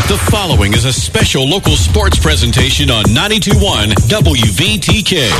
The following is a special local sports presentation on 92.1 WVTK.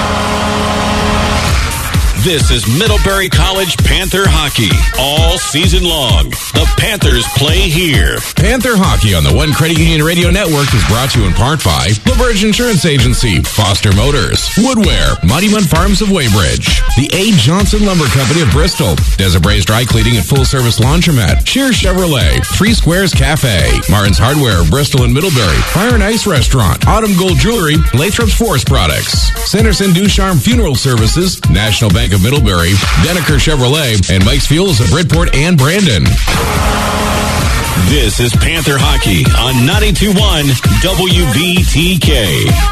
This is Middlebury College Panther Hockey. All season long, the Panthers play here. Panther Hockey on the One Credit Union Radio Network is brought to you in part by LaBerge Insurance Agency, Foster Motors, Woodware, Moneyman Farms of Weybridge, the A. Johnson Lumber Company of Bristol, Desabray's Dry Cleaning and Full Service Laundromat, Shear Chevrolet, Three Squares Cafe, Martin's Hardware, Bristol and Middlebury, Fire and Ice Restaurant, Autumn Gold Jewelry, Lathrop's Forest Products, Sanderson Ducharme Funeral Services, National Bank of Middlebury, Denneker Chevrolet, and Mike's Fuels of Bridport and Brandon. This is Panther Hockey on 92.1 WVTK.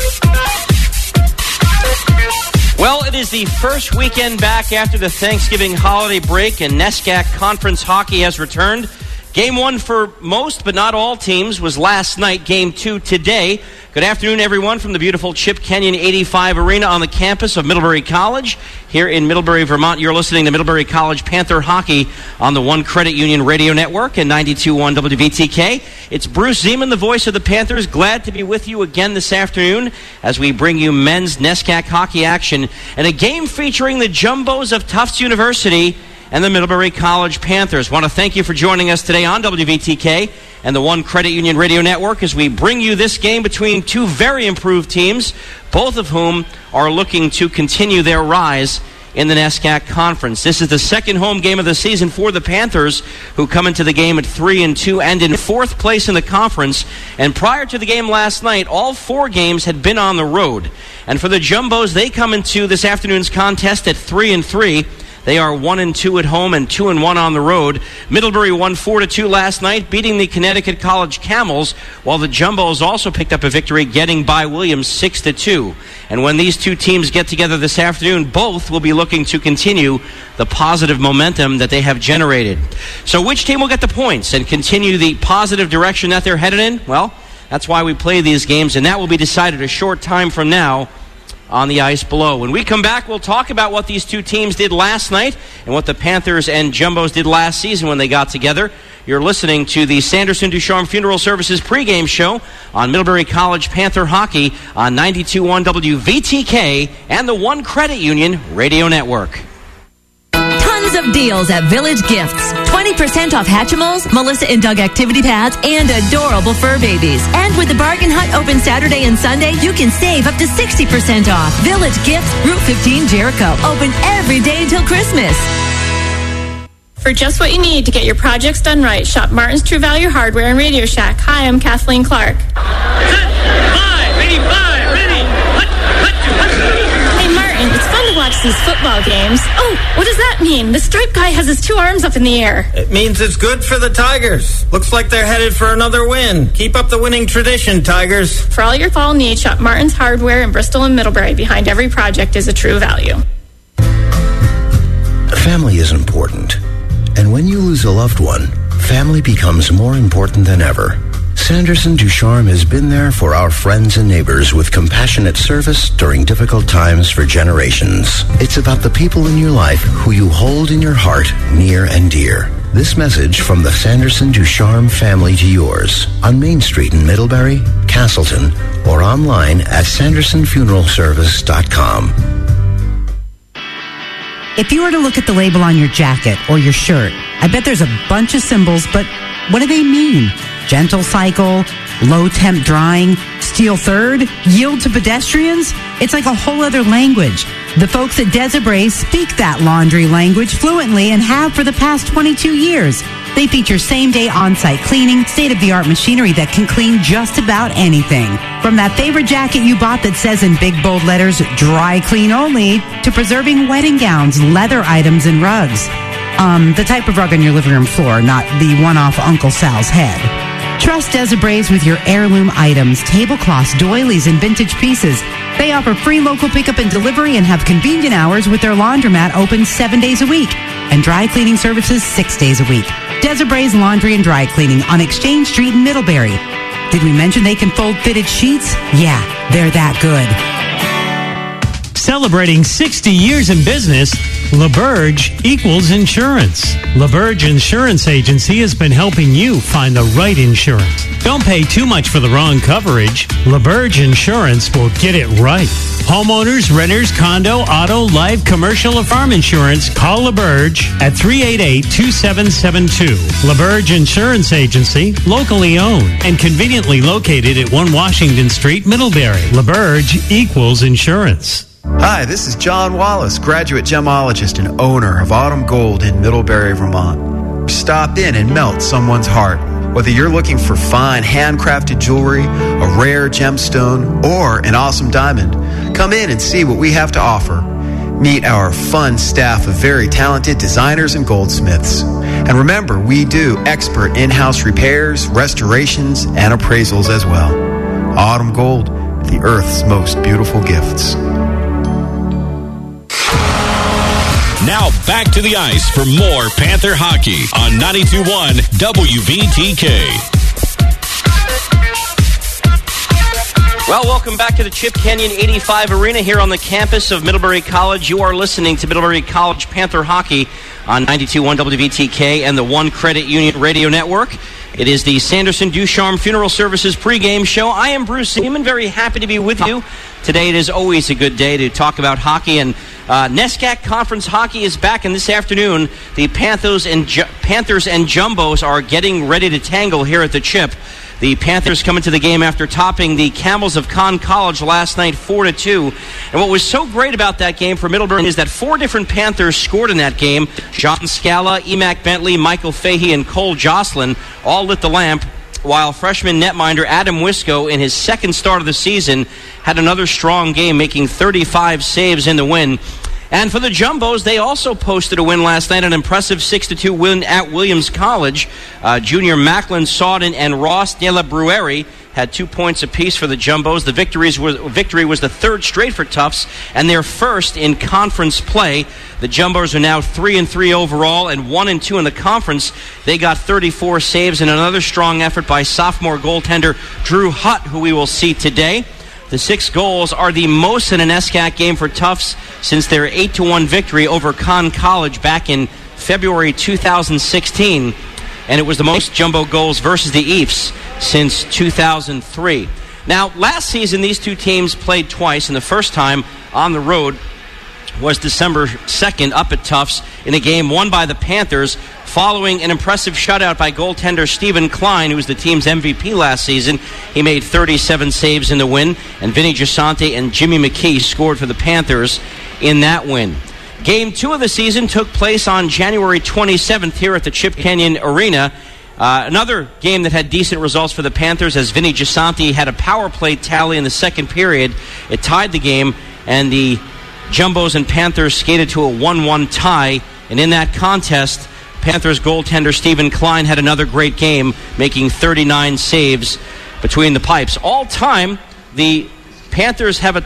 Well, it is the first weekend back after the Thanksgiving holiday break, and NESCAC Conference Hockey has returned. Game one for most, but not all teams, was last night. Game two today. Good afternoon, everyone, from the beautiful Chip Kenyon 85 Arena on the campus of Middlebury College here in Middlebury, Vermont. You're listening to Middlebury College Panther Hockey on the One Credit Union Radio Network and 92.1 WVTK. It's Bruce Zeman, the voice of the Panthers. Glad to be with you again this afternoon as we bring you men's NESCAC hockey action and a game featuring the Jumbos of Tufts University and the Middlebury College Panthers. Want to thank you for joining us today on WVTK and the One Credit Union Radio Network as we bring you this game between two very improved teams, both of whom are looking to continue their rise in the NESCAC Conference. This is the second home game of the season for the Panthers, who come into the game at 3-2 and in fourth place in the conference. And prior to the game last night, all four games had been on the road. And for the Jumbos, they come into this afternoon's contest at 3-3. They are 1-2 at home and 2-1 on the road. Middlebury won 4-2 last night, beating the Connecticut College Camels, while the Jumbos also picked up a victory, getting by Williams 6-2. And when these two teams get together this afternoon, both will be looking to continue the positive momentum that they have generated. So which team will get the points and continue the positive direction that they're headed in? Well, that's why we play these games, and that will be decided a short time from now on the ice below. When we come back, we'll talk about what these two teams did last night and what the Panthers and Jumbos did last season when they got together. You're listening to the Sanderson Ducharme Funeral Services pregame show on Middlebury College Panther Hockey on 92.1 WVTK and the One Credit Union Radio Network. Tons of deals at Village Gifts. 20% off Hatchimals, Melissa and Doug activity pads, and adorable fur babies. And with the Bargain Hut open Saturday and Sunday, you can save up to 60% off. Village Gifts, Route 15, Jericho. Open every day until Christmas. For just what you need to get your projects done right, shop Martin's True Value Hardware and Radio Shack. Hi, I'm Kathleen Clark. Hey, Martin, it's fun to watch these football games. Oh, what does that mean? The stripe guy has his two arms up in the air. It means it's good for the Tigers. Looks like they're headed for another win. Keep up the winning tradition, Tigers. For all your fall needs, shop Martin's Hardware in Bristol and Middlebury. Behind every project is a True Value. Family is important. And when you lose a loved one, family becomes more important than ever. Sanderson Ducharme has been there for our friends and neighbors with compassionate service during difficult times for generations. It's about the people in your life who you hold in your heart near and dear. This message from the Sanderson Ducharme family to yours on Main Street in Middlebury, Castleton, or online at sandersonfuneralservice.com. If you were to look at the label on your jacket or your shirt, I bet there's a bunch of symbols, but what do they mean? Gentle cycle, low temp drying, steel third, yield to pedestrians? It's like a whole other language. The folks at Desabray speak that laundry language fluently and have for the past 22 years. They feature same-day on-site cleaning, state-of-the-art machinery that can clean just about anything. From that favorite jacket you bought that says in big bold letters, dry clean only, to preserving wedding gowns, leather items, and rugs. The type of rug on your living room floor, not the one off Uncle Sal's head. Trust Desabray's with your heirloom items, tablecloths, doilies, and vintage pieces. They offer free local pickup and delivery and have convenient hours with their laundromat open 7 days a week and dry cleaning services 6 days a week. Desabray's Laundry and Dry Cleaning on Exchange Street in Middlebury. Did we mention they can fold fitted sheets? Yeah, they're that good. Celebrating 60 years in business, LaBerge equals insurance. LaBerge Insurance Agency has been helping you find the right insurance. Don't pay too much for the wrong coverage. LaBerge Insurance will get it right. Homeowners, renters, condo, auto, life, commercial, or farm insurance, call LaBerge at 388-2772. LaBerge Insurance Agency, locally owned and conveniently located at 1 Washington Street, Middlebury. LaBerge equals insurance. Hi, this is John Wallace, graduate gemologist and owner of Autumn Gold in Middlebury, Vermont. Stop in and melt someone's heart. Whether you're looking for fine handcrafted jewelry, a rare gemstone, or an awesome diamond, come in and see what we have to offer. Meet our fun staff of very talented designers and goldsmiths. And remember, we do expert in-house repairs, restorations, and appraisals as well. Autumn Gold, the Earth's most beautiful gifts. Now back to the ice for more Panther hockey on 92.1 WVTK. Well, welcome back to the Chip Canyon 85 Arena here on the campus of Middlebury College. You are listening to Middlebury College Panther hockey on 92.1 WVTK and the One Credit Union Radio Network. It is the Sanderson Ducharme Funeral Services pregame show. I am Bruce Seaman, very happy to be with you. Today it is always a good day to talk about hockey, and NESCAC Conference hockey is back, and this afternoon the Panthers and Jumbos are getting ready to tangle here at the Chip. The Panthers come into the game after topping the Camels of Conn College last night 4-2. And what was so great about that game for Middlebury is that 4 different Panthers scored in that game. John Scala, Emac Bentley, Michael Fahey, and Cole Jocelyn all lit the lamp, while freshman netminder Adam Wisco, in his second start of the season, had another strong game, making 35 saves in the win. And for the Jumbos, they also posted a win last night, an impressive 6-2 win at Williams College. Junior Macklin, Sawden, and Ross de la Bruerie had 2 points apiece for the Jumbos. The victory was the third straight for Tufts, and their first in conference play. The Jumbos are now 3-3 overall and 1-2 in the conference. They got 34 saves and another strong effort by sophomore goaltender Drew Hutt, who we will see today. The 6 goals are the most in an NESCAC game for Tufts since their 8-1 victory over Conn College back in February 2016. And it was the most Jumbo goals versus the Eefs since 2003. Now, last season, these two teams played twice, and the first time on the road was December 2nd up at Tufts in a game won by the Panthers following an impressive shutout by goaltender Stephen Klein, who was the team's MVP last season. He made 37 saves in the win, and Vinny Gisante and Jimmy McKee scored for the Panthers in that win. Game 2 of the season took place on January 27th here at the Chip Canyon Arena. Another game that had decent results for the Panthers, as Vinny Gisante had a power play tally in the second period. It tied the game, and the Jumbos and Panthers skated to a 1-1 tie, and in that contest, Panthers goaltender Stephen Klein had another great game, making 39 saves between the pipes. All time, the Panthers have a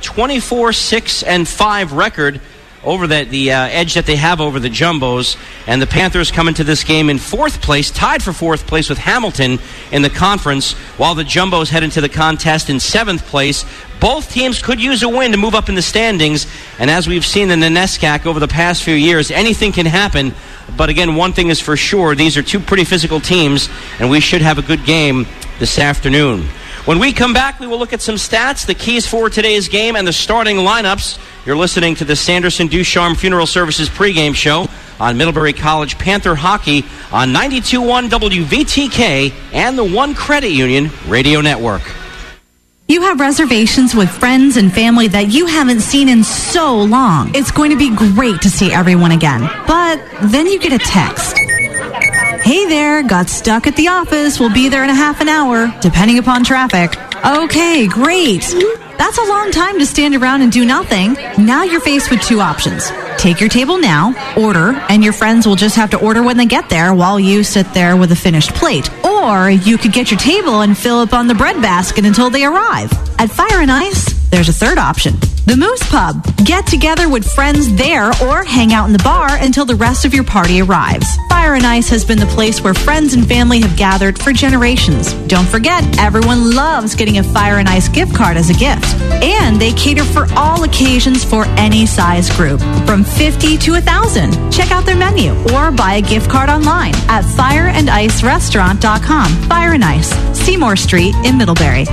24-6-5 record over the edge that they have over the Jumbos, and the Panthers come into this game in 4th place, tied for 4th place with Hamilton in the conference, while the Jumbos head into the contest in 7th place. Both teams could use a win to move up in the standings, and as we've seen in the NESCAC over the past few years, anything can happen. But again, one thing is for sure, these are two pretty physical teams, and we should have a good game this afternoon. When we come back, we will look at some stats, the keys for today's game, and the starting lineups. You're listening to the Sanderson Ducharme Funeral Services pregame show on Middlebury College Panther hockey on 92.1 WVTK and the One Credit Union Radio Network. You have reservations with friends and family that you haven't seen in so long. It's going to be great to see everyone again. But then you get a text. Hey there, got stuck at the office. We'll be there in a half an hour, depending upon traffic. Okay, great. That's a long time to stand around and do nothing. Now you're faced with 2 options. Take your table now, order, and your friends will just have to order when they get there while you sit there with a finished plate. Or you could get your table and fill up on the bread basket until they arrive. At Fire and Ice, there's a third option. The Moose Pub. Get together with friends there or hang out in the bar until the rest of your party arrives. Fire and Ice has been the place where friends and family have gathered for generations. Don't forget, everyone loves getting a Fire and Ice gift card as a gift. And they cater for all occasions for any size group, from 50 to 1,000. Check out their menu or buy a gift card online at fireandicerestaurant.com. Fire and Ice, Seymour Street in Middlebury.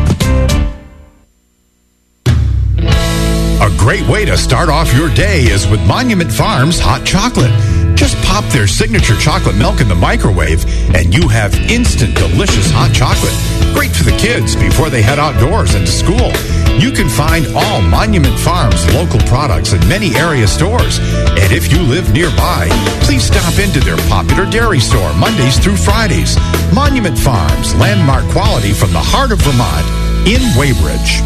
A great way to start off your day is with Monument Farms hot chocolate. Just pop their signature chocolate milk in the microwave and you have instant delicious hot chocolate. Great for the kids before they head outdoors and to school. You can find all Monument Farms local products in many area stores. And if you live nearby, please stop into their popular dairy store Mondays through Fridays. Monument Farms, landmark quality from the heart of Vermont in Weybridge.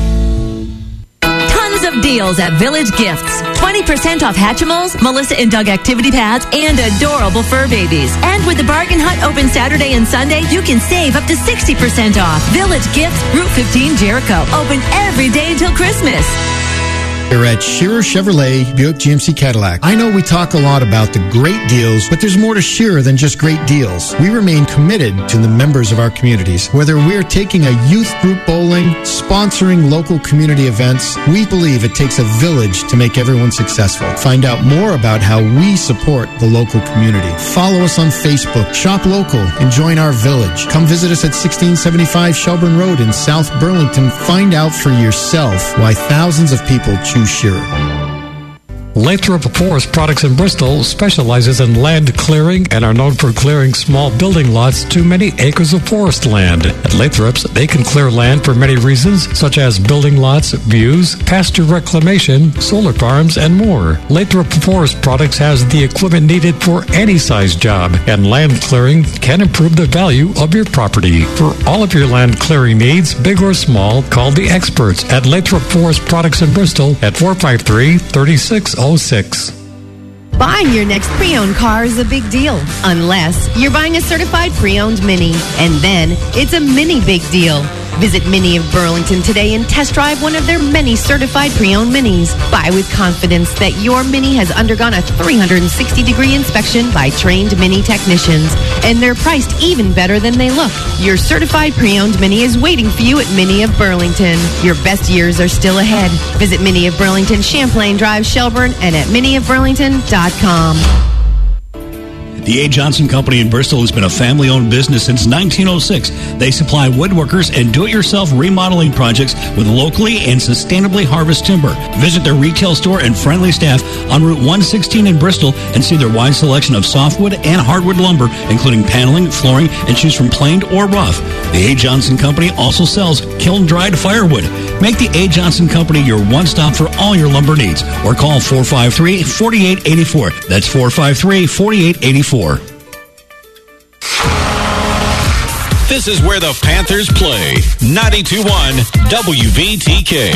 Of deals at Village Gifts. 20% off Hatchimals, Melissa and Doug activity pads, and adorable fur babies. And with the Bargain Hut open Saturday and Sunday, you can save up to 60% off. Village Gifts, Route 15, Jericho. Open every day until Christmas. Here at Shearer Chevrolet Buick GMC Cadillac. I know we talk a lot about the great deals, but there's more to Shearer than just great deals. We remain committed to the members of our communities. Whether we're taking a youth group bowling, sponsoring local community events, we believe it takes a village to make everyone successful. Find out more about how we support the local community. Follow us on Facebook, shop local, and join our village. Come visit us at 1675 Shelburne Road in South Burlington. Find out for yourself why thousands of people choose Shearer. Lathrop Forest Products in Bristol specializes in land clearing and are known for clearing small building lots to many acres of forest land. At Lathrop's, they can clear land for many reasons, such as building lots, views, pasture reclamation, solar farms, and more. Lathrop Forest Products has the equipment needed for any size job, and land clearing can improve the value of your property. For all of your land clearing needs, big or small, call the experts at Lathrop Forest Products in Bristol at 453-3606. Buying your next pre-owned car is a big deal, unless you're buying a certified pre-owned Mini. And then it's a Mini big deal. Visit Mini of Burlington today and test drive one of their many certified pre-owned Minis. Buy with confidence that your Mini has undergone a 360-degree inspection by trained Mini technicians, and they're priced even better than they look. Your certified pre-owned Mini is waiting for you at Mini of Burlington. Your best years are still ahead. Visit Mini of Burlington, Champlain Drive, Shelburne, and at miniofburlington.com. The A. Johnson Company in Bristol has been a family-owned business since 1906. They supply woodworkers and do-it-yourself remodeling projects with locally and sustainably harvested timber. Visit their retail store and friendly staff on Route 116 in Bristol and see their wide selection of softwood and hardwood lumber, including paneling, flooring, and choose from planed or rough. The A. Johnson Company also sells kiln-dried firewood. Make the A. Johnson Company your one-stop for all your lumber needs, or call 453-4884. That's 453-4884. This is where the Panthers play. 92.1 WVTK.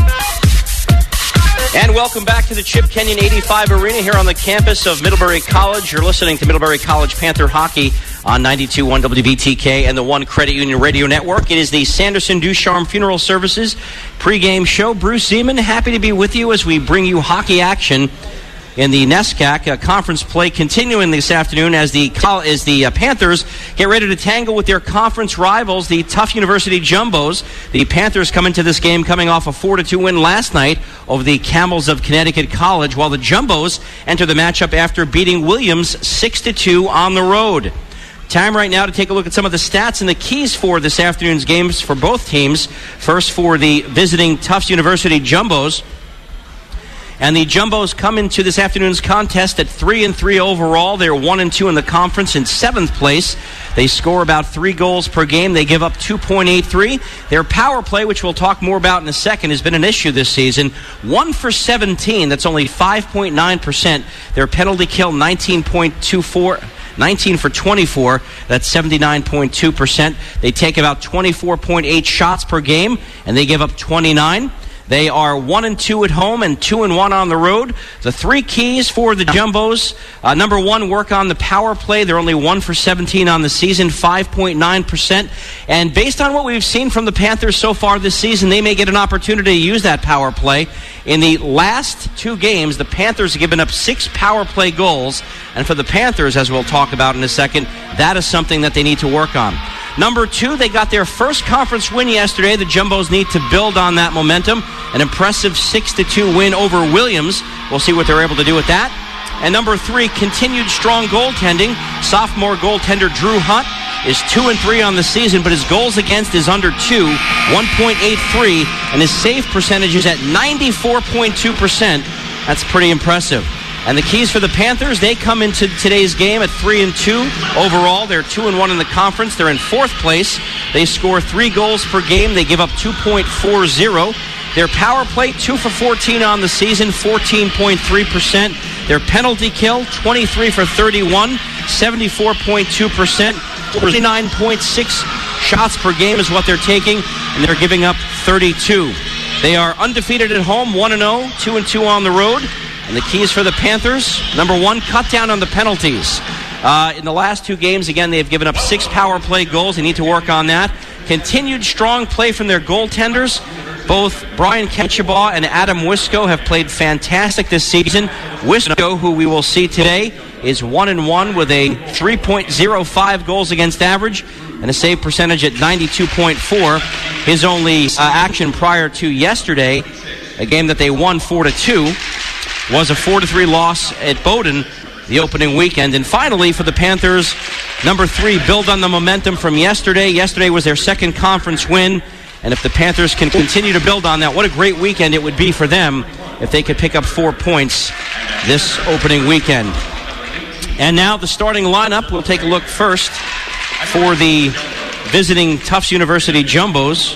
And welcome back to the Chip Kenyon 85 Arena here on the campus of Middlebury College. You're listening to Middlebury College Panther Hockey on 92.1 WVTK and the One Credit Union Radio Network. It is the Sanderson Ducharme Funeral Services pregame show. Bruce Zeman, happy to be with you as we bring you hockey action in the NESCAC conference play continuing this afternoon as the Panthers get ready to tangle with their conference rivals, the Tufts University Jumbos. The Panthers come into this game coming off a 4-2 win last night over the Camels of Connecticut College, while the Jumbos enter the matchup after beating Williams 6-2 on the road. Time right now to take a look at some of the stats and the keys for this afternoon's games for both teams. First for the visiting Tufts University Jumbos. And the Jumbos come into this afternoon's contest at 3-3 overall. They're 1-2 in the conference in 7th place. They score about 3 goals per game. They give up 2.83. Their power play, which we'll talk more about in a second, has been an issue this season. 1 for 17. That's only 5.9%. Their penalty kill, 19.24. 19 for 24. That's 79.2%. They take about 24.8 shots per game, and they give up 29. They are 1-2 at home and 2-1 on the road. The 3 keys for the Jumbos. Number 1, work on the power play. They're only 1 for 17 on the season, 5.9%. And based on what we've seen from the Panthers so far this season, they may get an opportunity to use that power play. In the last 2 games, the Panthers have given up 6 power play goals. And for the Panthers, as we'll talk about in a second, that is something that they need to work on. Number 2, they got their first conference win yesterday. The Jumbos need to build on that momentum. An impressive 6-2 win over Williams. We'll see what they're able to do with that. And number 3, continued strong goaltending. Sophomore goaltender Drew Hunt is 2-3 on the season, but his goals against is under 2, 1.83, and his save percentage is at 94.2%. That's pretty impressive. And the keys for the Panthers, they come into today's game at 3-2 overall. They're 2-1 in the conference. They're in 4th place. They score 3 goals per game. They give up 2.40. Their power play, 2 for 14 on the season, 14.3%. Their penalty kill, 23 for 31, 74.2%. 49.6 shots per game is what they're taking, and they're giving up 32. They are undefeated at home, 1-0, 2-2 on the road. And the keys for the Panthers, number 1, cut down on the penalties. In the last 2 games, again, they've given up 6 power play goals. They need to work on that. Continued strong play from their goaltenders. Both Brian Ketchabaugh and Adam Wisco have played fantastic this season. Wisco, who we will see today, is 1-1 with a 3.05 goals against average and a save percentage at 92.4. His only action prior to yesterday, a game that they won 4-2, was a 4-3 loss at Bowdoin the opening weekend. And finally, for the Panthers, number 3, build on the momentum from yesterday. Yesterday was their second conference win. And if the Panthers can continue to build on that, what a great weekend it would be for them if they could pick up 4 points this opening weekend. And now the starting lineup. We'll take a look first for the visiting Tufts University Jumbos.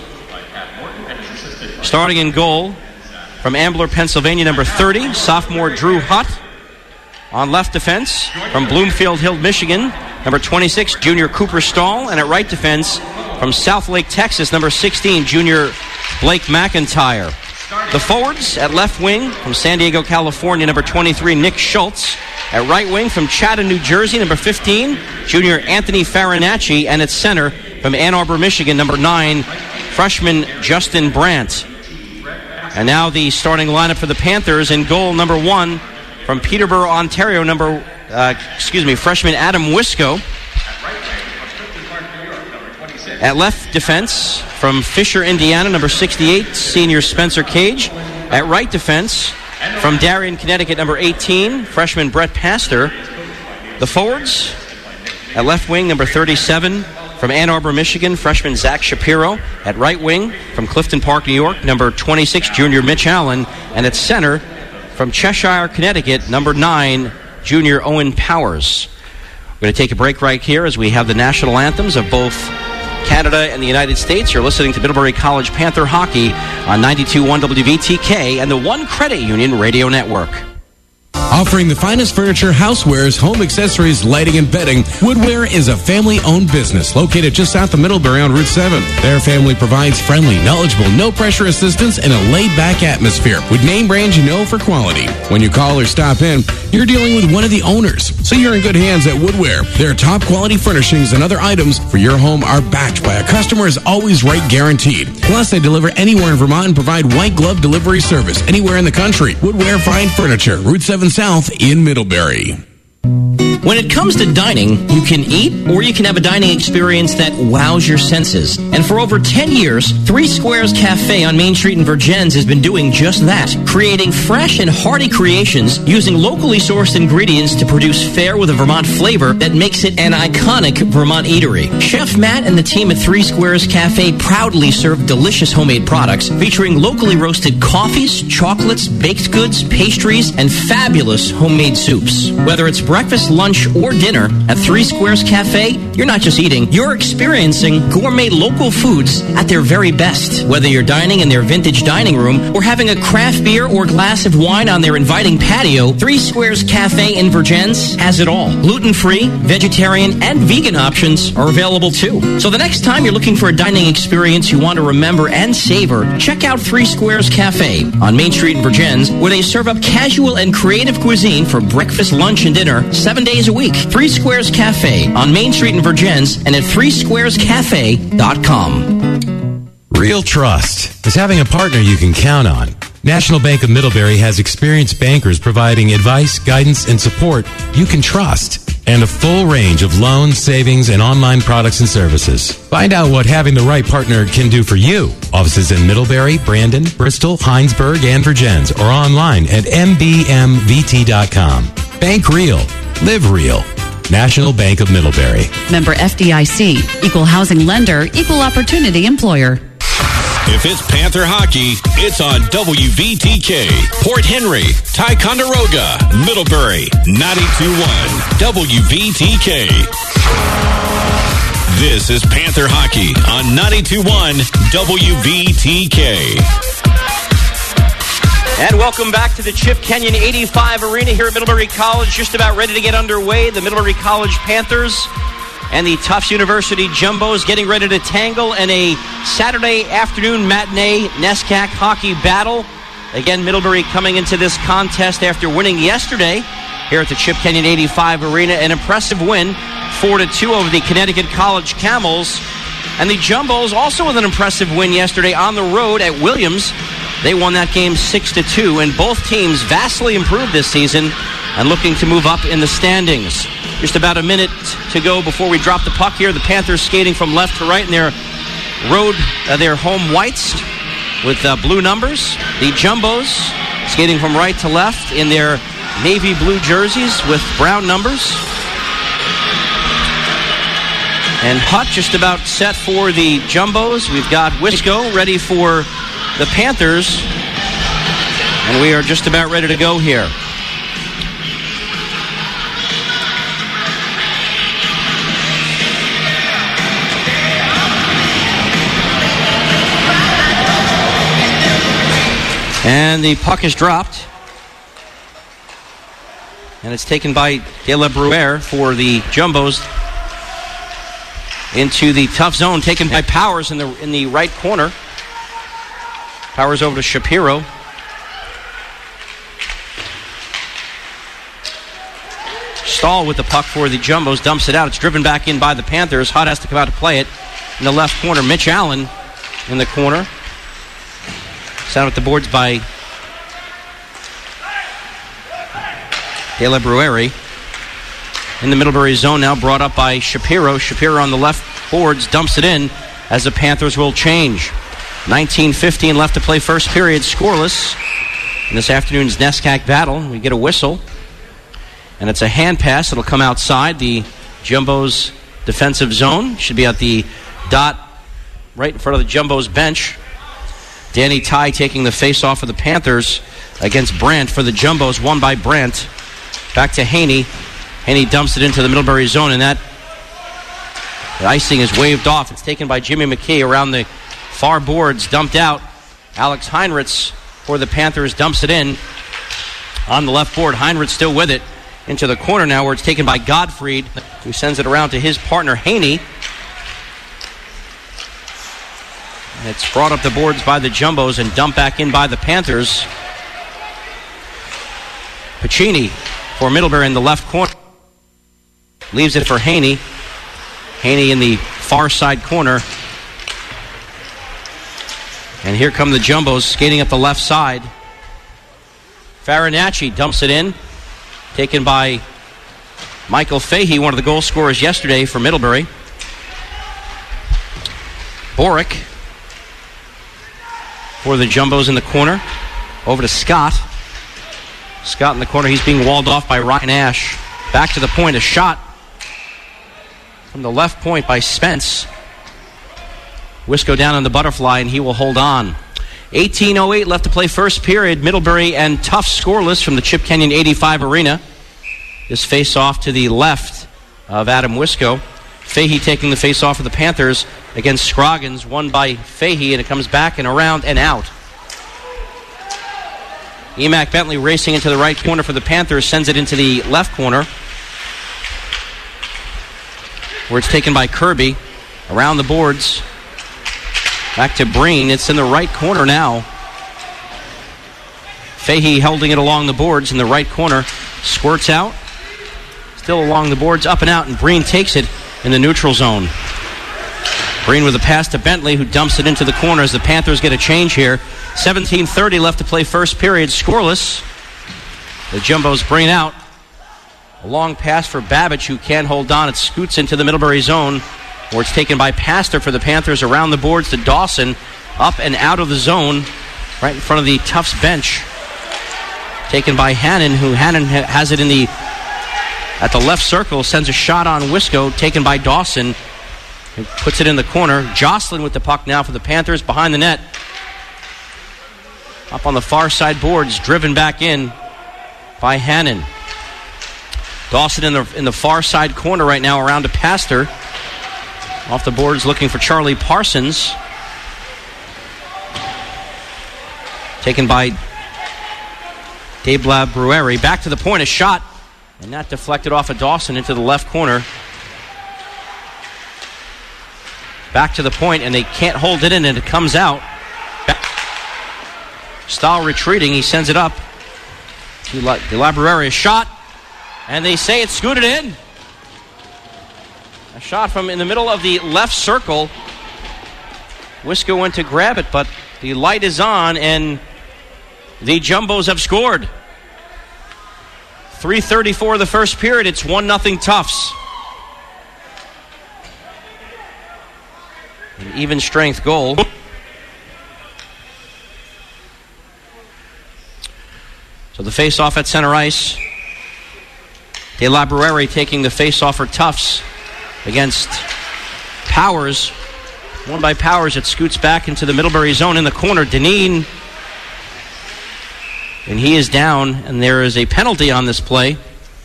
Starting in goal from Ambler, Pennsylvania, number 30, sophomore Drew Hutt. On left defense from Bloomfield Hill, Michigan, number 26, junior Cooper Stahl. And at right defense from South Lake, Texas, number 16, junior Blake McIntyre. The forwards at left wing from San Diego, California, number 23, Nick Schultz. At right wing from Chatham, New Jersey, number 15, junior Anthony Farinacci. And at center from Ann Arbor, Michigan, number 9, freshman Justin Brandt. And now the starting lineup for the Panthers. In goal, number 1 from Peterborough, Ontario, freshman Adam Wisco. At left defense from Fisher, Indiana, number 68, senior Spencer Cage. At right defense from Darien, Connecticut, number 18, freshman Brett Pastor. The forwards at left wing, number 37, from Ann Arbor, Michigan, freshman Zach Shapiro. At right wing from Clifton Park, New York, number 26, junior Mitch Allen. And at center from Cheshire, Connecticut, number 9, junior Owen Powers. We're going to take a break right here as we have the national anthems of both Canada and the United States. You're listening to Middlebury College Panther Hockey on 92.1 WVTK and the One Credit Union Radio Network. Offering the finest furniture, housewares, home accessories, lighting, and bedding, Woodware is a family-owned business located just south of Middlebury on Route 7. Their family provides friendly, knowledgeable, no-pressure assistance and a laid-back atmosphere with name brands you know for quality. When you call or stop in, you're dealing with one of the owners, so you're in good hands at Woodware. Their top-quality furnishings and other items for your home are backed by a customer's always right guaranteed. Plus, they deliver anywhere in Vermont and provide white-glove delivery service anywhere in the country. Woodware Fine Furniture, Route 7 South in Middlebury. When it comes to dining, you can eat or you can have a dining experience that wows your senses. And for over 10 years, Three Squares Cafe on Main Street in Vergennes has been doing just that, creating fresh and hearty creations using locally sourced ingredients to produce fare with a Vermont flavor that makes it an iconic Vermont eatery. Chef Matt and the team at Three Squares Cafe proudly serve delicious homemade products featuring locally roasted coffees, chocolates, baked goods, pastries, and fabulous homemade soups. Whether it's breakfast, lunch, or dinner, at Three Squares Cafe, you're not just eating, you're experiencing gourmet local foods at their very best. Whether you're dining in their vintage dining room or having a craft beer or glass of wine on their inviting patio, Three Squares Cafe in Vergennes has it all. Gluten-free, vegetarian, and vegan options are available too. So the next time you're looking for a dining experience you want to remember and savor, check out Three Squares Cafe on Main Street in Vergennes, where they serve up casual and creative cuisine for breakfast, lunch, and dinner 7 days a week. Three Squares Cafe on Main Street in Vergennes and at threesquarescafe.com. Real trust is having a partner you can count on. National Bank of Middlebury has experienced bankers providing advice, guidance, and support you can trust, and a full range of loans, savings, and online products and services. Find out what having the right partner can do for you. Offices in Middlebury, Brandon, Bristol, Heinsberg, and Vergennes, or online at mbmvt.com. Bank real. Live real. National Bank of Middlebury. Member FDIC. Equal housing lender. Equal opportunity employer. If it's Panther hockey, it's on WVTK. Port Henry, Ticonderoga, Middlebury, 92.1 WVTK. This is Panther hockey on 92.1 WVTK. And welcome back to the Chip Kenyon 85 Arena here at Middlebury College. Just about ready to get underway. The Middlebury College Panthers and the Tufts University Jumbos getting ready to tangle in a Saturday afternoon matinee NESCAC hockey battle. Again, Middlebury coming into this contest after winning yesterday here at the Chip Kenyon 85 Arena. An impressive win, 4-2 over the Connecticut College Camels. And the Jumbos also with an impressive win yesterday on the road at Williams. They won that game 6-2, and both teams vastly improved this season and looking to move up in the standings. Just about a minute to go before we drop the puck here. The Panthers skating from left to right in their their home whites with blue numbers. The Jumbos skating from right to left in their navy blue jerseys with brown numbers. And putt just about set for the Jumbos. We've got Wisco ready for the Panthers. And we are just about ready to go here. And the puck is dropped. And it's taken by De La Bruyere for the Jumbos into the tough zone, taken by Powers in the right corner. Powers over to Shapiro. Stahl with the puck for the Jumbos, dumps it out. It's driven back in by the Panthers. Hutt has to come out to play it in the left corner. Mitch Allen in the corner. Down at the boards by De La Bruyere. In the Middlebury zone now, brought up by Shapiro. Shapiro on the left boards, dumps it in as the Panthers will change. 19:15 left to play first period, scoreless. In this afternoon's NESCAC battle, we get a whistle. And it's a hand pass. It'll come outside the Jumbos defensive zone. Should be at the dot right in front of the Jumbos bench. Danny Ty taking the face-off of the Panthers against Brandt for the Jumbos, won by Brandt. Back to Haney. Haney dumps it into the Middlebury zone, and the icing is waved off. It's taken by Jimmy McKee around the far boards, dumped out. Alex Heinrichs for the Panthers dumps it in on the left board. Heinrichs still with it into the corner now, where it's taken by Gottfried, who sends it around to his partner Haney. It's brought up the boards by the Jumbos and dumped back in by the Panthers. Pacini for Middlebury in the left corner. Leaves it for Haney. Haney in the far side corner. And here come the Jumbos skating up the left side. Farinacci dumps it in. Taken by Michael Fahey, one of the goal scorers yesterday for Middlebury. Boric for the Jumbos in the corner. Over to Scott. Scott in the corner. He's being walled off by Ryan Ash. Back to the point. A shot from the left point by Spence. Wisco down on the butterfly, and he will hold on. 18:08 left to play first period. Middlebury and Tufts scoreless from the Chip Kenyon 85 Arena. This face-off to the left of Adam Wisco. Fahey taking the face-off for the Panthers against Scroggins. Won by Fahey, and it comes back and around and out. Emac Bentley racing into the right corner for the Panthers, sends it into the left corner, where it's taken by Kirby. Around the boards. Back to Breen. It's in the right corner now. Fahey holding it along the boards in the right corner. Squirts out. Still along the boards, up and out, and Breen takes it in the neutral zone. Breen with a pass to Bentley, who dumps it into the corner as the Panthers get a change here. 17:30 left to play first period. Scoreless. The Jumbos bring it out. A long pass for Babbage, who can't hold on. It scoots into the Middlebury zone, where it's taken by Pastor for the Panthers around the boards to Dawson. Up and out of the zone, right in front of the Tufts bench. Taken by Hannon, who Hannon has it at the left circle, sends a shot on Wisco, taken by Dawson, who puts it in the corner. Jocelyn with the puck now for the Panthers behind the net. Up on the far side boards, driven back in by Hannon. Dawson in the far side corner right now around to Pastor. Off the boards looking for Charlie Parsons. Taken by Dave Labrueri. Back to the point, a shot. And that deflected off of Dawson into the left corner. Back to the point, and they can't hold it in, and it comes out. Stahl retreating, he sends it up to Labrueri. A shot, and they say it's scooted in. A shot from in the middle of the left circle. Wisco went to grab it, but the light is on, and the Jumbos have scored. 3:34 of the first period. It's 1-0 Tufts. An even strength goal. So the face-off at center ice. De Labrueri taking the face-off for Tufts against Powers. Won by Powers. It scoots back into the Middlebury zone in the corner. Deneen. And he is down, and there is a penalty on this play.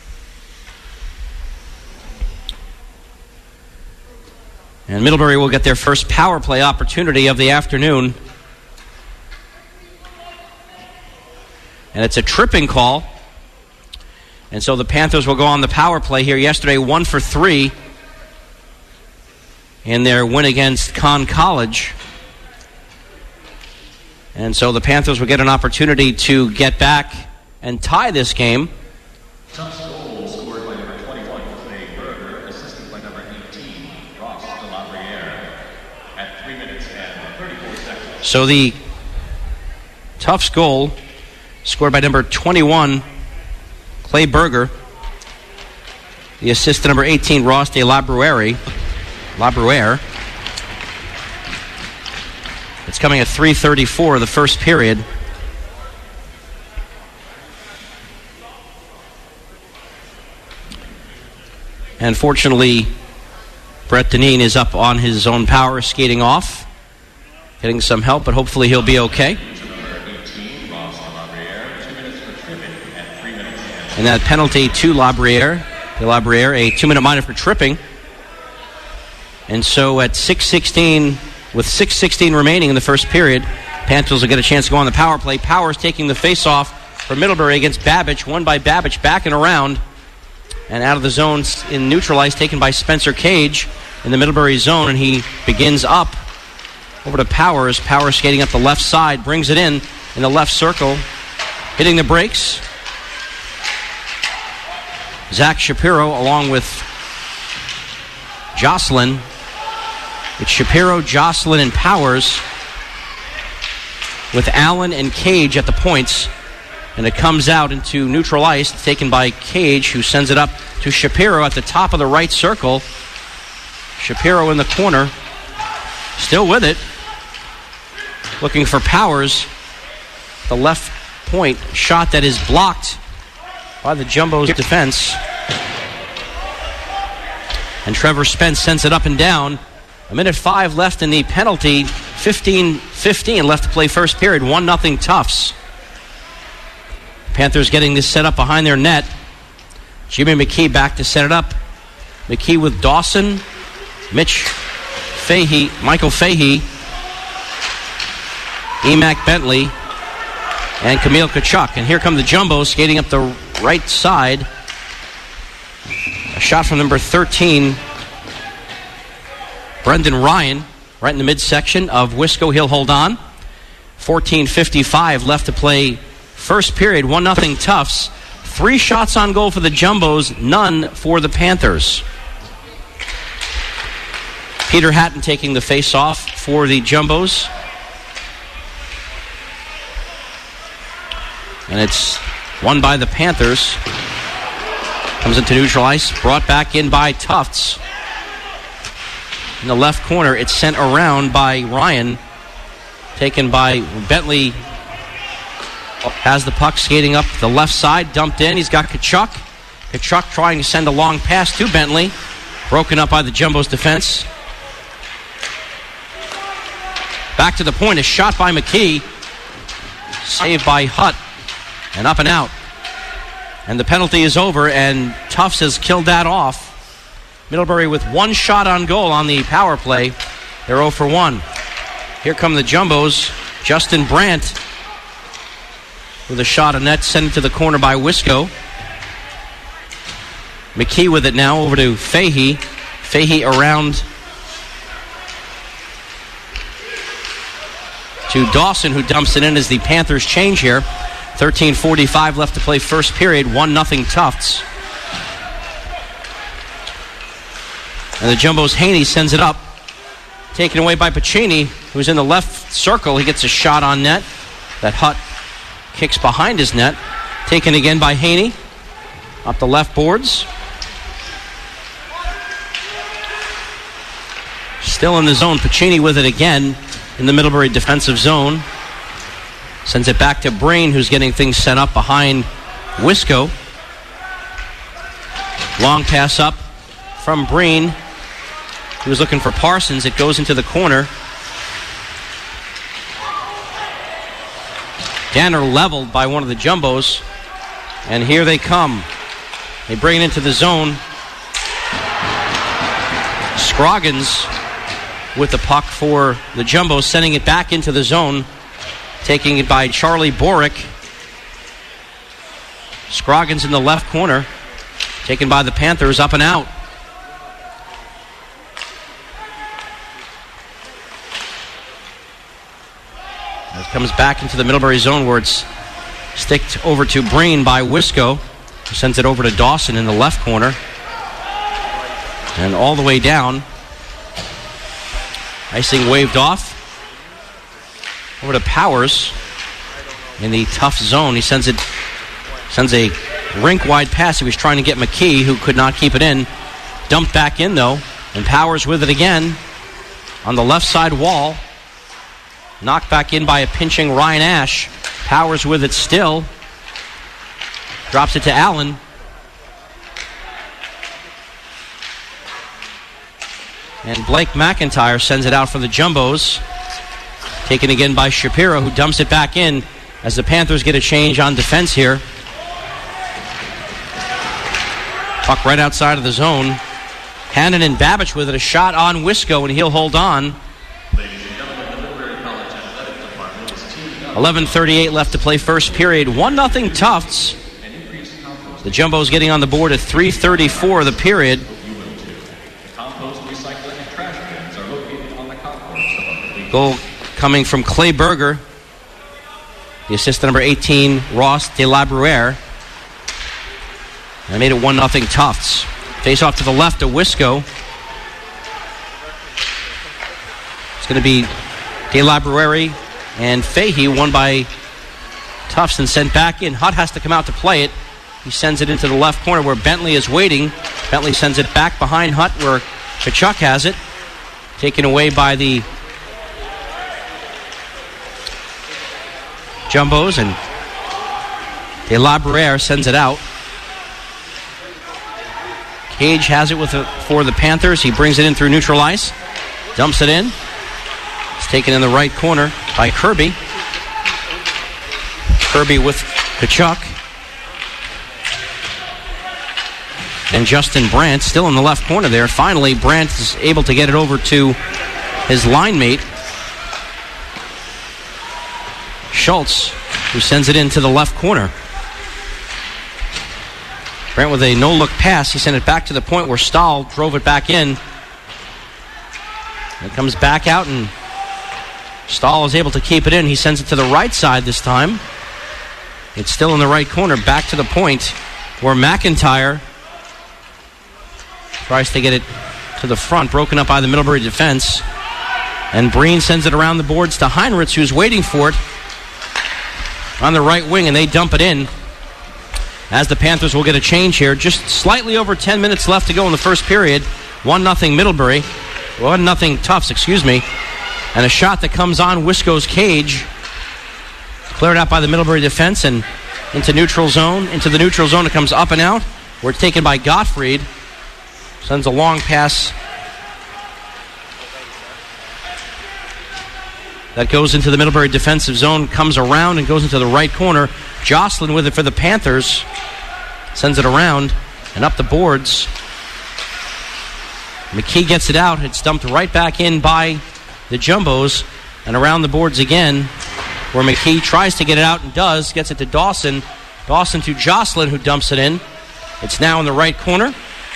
And Middlebury will get their first power play opportunity of the afternoon. And it's a tripping call. And so the Panthers will go on the power play here. Yesterday, 1 for 3 in their win against Conn College. And so the Panthers will get an opportunity to get back and tie this game. Tufts goal scored by number 21, Clay Berger, assisted by number 18, Ross Delabriere, at 3 minutes and 34 seconds. So the Tufts goal scored by number 21, Clay Berger. The assist to number 18, Ross Delabriere. It's coming at 3:34 of the first period. And fortunately, Brett Deneen is up on his own power, skating off, getting some help, but hopefully he'll be okay. And that penalty to Delabriere, a 2-minute minor for tripping. And so at 6:16, with 6:16 remaining in the first period, Panthers will get a chance to go on the power play. Powers taking the face-off for Middlebury against Babbage. Won by Babbage, back and around. And out of the zone in neutral ice, taken by Spencer Cage in the Middlebury zone. And he begins up over to Powers. Powers skating up the left side, brings it in the left circle, hitting the brakes. Zach Shapiro along with Jocelyn. It's Shapiro, Jocelyn, and Powers with Allen and Cage at the points. And it comes out into neutral ice, taken by Cage, who sends it up to Shapiro at the top of the right circle. Shapiro in the corner, still with it. Looking for Powers. The left point shot that is blocked by the Jumbos defense. And Trevor Spence sends it up and down. 1:05 left in the penalty. 15-15 left to play first period. 1-0 Tufts. Panthers getting this set up behind their net. Jimmy McKee back to set it up. McKee with Dawson Michael Fahey, Emac Bentley, and Camille Kachuk. And here come the Jumbos skating up the right side. A shot from number 13, Brendan Ryan, right in the midsection of Wisco. He'll hold on. 14:55 left to play first period. 1-0 Tufts. 3 shots on goal for the Jumbos, none for the Panthers. Peter Hatton taking the face-off for the Jumbos. And it's won by the Panthers. Comes into neutral ice, brought back in by Tufts. In the left corner, it's sent around by Ryan. Taken by Bentley. Has the puck skating up the left side, dumped in. He's got Kachuk. Kachuk trying to send a long pass to Bentley. Broken up by the Jumbos defense. Back to the point, a shot by McKee. Saved by Hutt. And up and out. And the penalty is over, and Tufts has killed that off. Middlebury with 1 shot on goal on the power play. They're 0 for 1. Here come the Jumbos. Justin Brandt with a shot on net, sent it to the corner by Wisco. McKee with it now over to Fahey. Fahey around to Dawson, who dumps it in as the Panthers change here. 13:45 left to play first period. 1-0 Tufts. And the Jumbos' Haney sends it up. Taken away by Pacini, who's in the left circle. He gets a shot on net. That Hutt kicks behind his net. Taken again by Haney. Up the left boards. Still in the zone. Pacini with it again in the Middlebury defensive zone. Sends it back to Breen, who's getting things set up behind Wisco. Long pass up from Breen. He was looking for Parsons. It goes into the corner. Danner leveled by one of the Jumbos. And here they come. They bring it into the zone. Scroggins with the puck for the Jumbos, sending it back into the zone. Taking it by Charlie Borick. Scroggins in the left corner. Taken by the Panthers, up and out. It comes back into the Middlebury zone where it's sticked over to Breen by Wisco, who sends it over to Dawson in the left corner. And all the way down. Icing waved off. Over to Powers in the tough zone. He sends a rink-wide pass. He was trying to get McKee, who could not keep it in. Dumped back in, though. And Powers with it again on the left side wall. Knocked back in by a pinching Ryan Ash. Powers with it still. Drops it to Allen. And Blake McIntyre sends it out for the Jumbos. Taken again by Shapiro, who dumps it back in as the Panthers get a change on defense here. Puck right outside of the zone. Hannon and Babbage with it. A shot on Wisco, and he'll hold on. 11:38 left to play first period. 1-0 Tufts. The Jumbos getting on the board at 3:34 of the period. Goal coming from Clay Berger. The assist to number 18, Ross de la Bruyere. And made it 1-0 Tufts. Face off to the left of Wisco. It's going to be de la Bruyere and Fahey, won by Tufts and sent back in. Hutt has to come out to play it. He sends it into the left corner where Bentley is waiting. Bentley sends it back behind Hutt where Kachuk has it. Taken away by the Jumbos, and de la Bruyere sends it out. Cage has it for the Panthers. He brings it in through neutral ice. Dumps it in. It's taken in the right corner by Kirby. Kirby with Kachuk. And Justin Brandt still in the left corner there. Finally, Brandt is able to get it over to his line mate, Schultz, who sends it into the left corner. Brandt with a no-look pass. He sent it back to the point where Stahl drove it back in. It comes back out, and Stahl is able to keep it in. He sends it to the right side this time. It's still in the right corner, back to the point where McIntyre tries to get it to the front, broken up by the Middlebury defense. And Breen sends it around the boards to Heinrichs, who's waiting for it on the right wing, and they dump it in as the Panthers will get a change here. Just slightly over 10 minutes left to go in the first period. 1-0 Middlebury. 1-0 Tufts, And a shot that comes on Wisco's cage. Cleared out by the Middlebury defense and into neutral zone. Into the neutral zone it comes up and out. Where it's taken by Gottfried. Sends a long pass that goes into the Middlebury defensive zone, comes around and goes into the right corner. Jocelyn with it for the Panthers. Sends it around and up the boards. McKee gets it out. It's dumped right back in by the Jumbos and around the boards again, where McKee tries to get it out and does. Gets it to Dawson. Dawson to Jocelyn, who dumps it in. It's now in the right corner.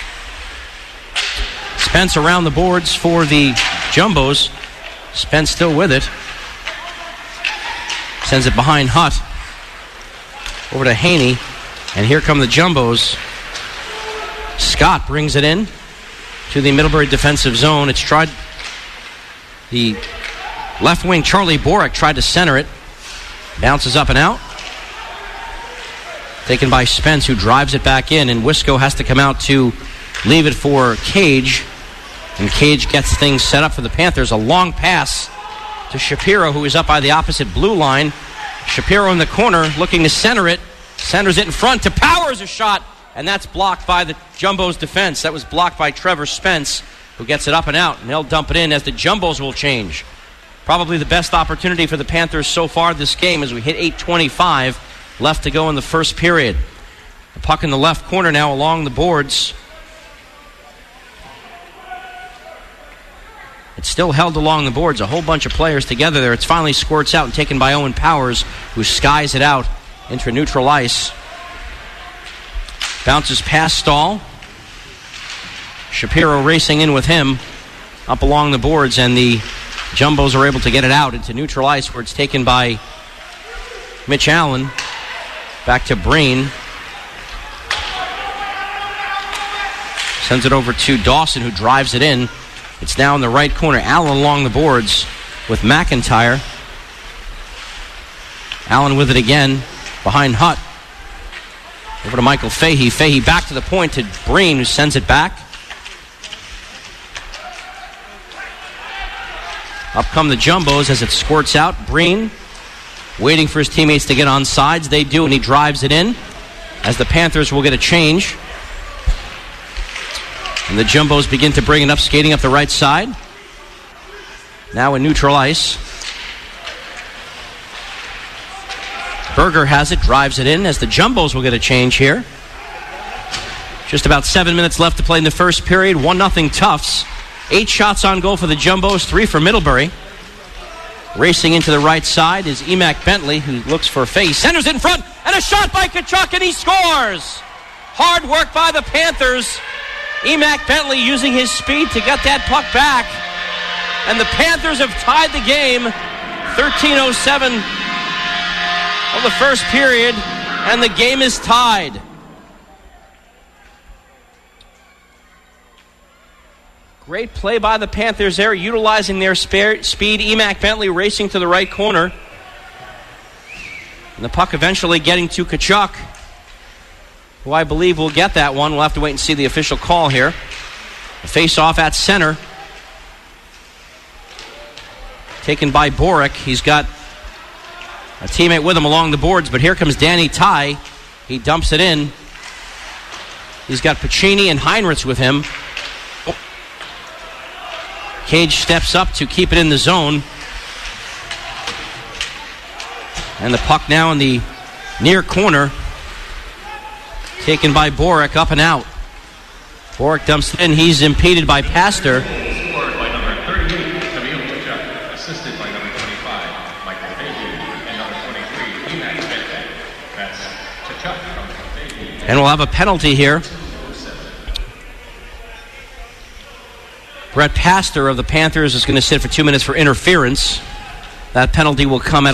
Spence around the boards for the Jumbos. Spence still with it. Sends it behind Hutt. Over to Haney. And here come the Jumbos. Scott brings it in to the Middlebury defensive zone. It's tried. The left wing, Charlie Borick, tried to center it. Bounces up and out. Taken by Spence, who drives it back in. And Wisco has to come out to leave it for Cage. And Cage gets things set up for the Panthers. A long pass to Shapiro, who is up by the opposite blue line. Shapiro in the corner, looking to center it. Centers it in front to Powers, a shot. And that's blocked by the Jumbos defense. That was blocked by Trevor Spence, who gets it up and out. And they'll dump it in as the Jumbos will change. Probably the best opportunity for the Panthers so far this game as we hit 8:25 left to go in the first period. The puck in the left corner now along the boards. It's still held along the boards. A whole bunch of players together there. It's finally squirts out and taken by Owen Powers, who skies it out into neutral ice. Bounces past Stahl. Shapiro racing in with him up along the boards, and the Jumbos are able to get it out into neutral ice, where it's taken by Mitch Allen. Back to Breen. Sends it over to Dawson, who drives it in. It's now in the right corner. Allen along the boards with McIntyre. Allen with it again behind Hutt. Over to Michael Fahey. Fahey back to the point to Breen, who sends it back. Up come the Jumbos as it squirts out. Breen waiting for his teammates to get on sides. They do, and he drives it in as the Panthers will get a change. And the Jumbos begin to bring it up, skating up the right side. Now in neutral ice. Berger has it, drives it in as the Jumbos will get a change here. Just about 7 minutes left to play in the first period. 1-0 Tufts. 8 shots on goal for the Jumbos, 3 for Middlebury. Racing into the right side is Emac Bentley, who looks for face. Centers it in front, and a shot by Tkachuk, and he scores! Hard work by the Panthers. Emac Bentley using his speed to get that puck back. And the Panthers have tied the game. 13:07 of the first period, and the game is tied. Great play by the Panthers there, utilizing their speed. Emac Bentley racing to the right corner. And the puck eventually getting to Tkachuk, who I believe will get that one. We'll have to wait and see the official call here. The face-off at center. Taken by Borick. He's got a teammate with him along the boards, but here comes Danny Ty. He dumps it in. He's got Pacini and Heinrichs with him. Cage steps up to keep it in the zone. And the puck now in the near corner. Taken by Borick, up and out. Boric dumps it in. He's impeded by Pastor. Scored by number 38, Camille Kachuk. Assisted by number 25, Michael Fahey. And number 23, Emac Bentley. That's Kachuk from Fahey. And we'll have a penalty here. Brett Pastor of the Panthers is going to sit for 2 minutes for interference. That penalty will come at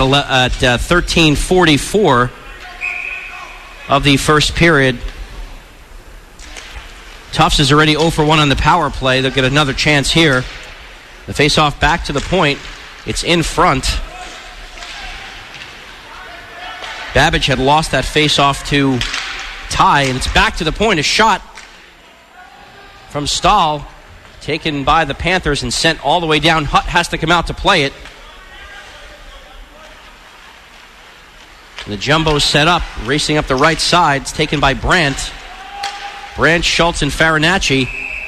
13:44 of the first period. Tufts is already 0 for 1 on the power play. They'll get another chance here. The face-off back to the point. It's in front. Babbage had lost that face-off to Ty, and it's back to the point. A shot from Stahl, taken by the Panthers and sent all the way down. Hutt has to come out to play it. The Jumbos set up, racing up the right side. It's taken by Brandt. Brandt, Schultz, and Farinacci.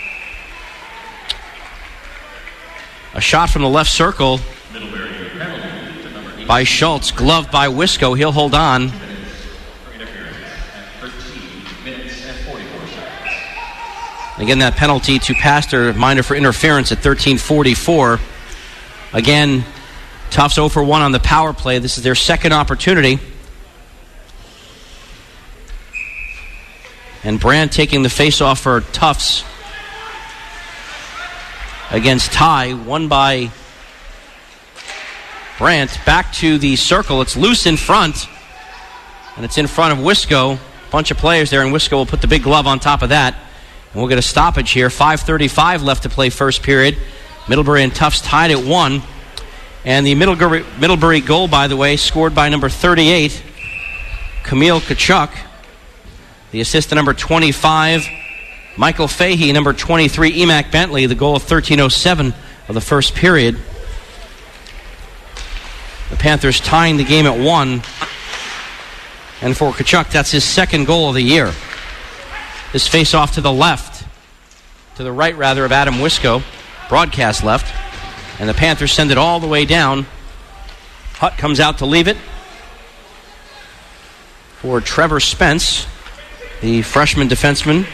A shot from the left circle by Schultz, gloved by Wisco. He'll hold on. Again, that penalty to Pastor, reminder for interference at 13:44. Again, Tufts 0 for 1 on the power play. This is their second opportunity. And Brandt taking the face-off for Tufts against Ty. Won by Brandt. Back to the circle. It's loose in front. And it's in front of Wisco. Bunch of players there, and Wisco will put the big glove on top of that. And we'll get a stoppage here. 5:35 left to play first period. Middlebury and Tufts tied at 1. And the Middlebury goal, by the way, scored by number 38, Camille Kachuk. The assist to number 25, Michael Fahey. Number 23, Emac Bentley. The goal of 13:07 of the first period. The Panthers tying the game at 1. And for Kachuk, that's his second goal of the year. This face-off to the left, to the right, rather, of Adam Wisco. Broadcast left. And the Panthers send it all the way down. Hutt comes out to leave it for Trevor Spence, the freshman defenseman.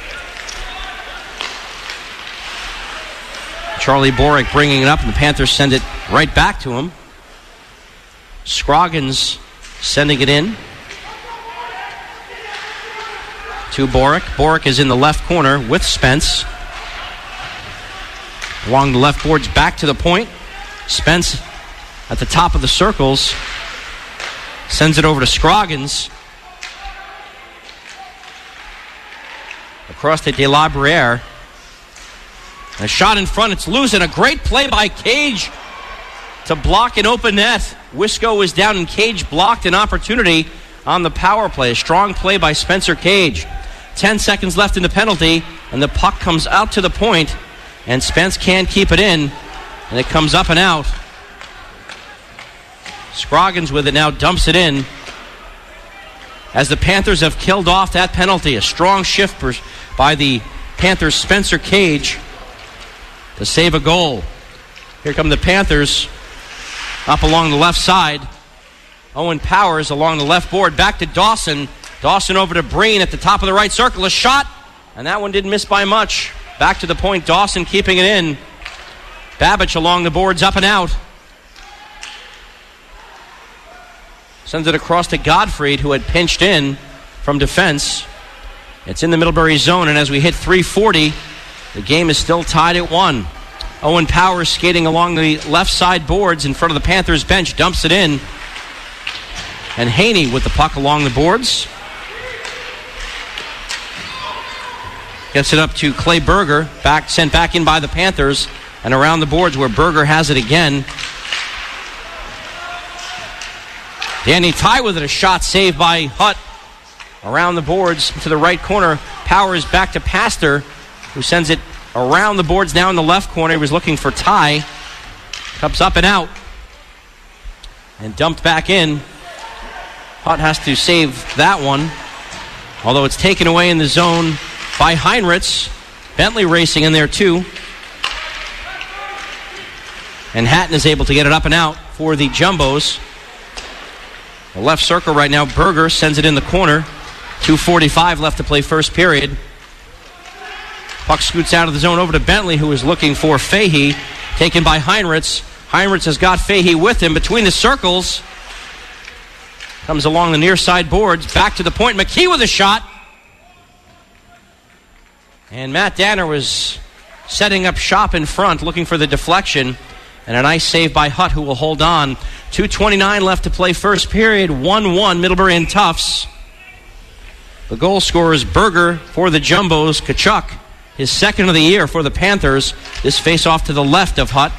Charlie Boric bringing it up, and the Panthers send it right back to him. Scroggins sending it in to Boric. Boric is in the left corner with Spence. Along the left boards, back to the point. Spence at the top of the circles. Sends it over to Scroggins. Across to De La Briere. A shot in front, it's loose, and a great play by Cage to block an open net. Wisco was down, and Cage blocked an opportunity on the power play. A strong play by Spencer Cage. 10 seconds left in the penalty, and the puck comes out to the point, and Spence can't keep it in, and it comes up and out. Scroggins with it now, dumps it in, as the Panthers have killed off that penalty. A strong shift by the Panthers' Spencer Cage to save a goal. Here come the Panthers up along the left side. Owen Powers along the left board, back to Dawson. Dawson over to Breen at the top of the right circle. A shot, and that one didn't miss by much. Back to the point, Dawson keeping it in. Babbage along the boards, up and out. Sends it across to Gottfried, who had pinched in from defense. It's in the Middlebury zone, and as we hit 3:40, the game is still tied at 1. Owen Powers skating along the left side boards in front of the Panthers bench, dumps it in. And Haney with the puck along the boards. Gets it up to Clay Berger, sent back in by the Panthers, and around the boards where Berger has it again. Danny Ty with it, a shot saved by Hutt. Around the boards to the right corner. Powers back to Pastor, who sends it around the boards now in the left corner. He was looking for Ty. Cups up and out. And dumped back in. Hutt has to save that one. Although it's taken away in the zone by Heinrichs. Bentley racing in there too. And Hatton is able to get it up and out for the Jumbos. The left circle right now, Berger sends it in the corner. 2:45 left to play first period. Puck scoots out of the zone over to Bentley, who is looking for Fahey. Taken by Heinrichs. Heinrichs has got Fahey with him between the circles. Comes along the near side boards. Back to the point. McKee with a shot. And Matt Danner was setting up shop in front, looking for the deflection. And a nice save by Hutt, who will hold on. 2:29 left to play first period. 1-1 Middlebury and Tufts. The goal scorer is Berger for the Jumbos. Tkachuk, his second of the year for the Panthers. This face-off to the left of Hutt.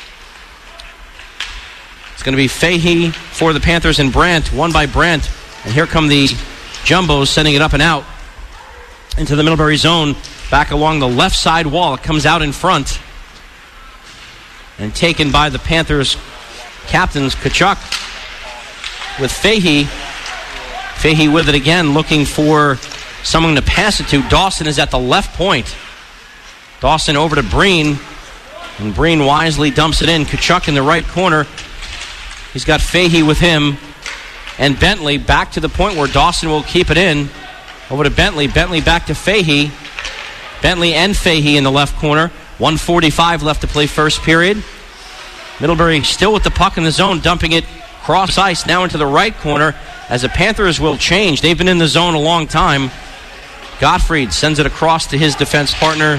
It's going to be Fahey for the Panthers and Brandt. Won by Brandt. And here come the Jumbos sending it up and out into the Middlebury zone. Back along the left side wall. It comes out in front. And taken by the Panthers captains, Tkachuk with Fahey. Fahey with it again, looking for someone to pass it to. Dawson is at the left point. Dawson over to Breen. And Breen wisely dumps it in. Tkachuk in the right corner. He's got Fahey with him. And Bentley back to the point where Dawson will keep it in. Over to Bentley. Bentley back to Fahey. Bentley and Fahey in the left corner. 1:45 left to play first period. Middlebury still with the puck in the zone, dumping it cross ice now into the right corner as the Panthers will change. They've been in the zone a long time. Gottfried sends it across to his defense partner,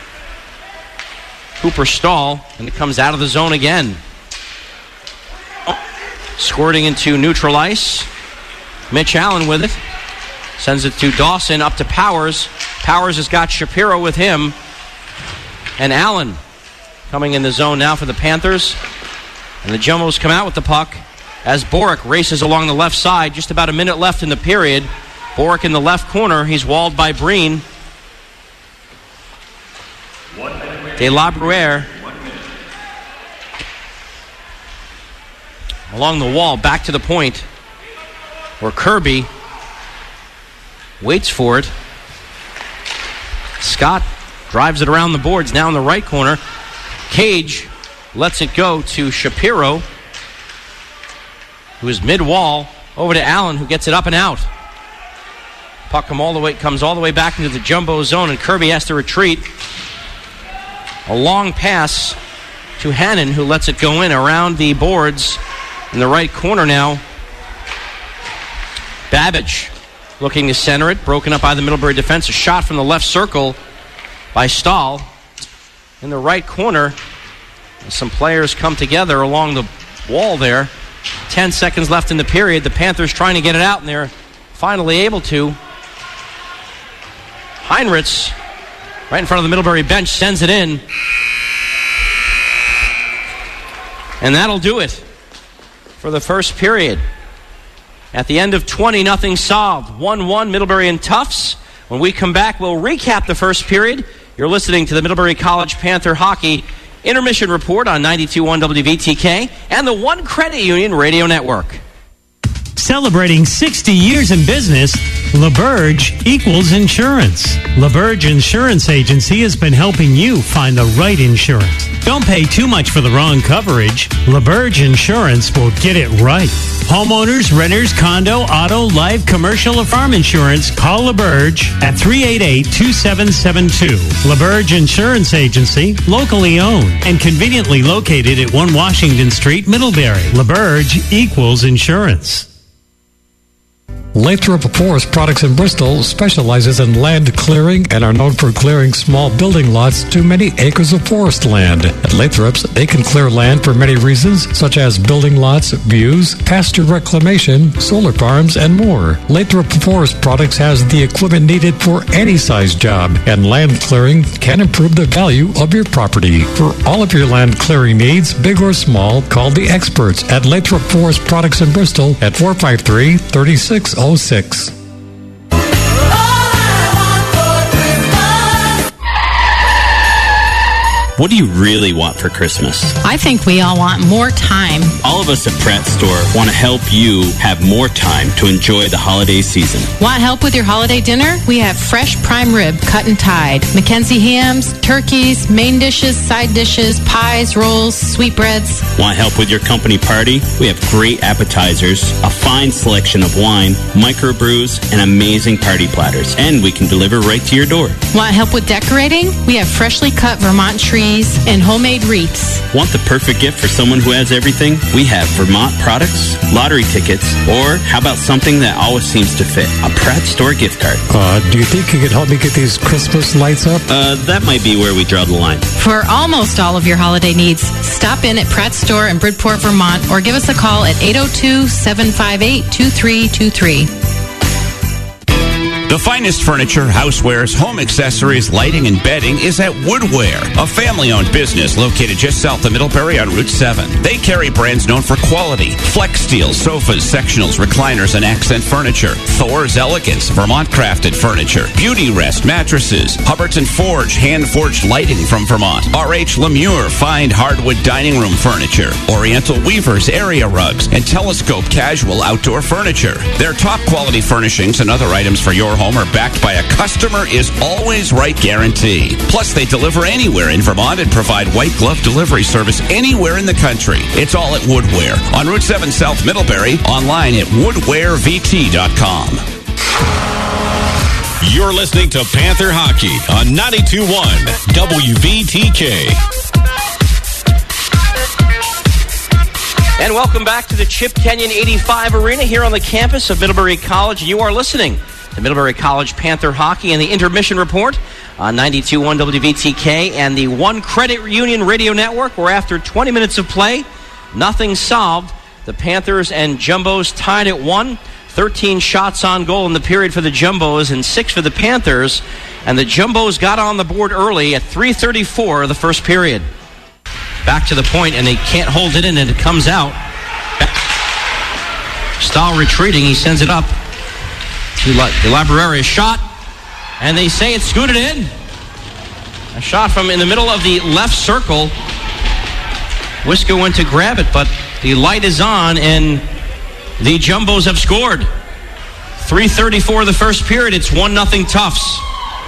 Cooper Stahl, and it comes out of the zone again. Squirting into neutral ice. Mitch Allen with it. Sends it to Dawson, up to Powers. Powers has got Shapiro with him. And Allen coming in the zone now for the Panthers. And the Jumbos come out with the puck as Boric races along the left side. Just about a minute left in the period. Boric in the left corner. He's walled by Breen. De La Bruyere along the wall, back to the point where Kirby waits for it. Scott drives it around the boards, now in the right corner. Cage lets it go to Shapiro, who is mid-wall, over to Allen, who gets it up and out. Puck comes all the way back into the Jumbo zone, and Kirby has to retreat. A long pass to Hannon, who lets it go in around the boards in the right corner now. Babbage looking to center it, broken up by the Middlebury defense. A shot from the left circle by Stahl in the right corner. Some players come together along the wall there. 10 seconds left in the period. The Panthers trying to get it out, and they're finally able to. Heinrichs, right in front of the Middlebury bench, sends it in. And that'll do it for the first period. At the end of 20, nothing solved. 1-1 Middlebury and Tufts. When we come back, we'll recap the first period. You're listening to the Middlebury College Panther Hockey Intermission Report on 92.1 WVTK and the One Credit Union Radio Network. Celebrating 60 years in business, LaBerge equals insurance. LaBerge Insurance Agency has been helping you find the right insurance. Don't pay too much for the wrong coverage. LaBerge Insurance will get it right. Homeowners, renters, condo, auto, life, commercial, or farm insurance, call LaBerge at 388-2772. LaBerge Insurance Agency, locally owned and conveniently located at 1 Washington Street, Middlebury. LaBerge equals insurance. Lathrop Forest Products in Bristol specializes in land clearing and are known for clearing small building lots to many acres of forest land. At Lathrop's, they can clear land for many reasons, such as building lots, views, pasture reclamation, solar farms, and more. Lathrop Forest Products has the equipment needed for any size job, and land clearing can improve the value of your property. For all of your land clearing needs, big or small, call the experts at Lathrop Forest Products in Bristol at 453-3606. What do you really want for Christmas? I think we all want more time. All of us at Pratt Store want to help you have more time to enjoy the holiday season. Want help with your holiday dinner? We have fresh prime rib cut and tied, Mackenzie hams, turkeys, main dishes, side dishes, pies, rolls, sweetbreads. Want help with your company party? We have great appetizers, a fine selection of wine, microbrews, and amazing party platters. And we can deliver right to your door. Want help with decorating? We have freshly cut Vermont trees and homemade wreaths. Want the perfect gift for someone who has everything? We have Vermont products, lottery tickets, or how about something that always seems to fit? A Pratt Store gift card. Do you think you could help me get these Christmas lights up? That might be where we draw the line. For almost all of your holiday needs, stop in at Pratt Store in Bridport, Vermont, or give us a call at 802-758-2323. The finest furniture, housewares, home accessories, lighting, and bedding is at Woodware, a family-owned business located just south of Middlebury on Route 7. They carry brands known for quality: Flex Steel, sofas, sectionals, recliners, and accent furniture; Thor's Elegance, Vermont-crafted furniture; Beauty Rest mattresses; Hubbard's & Forge, hand-forged lighting from Vermont; R.H. Lemure, fine hardwood dining room furniture; Oriental Weavers, area rugs; and Telescope casual outdoor furniture. Their top-quality furnishings and other items for your home are backed by a customer is always right guarantee. Plus, they deliver anywhere in Vermont and provide white glove delivery service anywhere in the country. It's all at Woodware on Route 7 South Middlebury, online at woodwarevt.com. You're listening to Panther Hockey on 92.1 WVTK. And welcome back to the Chip Kenyon 85 Arena here on the campus of Middlebury College. You are listening to Middlebury College Panther Hockey and the Intermission Report on 92.1 WVTK and the One Credit Union Radio Network, where after 20 minutes of play, nothing solved. The Panthers and Jumbos tied at 1. 13 shots on goal in the period for the Jumbos and 6 for the Panthers. And the Jumbos got on the board early at 3:34 of the first period. Back to the point, and they can't hold it in, and it comes out. Stahl retreating. He sends it up to Labrera. Shot, and they say it's scooted in. A shot from in the middle of the left circle. Wisco went to grab it, but the light is on, and the Jumbos have scored. 3:34 of the first period. It's 1-0 Tufts.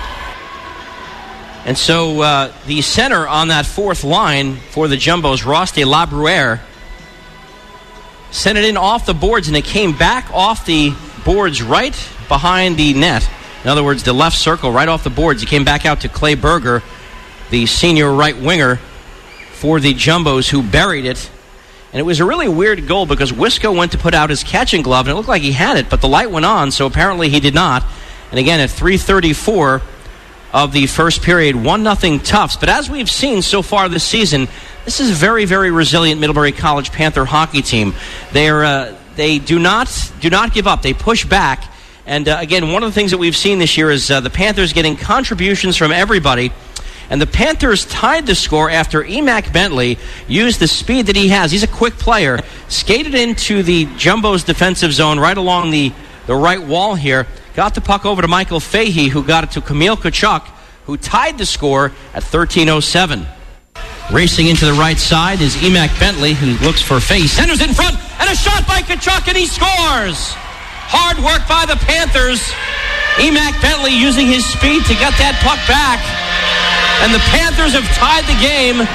And so the center on that fourth line for the Jumbos, Ross de Labrera, sent it in off the boards, and it came back off the boards right behind the net. In other words, the left circle right off the boards. It came back out to Clay Berger, the senior right winger for the Jumbos, who buried it. And it was a really weird goal because Wisco went to put out his catching glove, and it looked like he had it, but the light went on, so apparently he did not. And again, at 3:34 of the first period, 1-0 Tufts. But as we've seen so far this season, this is a very, very resilient Middlebury College Panther hockey team. They do not give up. They push back. And again, one of the things that we've seen this year is the Panthers getting contributions from everybody. And the Panthers tied the score after Emac Bentley used the speed that he has. He's a quick player. Skated into the Jumbos defensive zone right along the right wall here. Got the puck over to Michael Fahey, who got it to Kamil Tkachuk, who tied the score at 13:07. Racing into the right side is Emac Bentley, who looks for Fahey. Centers in front, and a shot by Tkachuk, and he scores! Hard work by the Panthers. Emac Bentley using his speed to get that puck back. And the Panthers have tied the game.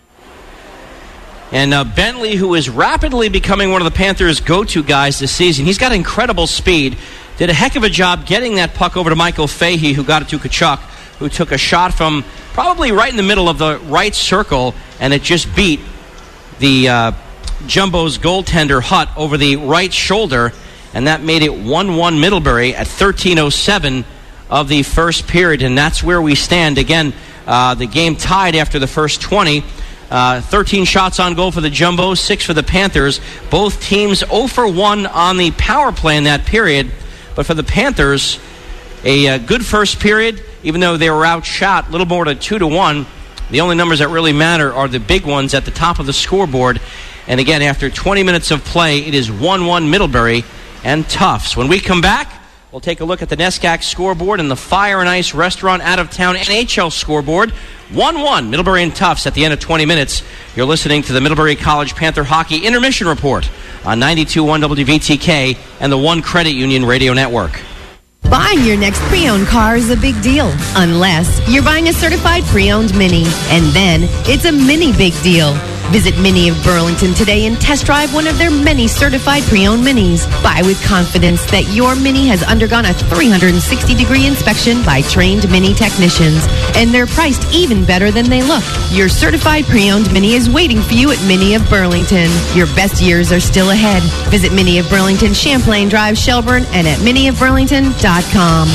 And Bentley, who is rapidly becoming one of the Panthers' go-to guys this season, he's got incredible speed. Did a heck of a job getting that puck over to Michael Fahey, who got it to Tkachuk, who took a shot from probably right in the middle of the right circle, and it just beat the Jumbos goaltender Hutt over the right shoulder, and that made it 1-1 Middlebury at 13:07 of the first period, and that's where we stand. Again, the game tied after the first 20. 13 shots on goal for the Jumbos, 6 for the Panthers. Both teams 0 for 1 on the power play in that period. But for the Panthers, a good first period, even though they were outshot a little more than 2-1. The only numbers that really matter are the big ones at the top of the scoreboard. And again, after 20 minutes of play, it is 1-1 Middlebury and Tufts. When we come back, we'll take a look at the NESCAC scoreboard and the Fire and Ice Restaurant out-of-town NHL scoreboard. 1-1, Middlebury and Tufts at the end of 20 minutes. You're listening to the Middlebury College Panther Hockey Intermission Report on 92.1 WVTK and the One Credit Union Radio Network. Buying your next pre-owned car is a big deal, unless you're buying a certified pre-owned Mini. And then it's a mini big deal. Visit Mini of Burlington today and test drive one of their many certified pre-owned Minis. Buy with confidence that your Mini has undergone a 360-degree inspection by trained Mini technicians. And they're priced even better than they look. Your certified pre-owned Mini is waiting for you at Mini of Burlington. Your best years are still ahead. Visit Mini of Burlington, Champlain Drive, Shelburne, and at miniofburlington.com.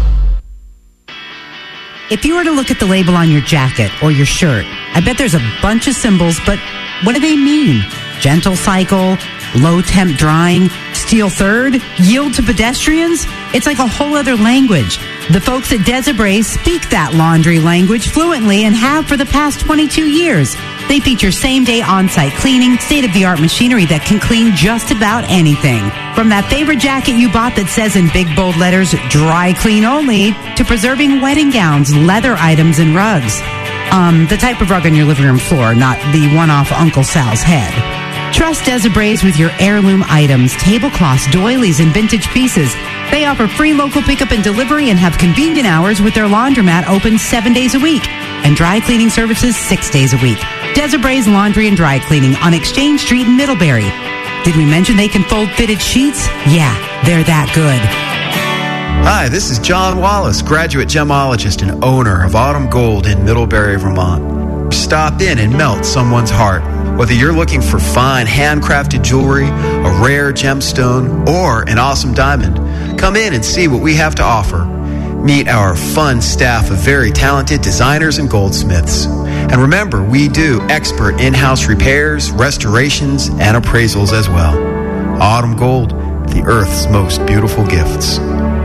If you were to look at the label on your jacket or your shirt, I bet there's a bunch of symbols, but what do they mean? Gentle cycle, low temp drying, steel third, yield to pedestrians? It's like a whole other language. The folks at Desibray speak that laundry language fluently and have for the past 22 years. They feature same-day on-site cleaning, state-of-the-art machinery that can clean just about anything. From that favorite jacket you bought that says in big bold letters, dry clean only, to preserving wedding gowns, leather items, and rugs. The type of rug on your living room floor, not the one off Uncle Sal's head. Trust Desibrays with your heirloom items, tablecloths, doilies, and vintage pieces. They offer free local pickup and delivery and have convenient hours with their laundromat open 7 days a week and dry cleaning services 6 days a week. Desibrays Laundry and Dry Cleaning on Exchange Street in Middlebury. Did we mention they can fold fitted sheets? Yeah, they're that good. Hi, this is John Wallace, graduate gemologist and owner of Autumn Gold in Middlebury, Vermont. Stop in and melt someone's heart. Whether you're looking for fine handcrafted jewelry, a rare gemstone, or an awesome diamond, come in and see what we have to offer. Meet our fun staff of very talented designers and goldsmiths. And remember, we do expert in-house repairs, restorations, and appraisals as well. Autumn Gold, the Earth's most beautiful gifts.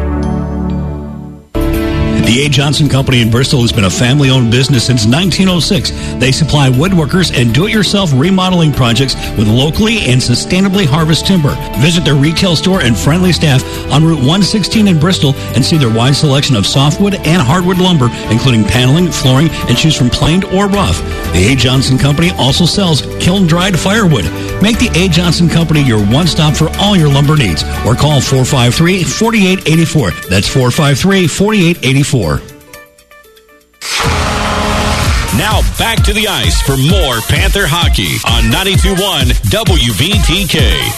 The A. Johnson Company in Bristol has been a family-owned business since 1906. They supply woodworkers and do-it-yourself remodeling projects with locally and sustainably harvested timber. Visit their retail store and friendly staff on Route 116 in Bristol and see their wide selection of softwood and hardwood lumber, including paneling, flooring, and choose from planed or rough. The A. Johnson Company also sells kiln-dried firewood. Make the A. Johnson Company your one-stop for all your lumber needs, or call 453-4884. That's 453-4884. Now back to the ice for more Panther hockey on 92.1 WVTK.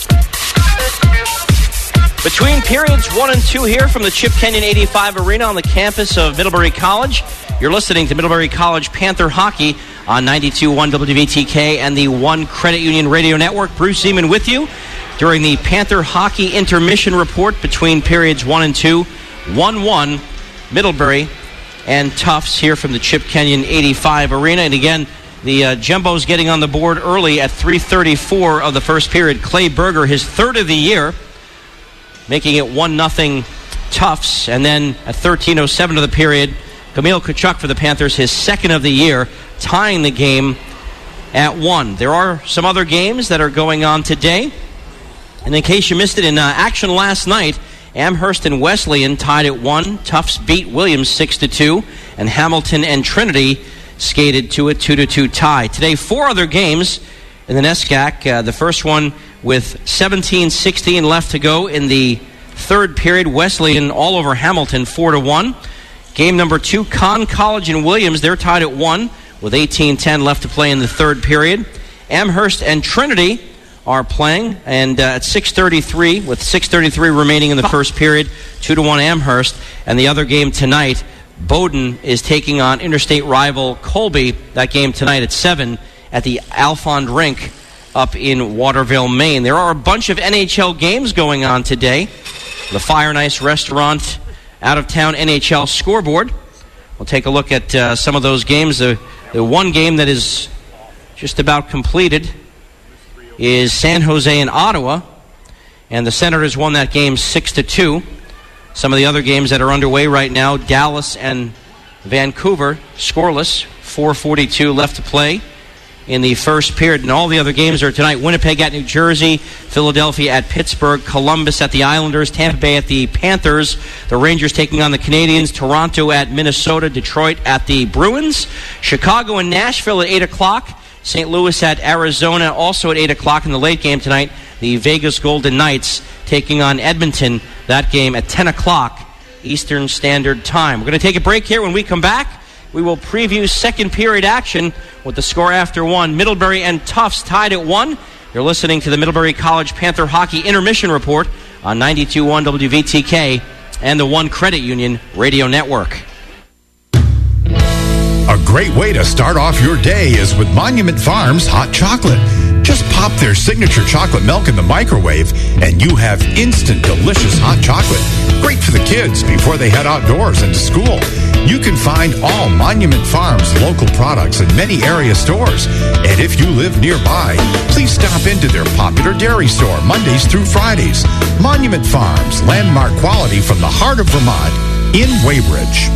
Between periods 1 and 2 here from the Chip Kenyon 85 Arena on the campus of Middlebury College, you're listening to Middlebury College Panther hockey on 92.1 WVTK and the One Credit Union Radio Network. Bruce Zeman with you during the Panther hockey intermission report between periods 1 and 2. 1-1 Middlebury and Tufts here from the Chip Kenyon 85 Arena. And again, the Jumbo's getting on the board early at 3:34 of the first period. Clay Berger, his third of the year, making it 1-0 Tufts. And then at 13:07 of the period, Kamil Tkachuk for the Panthers, his second of the year, tying the game at 1. There are some other games that are going on today. And in case you missed it, in action last night, Amherst and Wesleyan tied at 1. Tufts beat Williams 6-2. And Hamilton and Trinity skated to a 2-2 tie. Today, 4 other games in the NESCAC. The first one with 17:16 left to go in the third period. Wesleyan all over Hamilton 4-1. Game number 2, Conn College and Williams. They're tied at 1 with 18:10 left to play in the third period. Amherst and Trinity are playing, and at 6:33, with 6:33 remaining in the first period, 2-1 Amherst. And the other game tonight, Bowdoin is taking on interstate rival Colby. That game tonight at 7 at the Alfond Rink up in Waterville, Maine. There are a bunch of NHL games going on today. The Fire and Ice Restaurant out-of-town NHL scoreboard. We'll take a look at some of those games. The one game that is just about completed is San Jose and Ottawa, and the Senators won that game 6-2. Some of the other games that are underway right now, Dallas and Vancouver, scoreless, 4:42 left to play in the first period. And all the other games are tonight. Winnipeg at New Jersey, Philadelphia at Pittsburgh, Columbus at the Islanders, Tampa Bay at the Panthers, the Rangers taking on the Canadiens, Toronto at Minnesota, Detroit at the Bruins, Chicago and Nashville at 8 o'clock, St. Louis at Arizona also at 8 o'clock in the late game tonight. The Vegas Golden Knights taking on Edmonton, that game at 10 o'clock Eastern Standard Time. We're going to take a break here. When we come back, we will preview second period action with the score after 1. Middlebury and Tufts tied at 1. You're listening to the Middlebury College Panther Hockey Intermission Report on 92.1 WVTK and the One Credit Union Radio Network. A great way to start off your day is with Monument Farms hot chocolate. Just pop their signature chocolate milk in the microwave and you have instant delicious hot chocolate. Great for the kids before they head outdoors and to school. You can find all Monument Farms local products in many area stores. And if you live nearby, please stop into their popular dairy store Mondays through Fridays. Monument Farms, landmark quality from the heart of Vermont in Weybridge.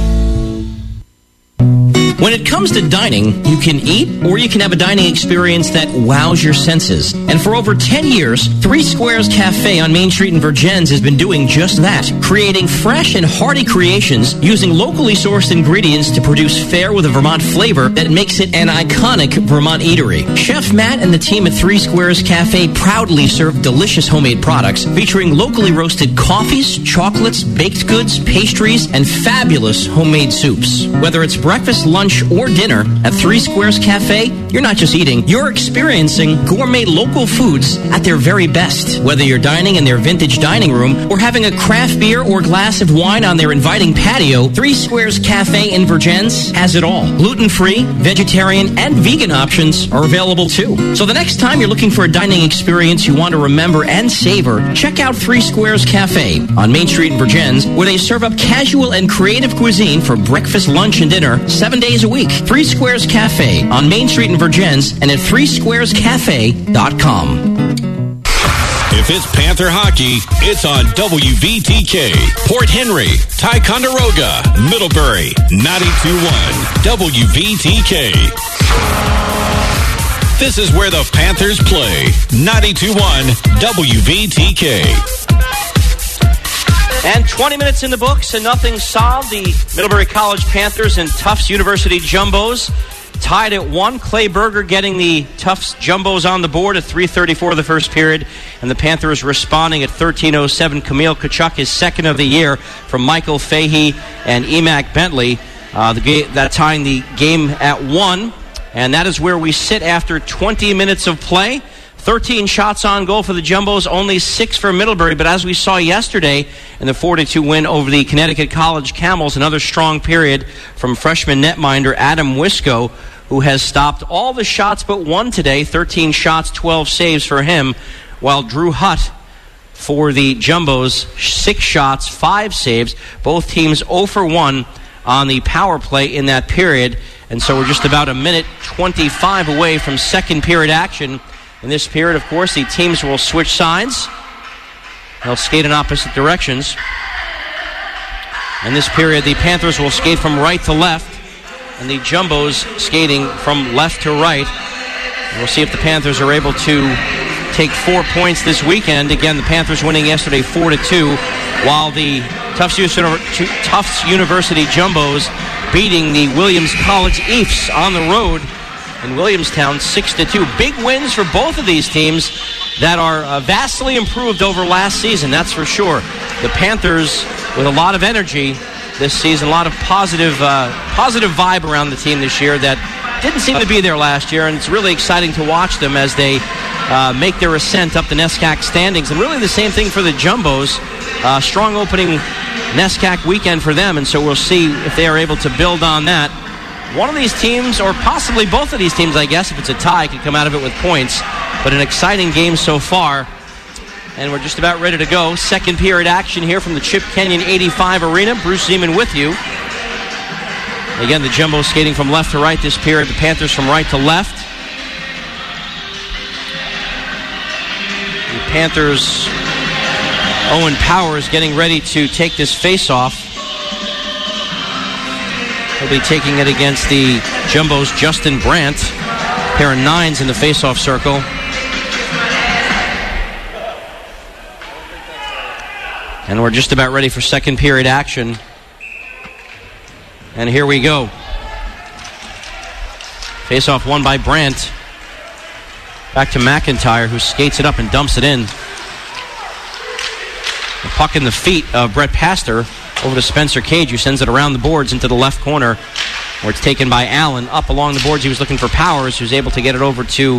When it comes to dining, you can eat or you can have a dining experience that wows your senses. And for over 10 years, Three Squares Cafe on Main Street in Vergennes has been doing just that, creating fresh and hearty creations using locally sourced ingredients to produce fare with a Vermont flavor that makes it an iconic Vermont eatery. Chef Matt and the team at Three Squares Cafe proudly serve delicious homemade products featuring locally roasted coffees, chocolates, baked goods, pastries, and fabulous homemade soups. Whether it's breakfast, lunch, or dinner at Three Squares Cafe, you're not just eating, you're experiencing gourmet local foods at their very best. Whether you're dining in their vintage dining room or having a craft beer or glass of wine on their inviting patio, Three Squares Cafe in Vergennes has it all. Gluten-free, vegetarian, and vegan options are available too. So the next time you're looking for a dining experience you want to remember and savor, check out Three Squares Cafe on Main Street in Vergennes, where they serve up casual and creative cuisine for breakfast, lunch, and dinner 7 days a week. Three Squares Cafe on Main Street in Vergennes and at threesquarescafe.com. If it's Panther hockey, it's on WVTK. Port Henry, Ticonderoga, Middlebury, 92.1 WVTK. This is where the Panthers play. 92.1 WVTK. And 20 minutes in the books and nothing solved. The Middlebury College Panthers and Tufts University Jumbos tied at 1. Clay Berger getting the Tufts Jumbos on the board at 3:34 of the first period. And the Panthers responding at 13:07. Camille Tkachuk, his second of the year, from Michael Fahey and Emac Bentley. That tying the game at 1. And that is where we sit after 20 minutes of play. 13 shots on goal for the Jumbos, only 6 for Middlebury. But as we saw yesterday in the 4-2 win over the Connecticut College Camels, another strong period from freshman netminder Adam Wisco, who has stopped all the shots but one today. 13 shots, 12 saves for him, while Drew Hutt for the Jumbos, 6 shots, 5 saves. Both teams 0 for 1 on the power play in that period. And so we're just about a minute 25 away from second period action. In this period, of course, the teams will switch sides. They'll skate in opposite directions. In this period, the Panthers will skate from right to left, and the Jumbos skating from left to right. And we'll see if the Panthers are able to take 4 points this weekend. Again, the Panthers winning yesterday 4-2, while the Tufts University Jumbos beating the Williams College Eafs on the road in Williamstown 6-2. Big wins for both of these teams that are vastly improved over last season, that's for sure. The Panthers with a lot of energy this season, a lot of positive vibe around the team this year that didn't seem to be there last year, and it's really exciting to watch them as they make their ascent up the NESCAC standings. And really the same thing for the Jumbos. Strong opening NESCAC weekend for them, and so we'll see if they are able to build on that. One of these teams, or possibly both of these teams, I guess, if it's a tie, could come out of it with points. But an exciting game so far. And we're just about ready to go. Second period action here from the Chip Kenyon 85 Arena. Bruce Zeman with you. Again, the Jumbos skating from left to right this period. The Panthers from right to left. The Panthers, Owen Powers getting ready to take this face-off. He'll be taking it against the Jumbos' Justin Brandt. Pair of 9s in the face-off circle. And we're just about ready for second period action. And here we go. Face-off won by Brandt. Back to McIntyre, who skates it up and dumps it in. The puck in the feet of Brett Pastor over to Spencer Cage, who sends it around the boards into the left corner, where it's taken by Allen. Up along the boards, he was looking for Powers, who's able to get it over to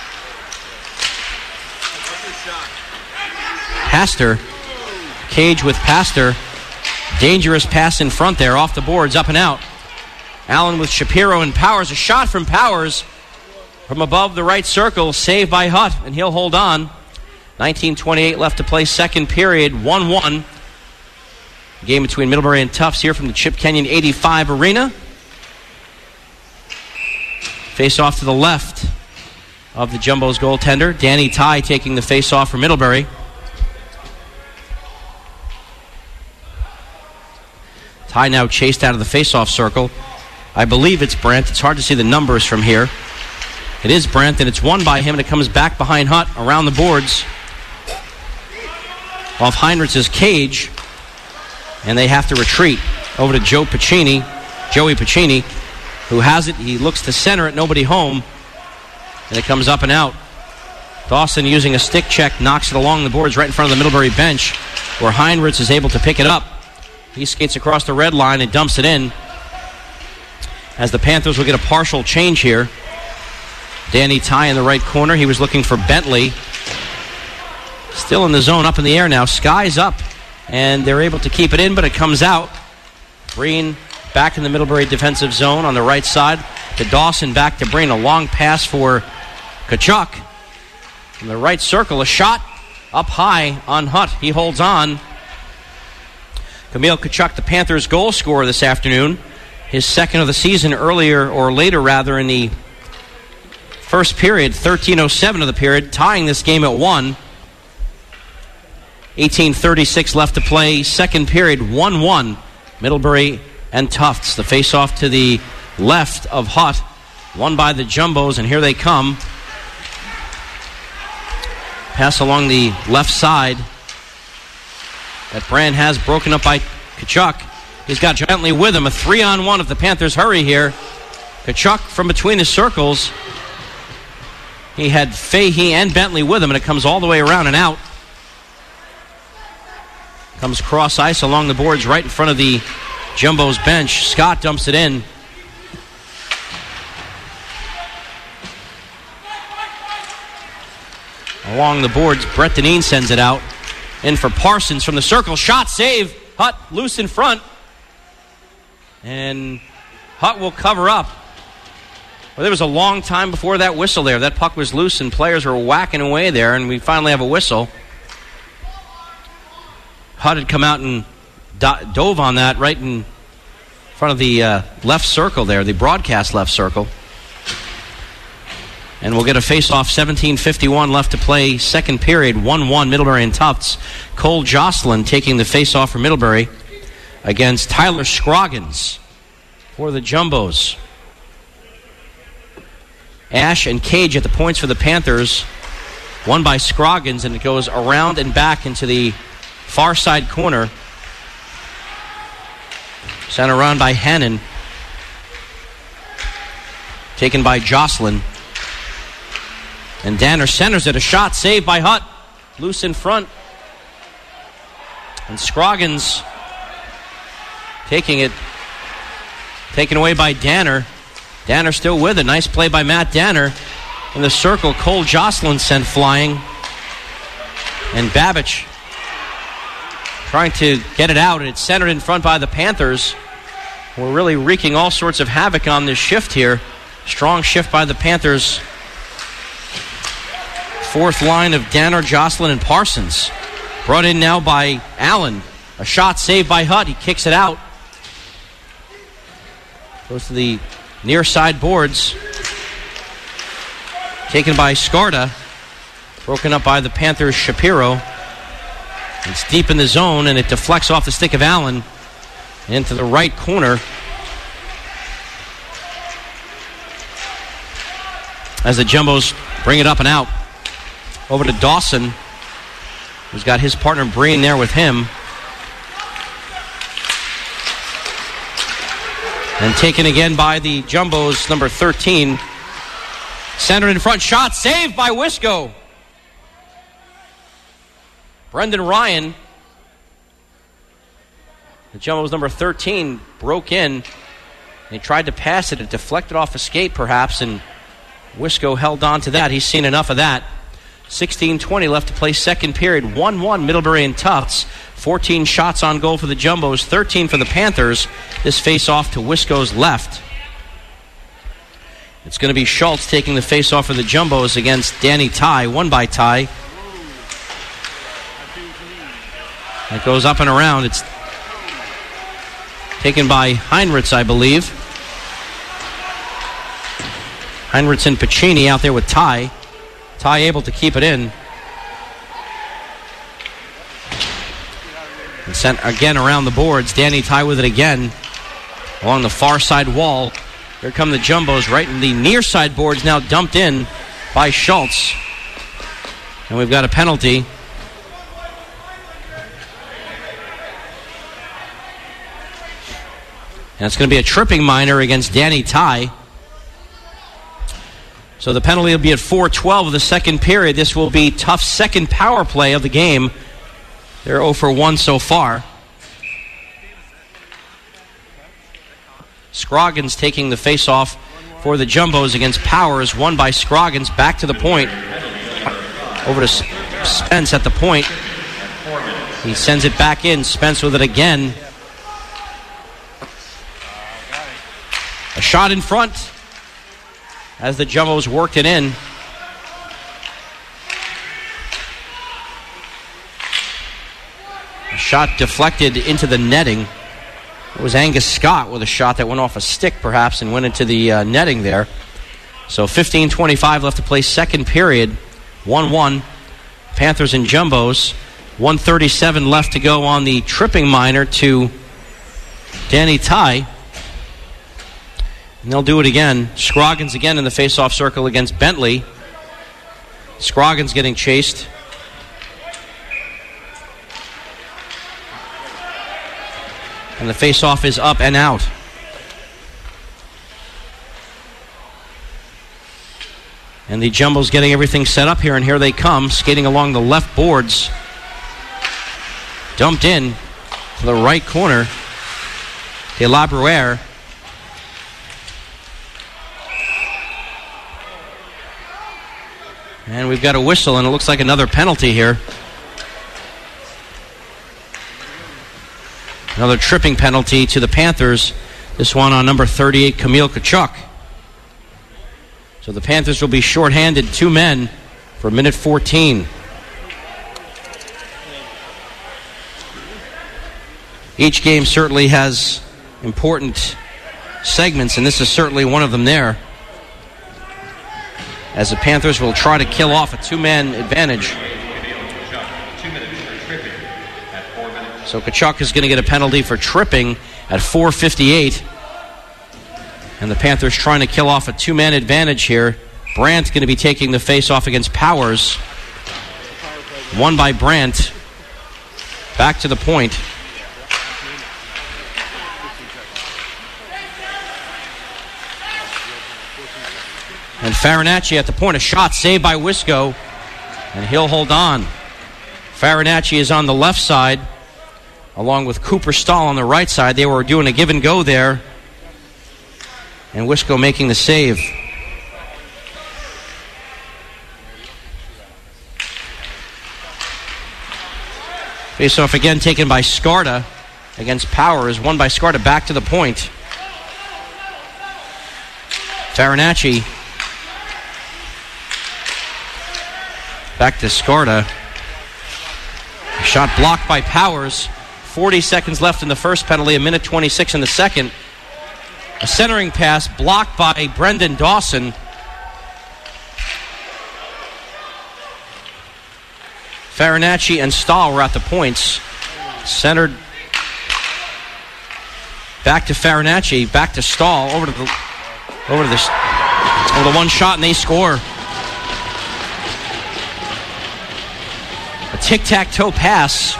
Pastor. Cage with Pastor. Dangerous pass in front there, off the boards, up and out. Allen with Shapiro and Powers. A shot from Powers from above the right circle, saved by Hutt, and he'll hold on. 19:28 left to play, second period, 1-1. Game between Middlebury and Tufts here from the Chip Kenyon 85 Arena. Face off to the left of the Jumbos goaltender. Danny Ty taking the face off for Middlebury. Ty now chased out of the face-off circle. I believe it's Brandt. It's hard to see the numbers from here. It is Brandt, and it's won by him, and it comes back behind Hutt around the boards off Heinrich's Cage, and they have to retreat over to Joey Pacini, who has it. He looks to center it, nobody home, and it comes up and out. Dawson, using a stick check, knocks it along the boards right in front of the Middlebury bench, where Heinrich is able to pick it up. He skates across the red line and dumps it in, as the Panthers will get a partial change here. Danny Ty in the right corner. He was looking for Bentley. Still in the zone, up in the air now. Sky's up, and they're able to keep it in, but it comes out. Breen back in the Middlebury defensive zone on the right side. To Dawson, back to Breen. A long pass for Tkachuk. In the right circle, a shot up high on Hutt. He holds on. Kamil Tkachuk, the Panthers' goal scorer this afternoon. His second of the season later in the first period, 13:07 of the period, tying this game at 1. 18:36 left to play, second period, 1-1. Middlebury and Tufts. The face-off to the left of Hutt, won by the Jumbos, and here they come. Pass along the left side that Brand has, broken up by Tkachuk. He's got Bentley with him. A 3-on-1 if the Panthers hurry here. Tkachuk from between the circles. He had Fahey and Bentley with him, and it comes all the way around and out. Comes cross ice along the boards right in front of the Jumbos bench. Scott dumps it in. Along the boards, Brett Deneen sends it out. In for Parsons from the circle. Shot, save. Hutt loose in front. And Hutt will cover up. Well, there was a long time before that whistle there. That puck was loose and players were whacking away there, and we finally have a whistle. Hutt had come out and dove on that right in front of the left circle there, the broadcast left circle. And we'll get a face-off, 17:51 left to play, second period, 1-1 Middlebury and Tufts. Cole Jocelyn taking the face-off for Middlebury against Tyler Scroggins for the Jumbos. Ash and Cage at the points for the Panthers, won by Scroggins, and it goes around and back into the far side corner. Sent around by Hannon. Taken by Jocelyn. And Danner centers it. A shot saved by Hutt. Loose in front. And Scroggins taking it. Taken away by Danner. Danner still with it. Nice play by Matt Danner. In the circle, Cole Jocelyn sent flying. And Babich trying to get it out. And it's centered in front by the Panthers. We're really wreaking all sorts of havoc on this shift here. Strong shift by the Panthers. Fourth line of Danner, Jocelyn, and Parsons. Brought in now by Allen. A shot saved by Hutt. He kicks it out. Goes to the near side boards. Taken by Skarda. Broken up by the Panthers' Shapiro. It's deep in the zone, and it deflects off the stick of Allen into the right corner. as the Jumbos bring it up and out. Over to Dawson, who's got his partner Breen there with him. And taken again by the Jumbos, number 13. Centered in front, shot saved by Wisco. Brendan Ryan, the Jumbos number 13, broke in. They tried to pass it. It deflected off a skate, perhaps, and Wisco held on to that. He's seen enough of that. 16:20 left to play second period. 1-1 Middlebury and Tufts. 14 shots on goal for the Jumbos, 13 for the Panthers. This face-off to Wisco's left. It's going to be Schultz taking the face-off for the Jumbos against Danny Ty. Won by Ty. It goes up and around. It's taken by Heinrichs, I believe. Heinrichs and Pacini out there with Ty. Ty able to keep it in. And sent again around the boards. Danny Ty with it again along the far side wall. Here come the Jumbos right in the near side boards, now dumped in by Schultz. And we've got a penalty. And it's going to be a tripping minor against Danny Ty. So the penalty will be at 4:12 of the second period. This will be Tufts' second power play of the game. They're 0 for 1 so far. Scroggins taking the face-off for the Jumbos against Powers. Won by Scroggins. Back to the point. Over to Spence at the point. He sends it back in. Spence with it again. A shot in front as the Jumbos worked it in. A shot deflected into the netting. It was Angus Scott with a shot that went off a stick perhaps and went into the netting there. So 15:25 left to play second period. 1-1 Panthers and Jumbos. 1:37 left to go on the tripping minor to Danny Ty. And they'll do it again. Scroggins again in the face-off circle against Bentley. Scroggins getting chased. And the face-off is up and out. And the Jumbos getting everything set up here, and here they come, skating along the left boards. Dumped in to the right corner. De La Bruere. And we've got a whistle, and it looks like another penalty here. Another tripping penalty to the Panthers. This one on number 38, Kamil Tkachuk. So the Panthers will be shorthanded, 2 men for minute 14. Each game certainly has important segments, and this is certainly one of them there, as the Panthers will try to kill off a 2-man advantage. So Tkachuk is going to get a penalty for tripping at 4:58. And the Panthers trying to kill off a 2-man advantage here. Brandt going to be taking the face-off against Powers. Won by Brandt. Back to the point. And Farinacci at the point. A shot saved by Wisco. And he'll hold on. Farinacci is on the left side, along with Cooper Stahl on the right side. They were doing a give and go there. And Wisco making the save. Face-off again taken by Skarda against Powers. Won by Skarda. Back to the point. Farinacci. Back to Skarda. Shot blocked by Powers. 40 seconds left in the first penalty, a minute 26 in the second. A centering pass blocked by Brendan Dawson. Farinacci and Stahl were at the points. Centered back to Farinacci, back to Stahl, over to the Oh, the one shot and they score. A tic-tac-toe pass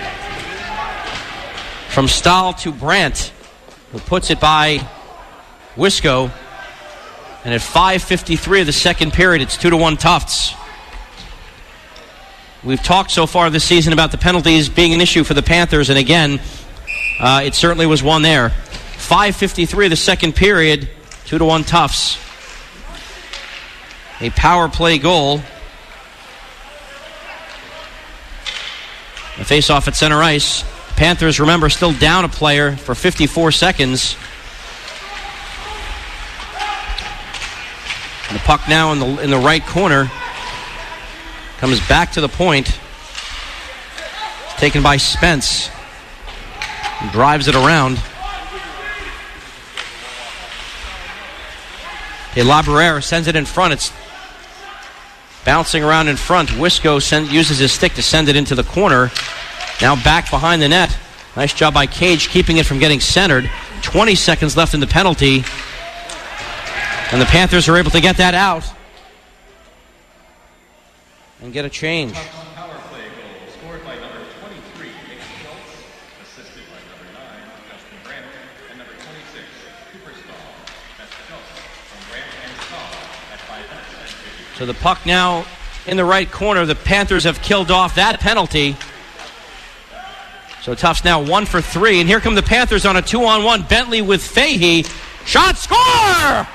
from Stahl to Brandt, who puts it by Wisco. And at 5:53 of the second period, it's 2-1 Tufts. We've talked so far this season about the penalties being an issue for the Panthers, and again, it certainly was one there. 5:53 of the second period, 2-1 Tufts. A power play goal. A face-off at center ice. Panthers, remember, still down a player for 54 seconds. And the puck now in the right corner. Comes back to the point. Taken by Spence. He drives it around. LaBerriere sends it in front. It's bouncing around in front. Wisco uses his stick to send it into the corner. Now back behind the net. Nice job by Cage keeping it from getting centered. 20 seconds left in the penalty. And the Panthers are able to get that out and get a change. Power play goal scored by number 23, Nick Schultz, assisted by number 9, Justin Brandt, and number 26, Cooper Stahl. That's Schultz from Brandt and Stahl at 5 minutes. So the puck now in the right corner. The Panthers have killed off that penalty. So Tufts now 1 for 3. And here come the Panthers on a 2-on-1. Bentley with Fahey. Shot, score!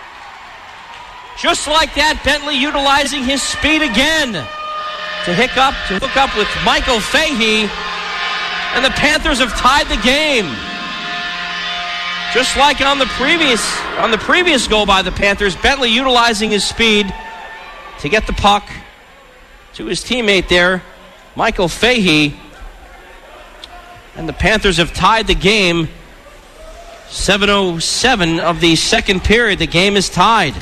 Just like that, Bentley utilizing his speed again to hook up with Michael Fahey. And the Panthers have tied the game. Just like on the previous goal by the Panthers, Bentley utilizing his speed to get the puck to his teammate there, Michael Fahey. And the Panthers have tied the game. 7:07 of the second period. The game is tied.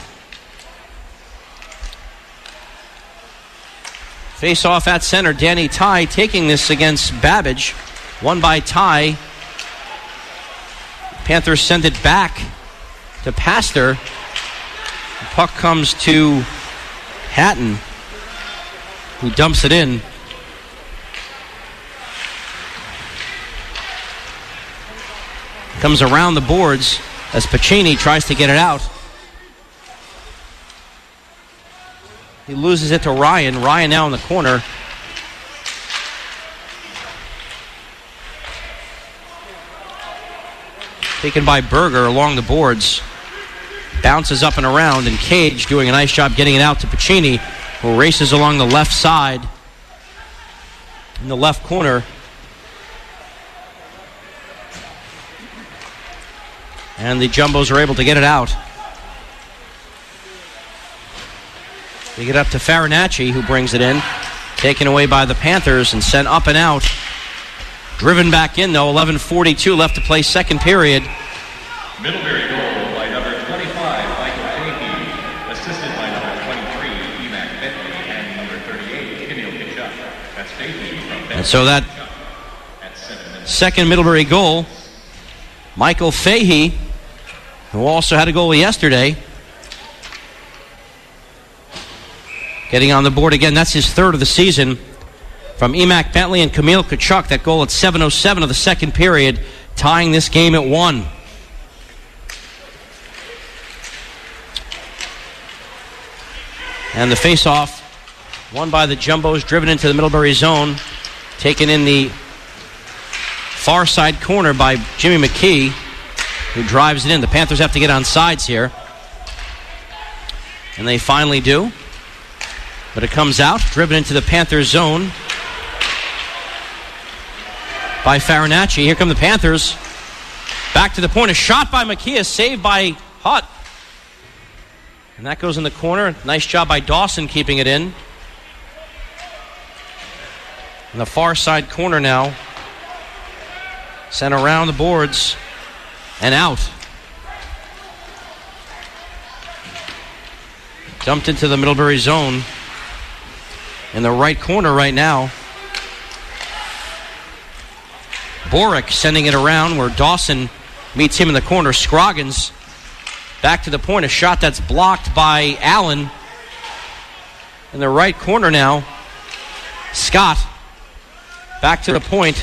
Face off at center. Danny Ty taking this against Babbage. Won by Ty. Panthers send it back to Pastor. The puck comes to Hatton, who dumps it in. Comes around the boards as Pacini tries to get it out. He loses it to Ryan. Ryan now in the corner. Taken by Berger along the boards. Bounces up and around, and Cage doing a nice job getting it out to Pacini, who races along the left side in the left corner. And the Jumbos are able to get it out. They get up to Farinacci, who brings it in. Taken away by the Panthers and sent up and out. Driven back in, though. 11:42 left to play second period. Middlebury goal by number 25, Michael Fahey, assisted by number 23, Emac Bentley, and number 38, Emil Kachuk. That's Fahey from Bentley. And so that second Middlebury goal, Michael Fahey, who also had a goal yesterday, getting on the board again. That's his third of the season from Emac Bentley and Camille Kachuk. That goal at 7:07 of the second period, tying this game at 1. And the face-off, won by the Jumbos, driven into the Middlebury zone, taken in the far side corner by Jimmy McKee, who drives it in. The Panthers have to get on sides here. And they finally do. But it comes out, driven into the Panthers zone by Farinacci. Here come the Panthers. Back to the point. A shot by McKee, saved by Hutt. And that goes in the corner. Nice job by Dawson keeping it in. In the far side corner now. Sent around the boards and out. Dumped into the Middlebury zone. In the right corner right now. Boric sending it around where Dawson meets him in the corner. Scroggins Back to the point, a shot that's blocked by Allen. In the right corner now, Scott. Back to the point.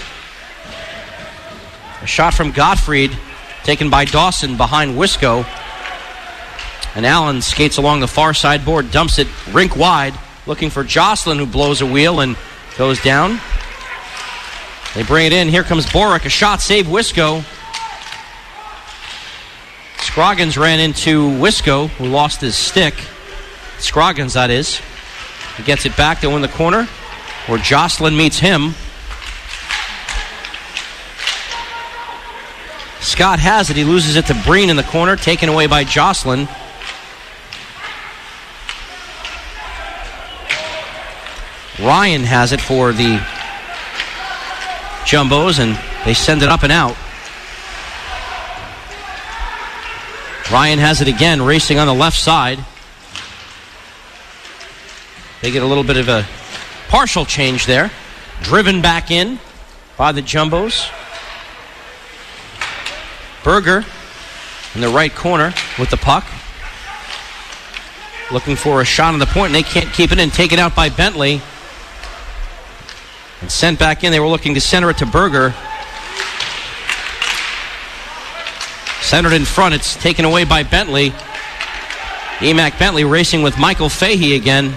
A shot from Gottfried, taken by Dawson behind Wisco. And Allen skates along the far side board, dumps it rink wide, looking for Jocelyn, who blows a wheel and goes down. They bring it in. Here comes Boric. A shot, save Wisco. Scroggins ran into Wisco, who lost his stick. Scroggins, that is. He gets it back. They win the corner, where Jocelyn meets him. Scott has it. He loses it to Breen in the corner, taken away by Jocelyn. Ryan has it for the Jumbos, and they send it up and out. Ryan has it again, racing on the left side. They get a little bit of a partial change there. Driven back in by the Jumbos. Berger in the right corner with the puck. Looking for a shot on the point, and they can't keep it in. Taken out by Bentley. And sent back in. They were looking to center it to Berger. Centered in front. It's taken away by Bentley. Emac Bentley racing with Michael Fahey again.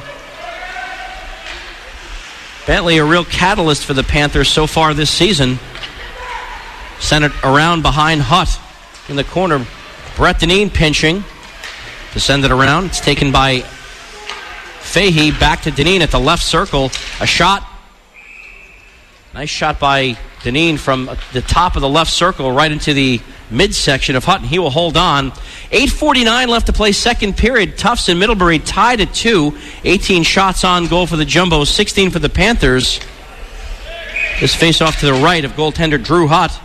Bentley, a real catalyst for the Panthers so far this season. Sent it around behind Hutt in the corner. Brett Dineen pinching to send it around. It's taken by Fahey. Back to Dineen at the left circle. A shot. Nice shot by Dineen from the top of the left circle right into the midsection of Hutton. He will hold on. 8:49 left to play second period. Tufts and Middlebury tied at 2. 18 shots on goal for the Jumbos, 16 for the Panthers. This face-off to the right of goaltender Drew Hutt.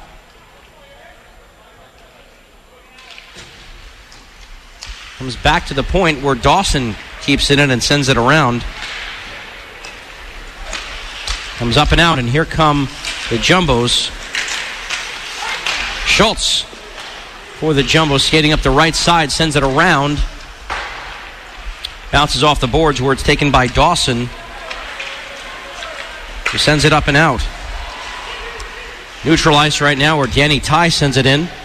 Comes back to the point where Dawson keeps it in and sends it around. Comes up and out, and here come the Jumbos. Schultz for the Jumbos, skating up the right side, sends it around. Bounces off the boards where it's taken by Dawson, who sends it up and out. Neutral ice right now where Danny Ty sends it in.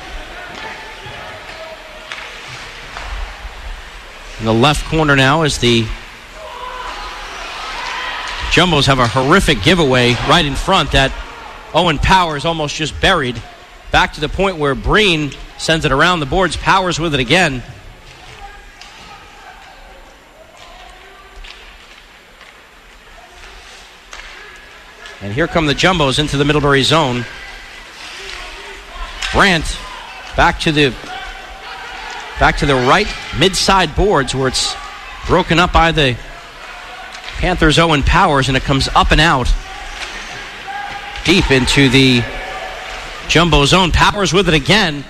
In the left corner now is the Jumbos have a horrific giveaway right in front that Owen Powers almost just buried. Back to the point where Breen sends it around the boards. Powers with it again. And here come the Jumbos into the Middlebury zone. Brandt back to the right mid-side boards where it's broken up by the Panthers' Owen Powers, and it comes up and out deep into the Jumbo zone. Powers with it again.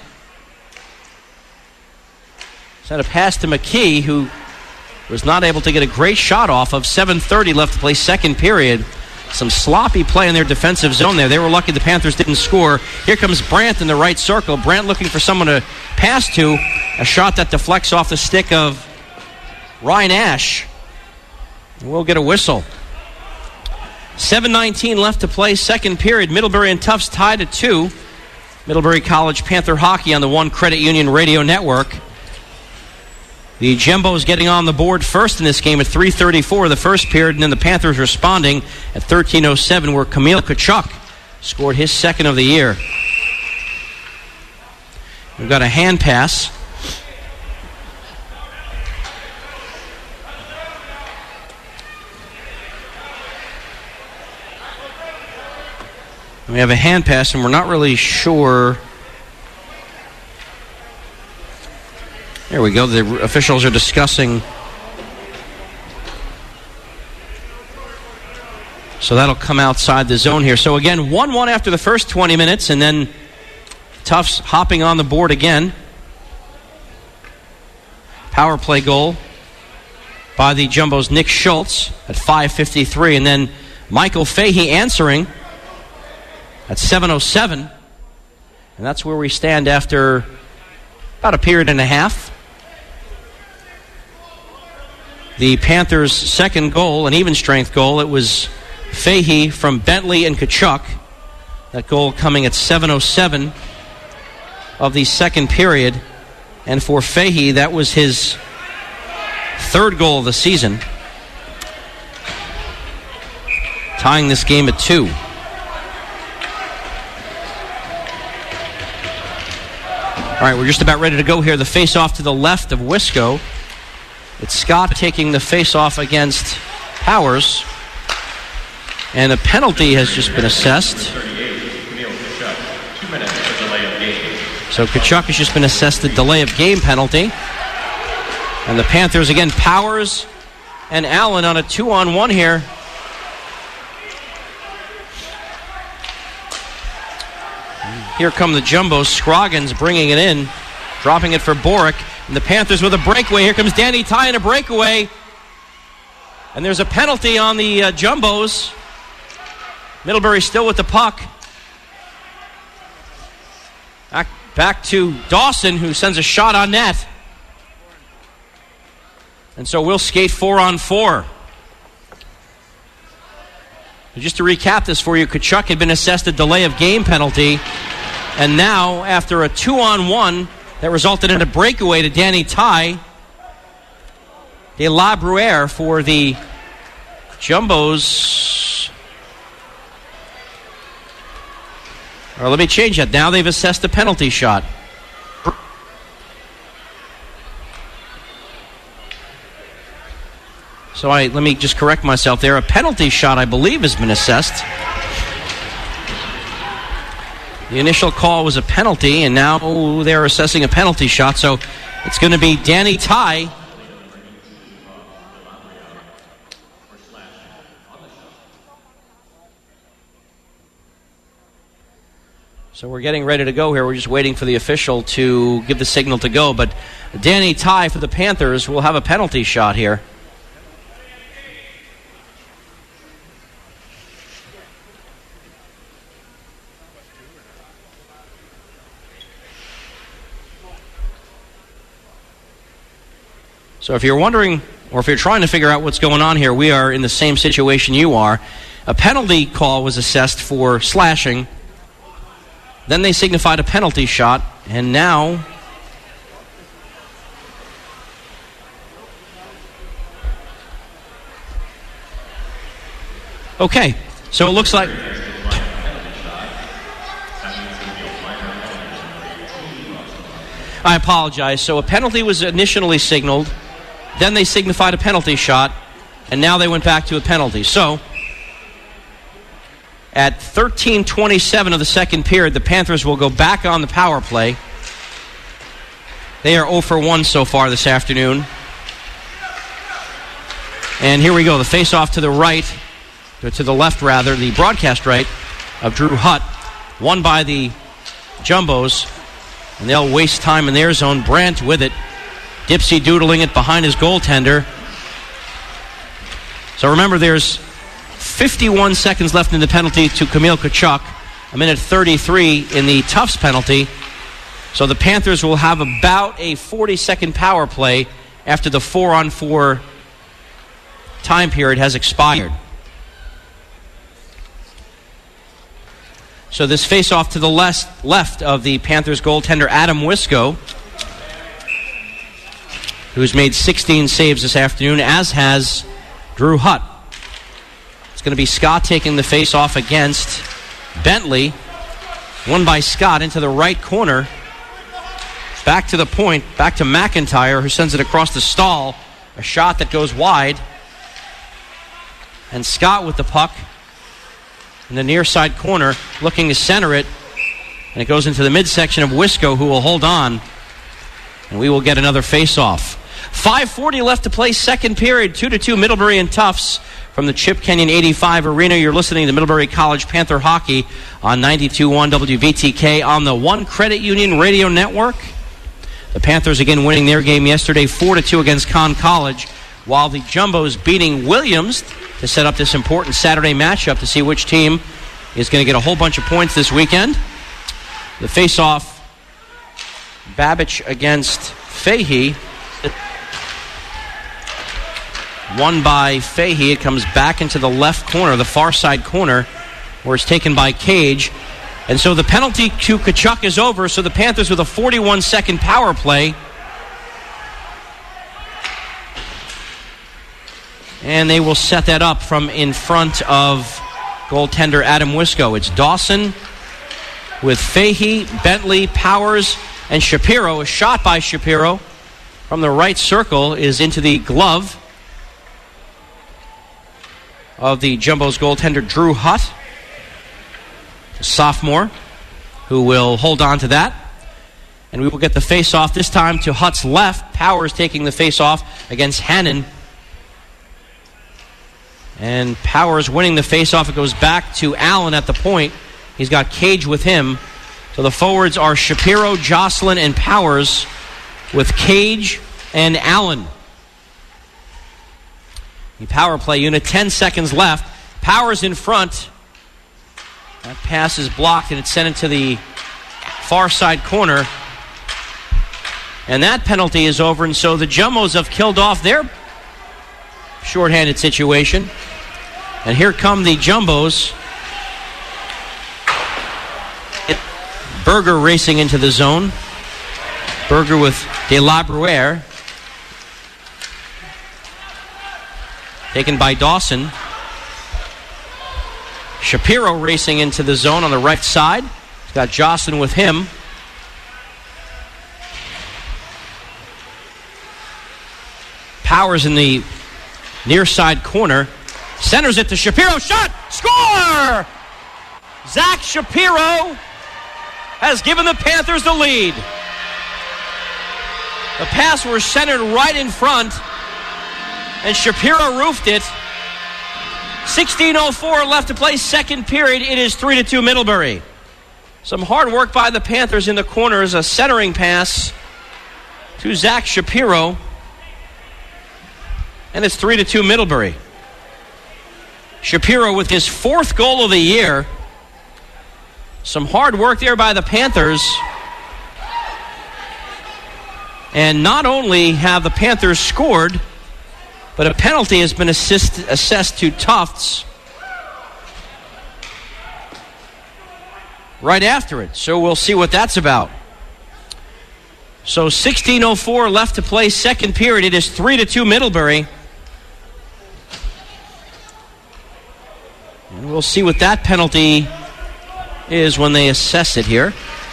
Sent a pass to McKee, who was not able to get a great shot off of. 7:30 left to play second period. Some sloppy play in their defensive zone there. They were lucky the Panthers didn't score. Here comes Brandt in the right circle. Brandt looking for someone to pass to. A shot that deflects off the stick of Ryan Ash. We'll get a whistle. 7:19 left to play second period. Middlebury and Tufts tied at 2. Middlebury College Panther Hockey on the One Credit Union Radio Network. The Jumbos getting on the board first in this game at 3:34 the first period, and then the Panthers responding at 13:07 where Kamil Tkachuk scored his second of the year. We've got a hand pass. We have a hand pass, and we're not really sure. There we go. The officials are discussing. So that'll come outside the zone here. So again, 1-1 after the first 20 minutes, and then Tufts hopping on the board again. Power play goal by the Jumbos' Nick Schultz at 5:53, and then Michael Fahey answering at 7:07. And that's where we stand after about a period and a half. the Panthers' second goal, an even strength goal. It was Fahey from Bentley and Tkachuk. That goal coming at 7:07 of the second period. And for Fahey, that was his third goal of the season, tying this game at 2. All right, we're just about ready to go here. The face-off to the left of Wisco. It's Scott taking the face-off against Powers. And a penalty has just been assessed. So Tkachuk has just been assessed the delay of game penalty. And the Panthers, again, Powers and Allen on a 2-on-1 here. Here come the Jumbos. Scroggins bringing it in, dropping it for Boric. And the Panthers with a breakaway. Here comes Danny Ty in a breakaway. And there's a penalty on the Jumbos. Middlebury still with the puck. Back to Dawson, who sends a shot on net. And so we'll skate 4-on-4. Just to recap this for you, Tkachuk had been assessed a delay of game penalty. And now, after a 2-on-1 that resulted in a breakaway to Danny Ty, De La Bruyere for the Jumbos. Or let me change that. Now they've assessed a penalty shot. So let me just correct myself there. A penalty shot, I believe, has been assessed. The initial call was a penalty, and now they're assessing a penalty shot. So it's going to be Danny Ty. So we're getting ready to go here. We're just waiting for the official to give the signal to go. But Danny Ty for the Panthers will have a penalty shot here. So if you're wondering, or if you're trying to figure out what's going on here, we are in the same situation you are. A penalty call was assessed for slashing. Then they signified a penalty shot, and now okay, so it looks like I apologize. So a penalty was initially signaled, then they signified a penalty shot, and now they went back to a penalty. So at 13:27 of the second period, the Panthers will go back on the power play. They are 0 for 1 so far this afternoon. And here we go, the face-off to the right, to the left rather, the broadcast right of Drew Hutt, won by the Jumbos. And they'll waste time in their zone. Brandt with it, Dipsy doodling it behind his goaltender. So remember, there's 51 seconds left in the penalty to Kamil Tkachuk, a minute 33 in the Tufts penalty. So the Panthers will have about a 40-second power play after the 4-on-4 time period has expired. So this face-off to the left of the Panthers goaltender Adam Wisco, who's made 16 saves this afternoon, as has Drew Hutt. It's going to be Scott taking the face-off against Bentley. Won by Scott into the right corner. Back to the point, back to McIntyre, who sends it across the stall. A shot that goes wide. And Scott with the puck in the near side corner, looking to center it. And it goes into the midsection of Wisco, who will hold on. And we will get another face-off. 5:40 left to play, second period, 2-2 Middlebury and Tufts from the Chip Kenyon 85 Arena. You're listening to Middlebury College Panther Hockey on 92.1 WVTK on the One Credit Union Radio Network. The Panthers again winning their game yesterday 4-2 against Conn College, while the Jumbos beating Williams to set up this important Saturday matchup to see which team is going to get a whole bunch of points this weekend. The face-off, Babbage against Fahey. won by Fahey. It comes back into the left corner, the far side corner, where it's taken by Cage. And so the penalty to Tkachuk is over, so the Panthers with a 41-second power play. And they will set that up from in front of goaltender Adam Wisco. It's Dawson with Fahey, Bentley, Powers, and Shapiro. A shot by Shapiro from the right circle is into the glove of the Jumbo's goaltender Drew Hutt, a sophomore, who will hold on to that. And we will get the face-off this time to Hutt's left. Powers taking the face-off against Hannon. And Powers winning the face-off. It goes back to Allen at the point. He's got Cage with him. So the forwards are Shapiro, Jocelyn, and Powers with Cage and Allen. The power play unit, 10 seconds left. Powers in front. That pass is blocked and it's sent into the far side corner. And that penalty is over, and so the Jumbos have killed off their shorthanded situation. And here come the Jumbos. Berger racing into the zone. Berger with De La Bruyere. Taken by Dawson. Shapiro racing into the zone on the right side. He's got Jocelyn with him. Powers in the near side corner. Centers it to Shapiro. Shot! Score! Zach Shapiro has given the Panthers the lead. The pass was centered right in front, and Shapiro roofed it. 16:04 left to play, second period. It is 3-2 Middlebury. Some hard work by the Panthers in the corners. A centering pass to Zach Shapiro. And it's 3-2 Middlebury. Shapiro with his fourth goal of the year. Some hard work there by the Panthers. And not only have the Panthers scored, but a penalty has been assessed to Tufts right after it. So we'll see what that's about. So 16:04 left to play, second period. It is 3-2 Middlebury. And we'll see what that penalty is when they assess it here.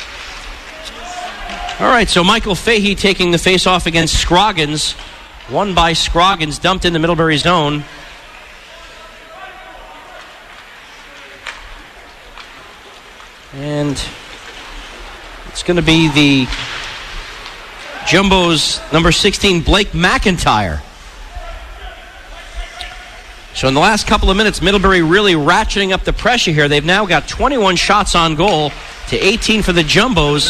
All right, so Michael Fahey taking the face-off against Scroggins. Won by Scroggins, dumped into Middlebury zone. And it's going to be the Jumbo's number 16, Blake McIntyre. So in the last couple of minutes, Middlebury really ratcheting up the pressure here. They've now got 21 shots on goal to 18 for the Jumbos.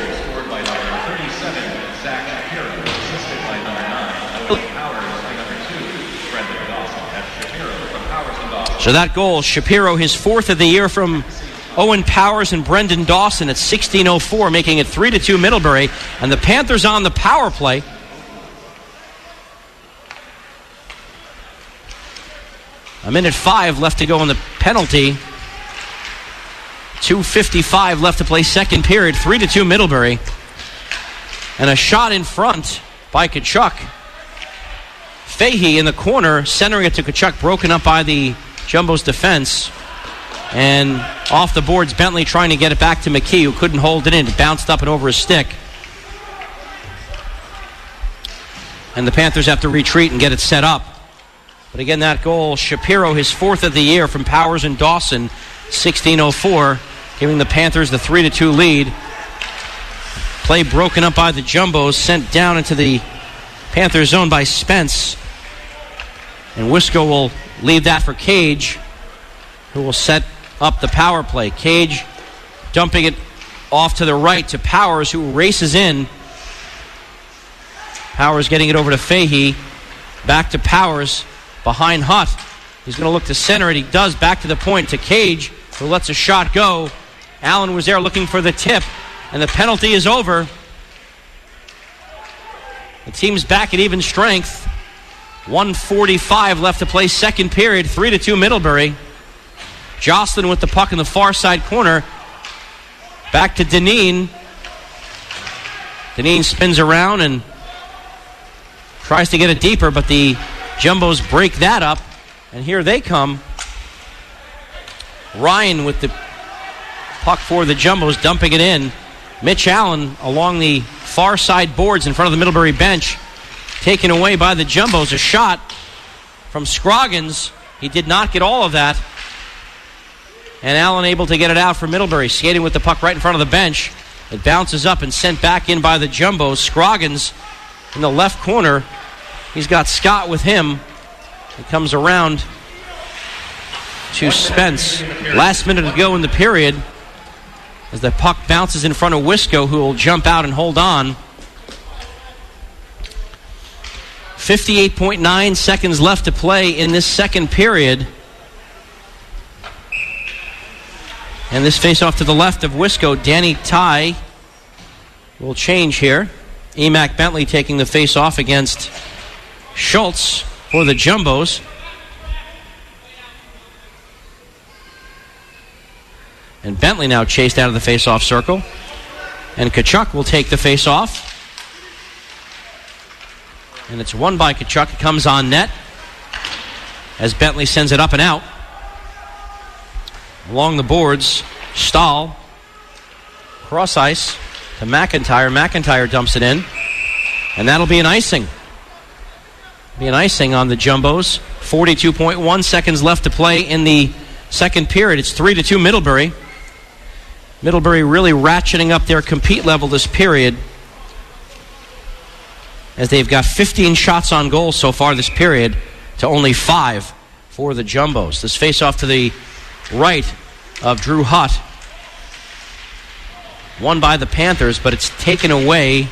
So that goal, Shapiro, his fourth of the year from Owen Powers and Brendan Dawson at 16:04, making it 3-2 Middlebury. And the Panthers on the power play. A minute 5 left to go on the penalty. 2:55 left to play second period. 3-2 Middlebury. And a shot in front by Tkachuk. Fahey in the corner, centering it to Tkachuk, broken up by the Jumbo's defense. And off the boards, Bentley trying to get it back to McKee, who couldn't hold it in. It bounced up and over his stick. And the Panthers have to retreat and get it set up. But again, that goal, Shapiro, his fourth of the year from Powers and Dawson, 16:04, giving the Panthers the 3-2 lead. Play broken up by the Jumbos, sent down into the Panthers zone by Spence. And Wisco will leave that for Cage, who will set up the power play. Cage dumping it off to the right to Powers, who races in. Powers getting it over to Fahey. Back to Powers behind Hutt. He's going to look to center it. He does. Back to the point to Cage, who lets a shot go. Allen was there looking for the tip, and the penalty is over. The team's back at even strength. 1:45 left to play, second period, 3-2 Middlebury. Jocelyn with the puck in the far side corner. Back to Deneen. Deneen spins around and tries to get it deeper, but the Jumbos break that up. And here they come. Ryan with the puck for the Jumbos, dumping it in. Mitch Allen along the far side boards in front of the Middlebury bench. Taken away by the Jumbos. A shot from Scroggins. He did not get all of that. And Allen able to get it out for Middlebury. Skating with the puck right in front of the bench. It bounces up and sent back in by the Jumbos. Scroggins in the left corner. He's got Scott with him. He comes around to Spence. Last minute to go in the period as the puck bounces in front of Wisco, who will jump out and hold on. 58.9 seconds left to play in this second period. And this face-off to the left of Wisco. Danny Ty will change here. Emac Bentley taking the face-off against Schultz for the Jumbos. And Bentley now chased out of the face-off circle. And Tkachuk will take the face-off. And it's won by Tkachuk. It comes on net as Bentley sends it up and out. Along the boards, Stahl. Cross ice to McIntyre. McIntyre dumps it in. And that'll be an icing. Be an icing on the Jumbos. 42.1 seconds left to play in the second period. It's 3-2 Middlebury. Middlebury really ratcheting up their compete level this period, as they've got 15 shots on goal so far this period to only 5 for the Jumbos. This face-off to the right of Drew Hutt. Won by the Panthers, but it's taken away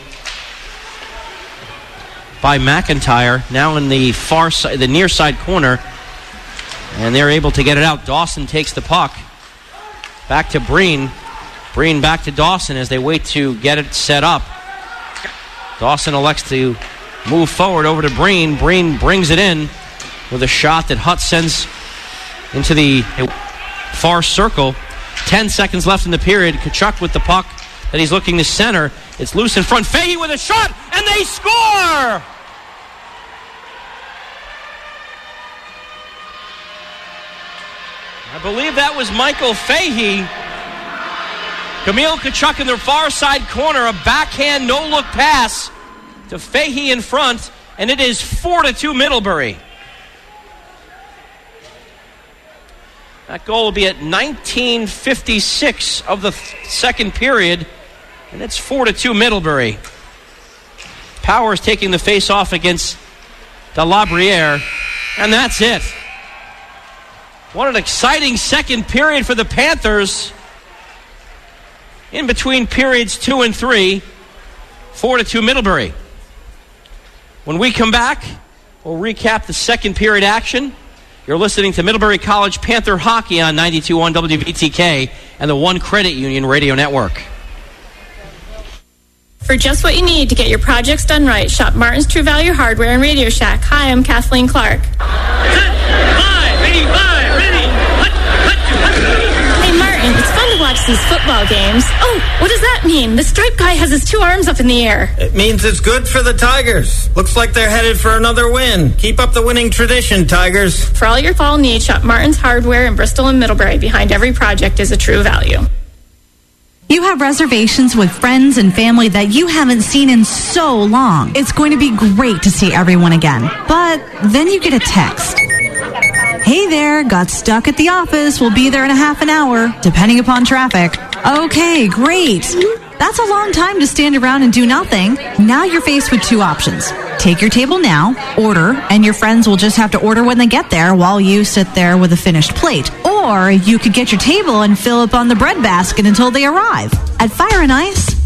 by McIntyre. Now in the far side, the near side corner, and they're able to get it out. Dawson takes the puck. Back to Breen. Breen back to Dawson as they wait to get it set up. Dawson elects to move forward over to Breen. Breen brings it in with a shot that Hutt sends into the far circle. 10 seconds left in the period. Tkachuk with the puck that he's looking to center. It's loose in front. Fahey with a shot, and they score! I believe that was Michael Fahey. Camille Tkachuk in the far side corner, a backhand no-look pass to Fahey in front, and it is 4-2 Middlebury. That goal will be at 19:56 of the second period, and it's 4-2 Middlebury. Powers taking the face-off against Delabriere, and that's it. What an exciting second period for the Panthers. In between periods 2 and 3, 4-2 Middlebury. When we come back, we'll recap the second period action. You're listening to Middlebury College Panther Hockey on 92.1 WVTK and the One Credit Union Radio Network. For just what you need to get your projects done right, shop Martin's True Value Hardware and Radio Shack. Hi, I'm Kathleen Clark. Hey, Martin, it's fun to watch these football games. Oh, what does that mean? The striped guy has his 2 arms up in the air. It means it's good for the Tigers. Looks like they're headed for another win. Keep up the winning tradition, Tigers. For all your fall needs, shop Martin's Hardware in Bristol and Middlebury. Behind every project is a True Value. You have reservations with friends and family that you haven't seen in so long. It's going to be great to see everyone again. But then you get a text. Hey there, got stuck at the office. We'll be there in a half an hour, depending upon traffic. Okay, great. That's a long time to stand around and do nothing. Now you're faced with 2 options. Take your table now, order, and your friends will just have to order when they get there while you sit there with a finished plate. Or you could get your table and fill up on the bread basket until they arrive. At Fire and Ice,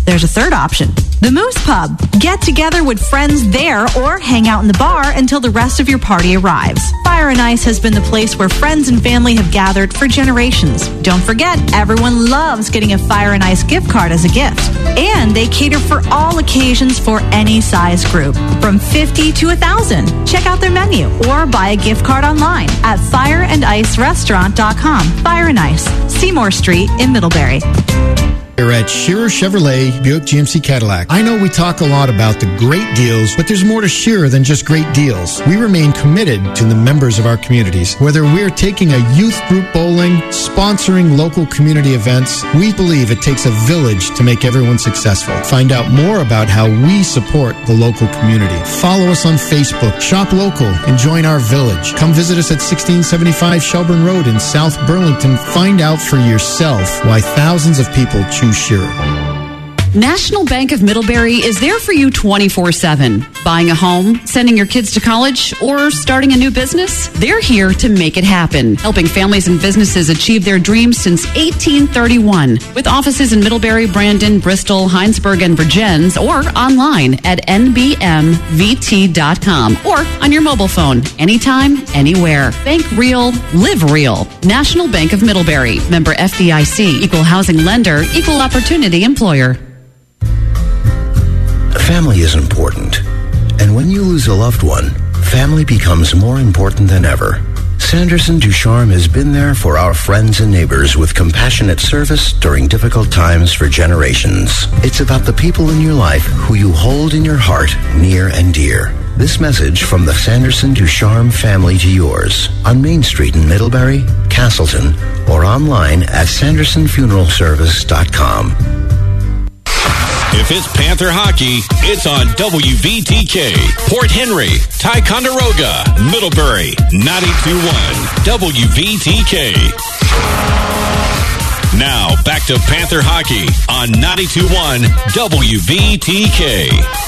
there's a third option. The Moose Pub. Get together with friends there or hang out in the bar until the rest of your party arrives. Fire and Ice has been the place where friends and family have gathered for generations. Don't forget, everyone loves getting a Fire and Ice gift card as a gift. And they cater for all occasions for any size group, from 50 to 1,000. Check out their menu or buy a gift card online at fireandIceRestaurant.com. Fire and Ice, Seymour Street in Middlebury. Here at Shearer Chevrolet Buick GMC Cadillac. I know we talk a lot about the great deals, but there's more to Shearer than just great deals. We remain committed to the members of our communities. Whether we're taking a youth group bowling, sponsoring local community events, we believe it takes a village to make everyone successful. Find out more about how we support the local community. Follow us on Facebook, shop local, and join our village. Come visit us at 1675 Shelburne Road in South Burlington. Find out for yourself why thousands of people choose Shearer. National Bank of Middlebury is there for you 24/7. Buying a home, sending your kids to college, or starting a new business? They're here to make it happen, helping families and businesses achieve their dreams since 1831. With offices in Middlebury, Brandon, Bristol, Heinsberg, and Virgins, or online at nbmvt.com or on your mobile phone, anytime, anywhere. Bank real, live real. National Bank of Middlebury. Member FDIC. Equal housing lender. Equal opportunity employer. Family is important. And when you lose a loved one, family becomes more important than ever. Sanderson Ducharme has been there for our friends and neighbors with compassionate service during difficult times for generations. It's about the people in your life who you hold in your heart near and dear. This message from the Sanderson Ducharme family to yours on Main Street in Middlebury, Castleton, or online at sandersonfuneralservice.com. If it's Panther hockey, it's on WVTK. Port Henry, Ticonderoga, Middlebury, 92.1 WVTK. Now, back to Panther hockey on 92.1 WVTK.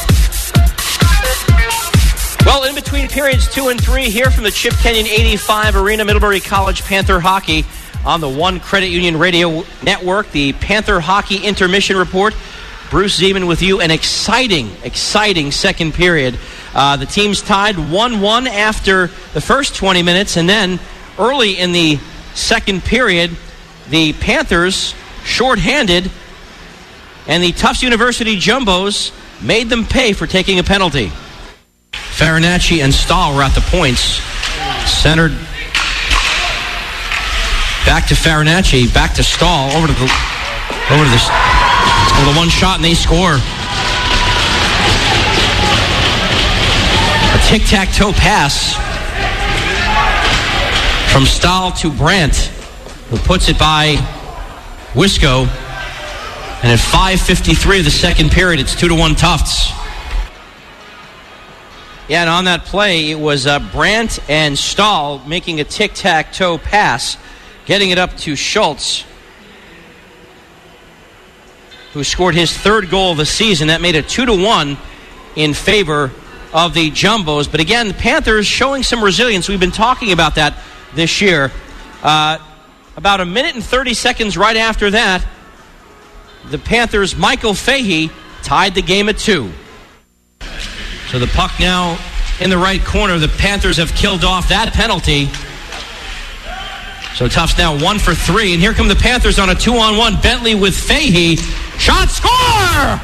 Well, in between periods 2 and 3 here from the Chip Kenyon 85 Arena, Middlebury College Panther hockey on the One Credit Union Radio Network. The Panther hockey intermission report. Bruce Zeman with you. An exciting second period. The teams tied 1-1 after the first 20 minutes, and then early in the second period, the Panthers shorthanded, and the Tufts University Jumbos made them pay for taking a penalty. Farinacci and Stahl were at the points. Centered back to Farinacci, back to Stahl, over to the one shot, and they score. A tic-tac-toe pass from Stahl to Brandt, who puts it by Wisco. And at 5:53 of the second period, it's 2-1 Tufts. Yeah, and on that play, it was Brandt and Stahl making a tic-tac-toe pass, getting it up to Schultz, who scored his third goal of the season. That made it 2-1 in favor of the Jumbos. But again, the Panthers showing some resilience. We've been talking about that this year. About a minute and 30 seconds right after that, the Panthers' Michael Fahey tied the game at 2. So the puck now in the right corner. The Panthers have killed off that penalty. So Tufts now 1 for 3. And here come the Panthers on a 2-on-1. Bentley with Fahey. Shot, score!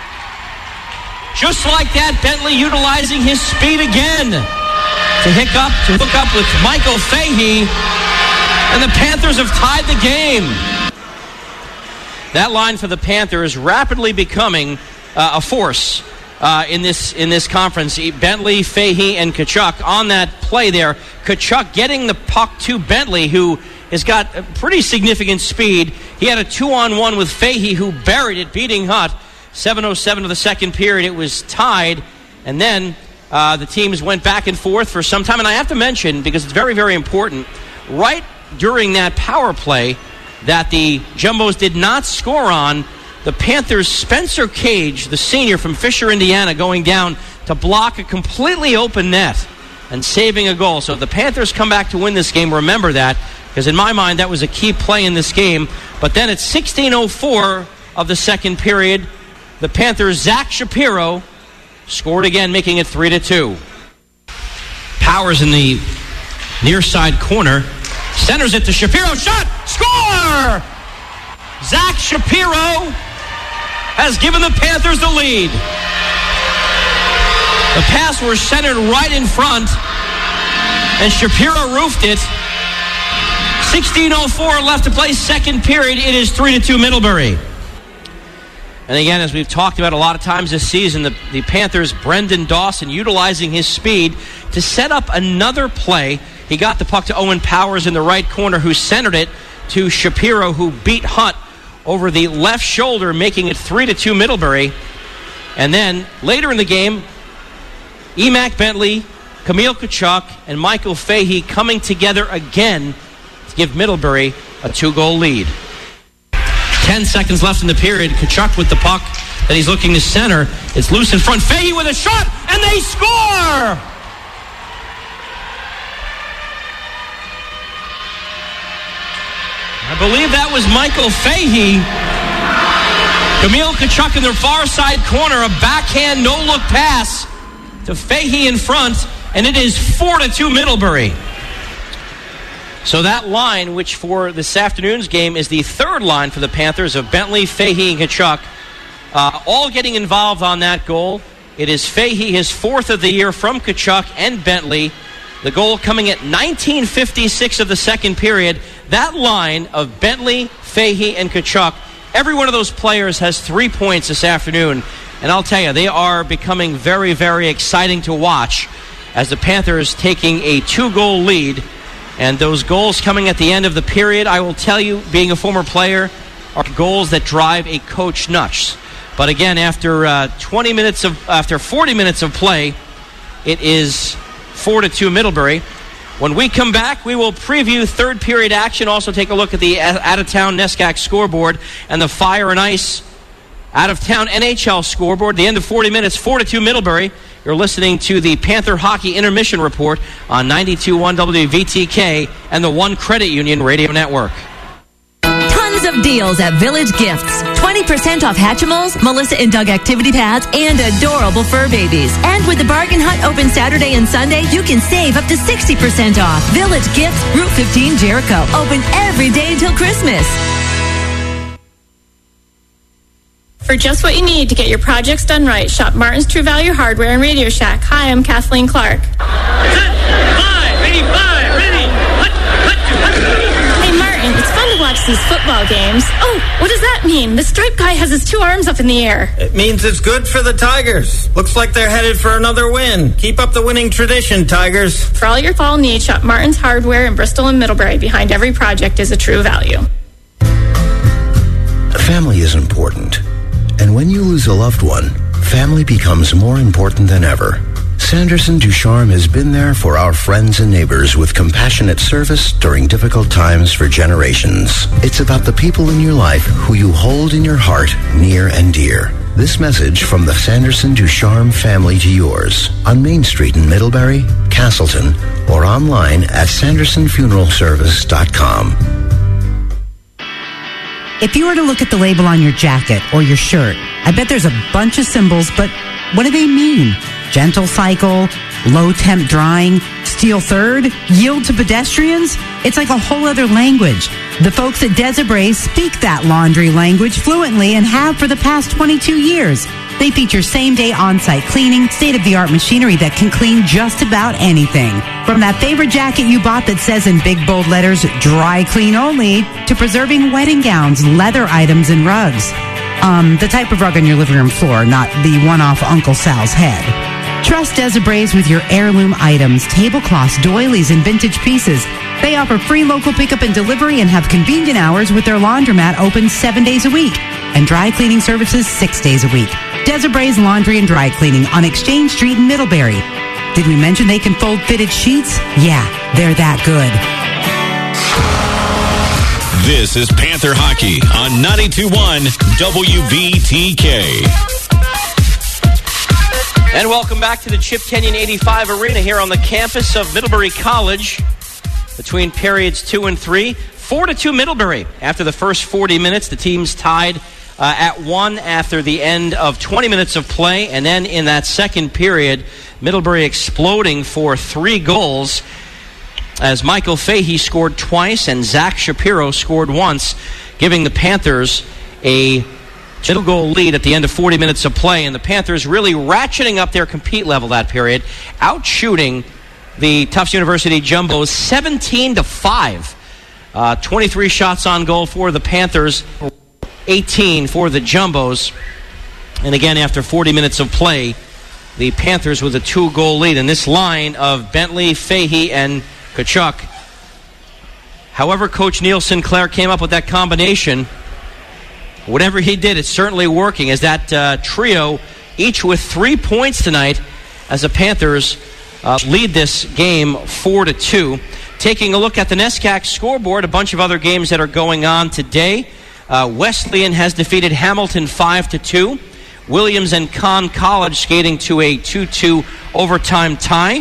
Just like that, Bentley utilizing his speed again to hook up with Michael Fahey. And the Panthers have tied the game. That line for the Panthers rapidly becoming a force in this conference. Bentley, Fahey, and Tkachuk on that play there. Tkachuk getting the puck to Bentley, who has got a pretty significant speed. He had a 2-on-1 with Fahey, who buried it, beating Hutt. 7:07 of the second period, it was tied. And then the teams went back and forth for some time. And I have to mention, because it's very, very important, right during that power play that the Jumbos did not score on, the Panthers' Spencer Cage, the senior from Fisher, Indiana, going down to block a completely open net and saving a goal. So if the Panthers come back to win this game, remember that, because in my mind that was a key play in this game. But then at 16:04 of the second period, the Panthers' Zach Shapiro scored again, making it 3-2. Powers in the near side corner. Centers it to Shapiro. Shot! Score! Zach Shapiro has given the Panthers the lead. The pass was centered right in front, and Shapiro roofed it. 16:04 left to play, second period. It is 3-2 Middlebury. And again, as we've talked about a lot of times this season, the Panthers' Brendan Dawson utilizing his speed to set up another play. He got the puck to Owen Powers in the right corner, who centered it to Shapiro, who beat Hunt over the left shoulder, making it 3-2 Middlebury. And then later in the game, Emac Bentley, Camille Tkachuk, and Michael Fahey coming together again to give Middlebury a 2-goal lead. 10 seconds left in the period. Tkachuk with the puck that he's looking to center. It's loose in front. Fahey with a shot, and they score! I believe that was Michael Fahey. Camille Tkachuk in the far side corner, a backhand no-look pass to Fahey in front, and it is 4-2 Middlebury. So that line, which for this afternoon's game is the third line for the Panthers of Bentley, Fahey, and Tkachuk, all getting involved on that goal. It is Fahey, his fourth of the year, from Tkachuk and Bentley. The goal coming at 19:56 of the second period. That line of Bentley, Fahey, and Tkachuk, every one of those players has 3 points this afternoon. And I'll tell you, they are becoming very, very exciting to watch as the Panthers taking a 2-goal lead. And those goals coming at the end of the period, I will tell you, being a former player, are goals that drive a coach nuts. But again, after 40 minutes of play, it is 4-2 Middlebury. When we come back, we will preview third period action, also take a look at the out-of-town NESCAC scoreboard and the Fire and Ice out-of-town NHL scoreboard. The end of 40 minutes, 4-2 Middlebury. You're listening to the Panther Hockey Intermission Report on 92.1 WVTK and the One Credit Union Radio Network. Tons of deals at Village Gifts. 20% off Hatchimals, Melissa and Doug activity pads, and adorable fur babies. And with the Bargain Hut open Saturday and Sunday, you can save up to 60% off. Village Gifts, Route 15, Jericho. Open every day until Christmas. For just what you need to get your projects done right, shop Martin's True Value Hardware and Radio Shack. Hi, I'm Kathleen Clark. Hey, Martin, it's fun to watch these football games. Oh, what does that mean? The striped guy has his 2 arms up in the air. It means it's good for the Tigers. Looks like they're headed for another win. Keep up the winning tradition, Tigers. For all your fall needs, shop Martin's Hardware in Bristol and Middlebury. Behind every project is a True Value. Family is important. And when you lose a loved one, family becomes more important than ever. Sanderson Ducharme has been there for our friends and neighbors with compassionate service during difficult times for generations. It's about the people in your life who you hold in your heart near and dear. This message from the Sanderson Ducharme family to yours on Main Street in Middlebury, Castleton, or online at sandersonfuneralservice.com. If you were to look at the label on your jacket or your shirt, I bet there's a bunch of symbols, but what do they mean? Gentle cycle, low temp drying, steel third, yield to pedestrians? It's like a whole other language. The folks at Desibray speak that laundry language fluently and have for the past 22 years. They feature same-day on-site cleaning, state-of-the-art machinery that can clean just about anything. From that favorite jacket you bought that says in big bold letters, dry clean only, to preserving wedding gowns, leather items, and rugs. The type of rug on your living room floor, not the one off Uncle Sal's head. Trust Desibrays with your heirloom items, tablecloths, doilies, and vintage pieces. They offer free local pickup and delivery and have convenient hours with their laundromat open 7 days a week and dry cleaning services 6 days a week. Desibrays Laundry and Dry Cleaning on Exchange Street in Middlebury. Did we mention they can fold fitted sheets? Yeah, they're that good. This is Panther Hockey on 92.1 WVTK. And welcome back to the Chip Kenyon 85 Arena here on the campus of Middlebury College. Between periods 2 and 3, 4-2 Middlebury. After the first 40 minutes, the teams tied at 1 after the end of 20 minutes of play. And then in that second period, Middlebury exploding for 3 goals as Michael Fahey scored twice and Zach Shapiro scored once, giving the Panthers a 2-goal lead at the end of 40 minutes of play. And the Panthers really ratcheting up their compete level that period, out-shooting the Tufts University Jumbos 17-5. 23 shots on goal for the Panthers, 18 for the Jumbos. And again, after 40 minutes of play, the Panthers with a 2-goal lead. And this line of Bentley, Fahey, and Tkachuk. However Coach Neil Sinclair came up with that combination, whatever he did, it's certainly working, as that trio, each with 3 points tonight, as the Panthers lead this game 4-2. Taking a look at the NESCAC scoreboard, a bunch of other games that are going on today. Wesleyan has defeated Hamilton 5-2. Williams and Conn College skating to a 2-2 overtime tie.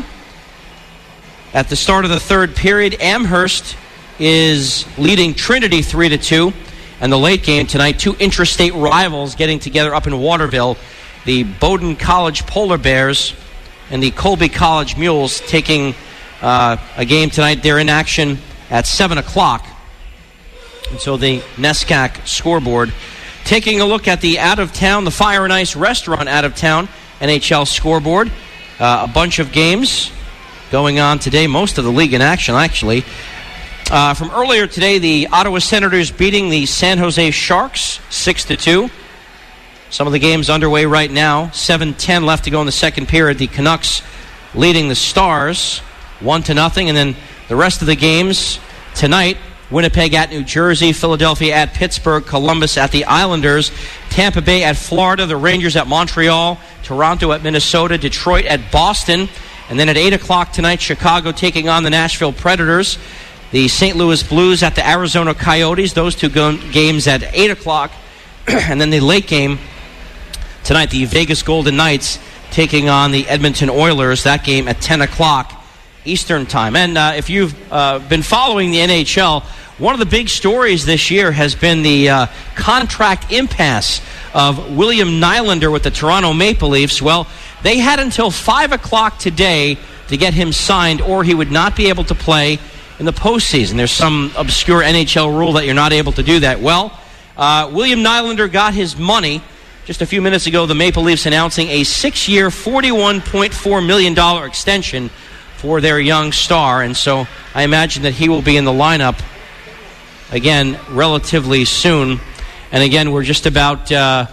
At the start of the third period, Amherst is leading Trinity 3-2. And the late game tonight, 2 intrastate rivals getting together up in Waterville. The Bowdoin College Polar Bears and the Colby College Mules taking a game tonight. They're in action at 7 o'clock. And so the NESCAC scoreboard. Taking a look at the out-of-town, the Fire and Ice Restaurant out-of-town NHL scoreboard. A bunch of games going on today. Most of the league in action, actually. From earlier today, the Ottawa Senators beating the San Jose Sharks 6-2. Some of the games underway right now. 7:10 left to go in the second period. The Canucks leading the Stars 1-0. And then the rest of the games tonight, Winnipeg at New Jersey, Philadelphia at Pittsburgh, Columbus at the Islanders, Tampa Bay at Florida, the Rangers at Montreal, Toronto at Minnesota, Detroit at Boston. And then at 8 o'clock tonight, Chicago taking on the Nashville Predators. The St. Louis Blues at the Arizona Coyotes. Those two games at 8 o'clock. And then the late game tonight, the Vegas Golden Knights taking on the Edmonton Oilers. That game at 10 o'clock Eastern Time. And if you've been following the NHL, one of the big stories this year has been the contract impasse of William Nylander with the Toronto Maple Leafs. Well, they had until 5 o'clock today to get him signed, or he would not be able to play in the postseason. There's some obscure NHL rule that you're not able to do that. Well, William Nylander got his money. Just a few minutes ago, the Maple Leafs announcing a 6-year, $41.4 million extension for their young star. And so I imagine that he will be in the lineup again relatively soon. And again, we're just about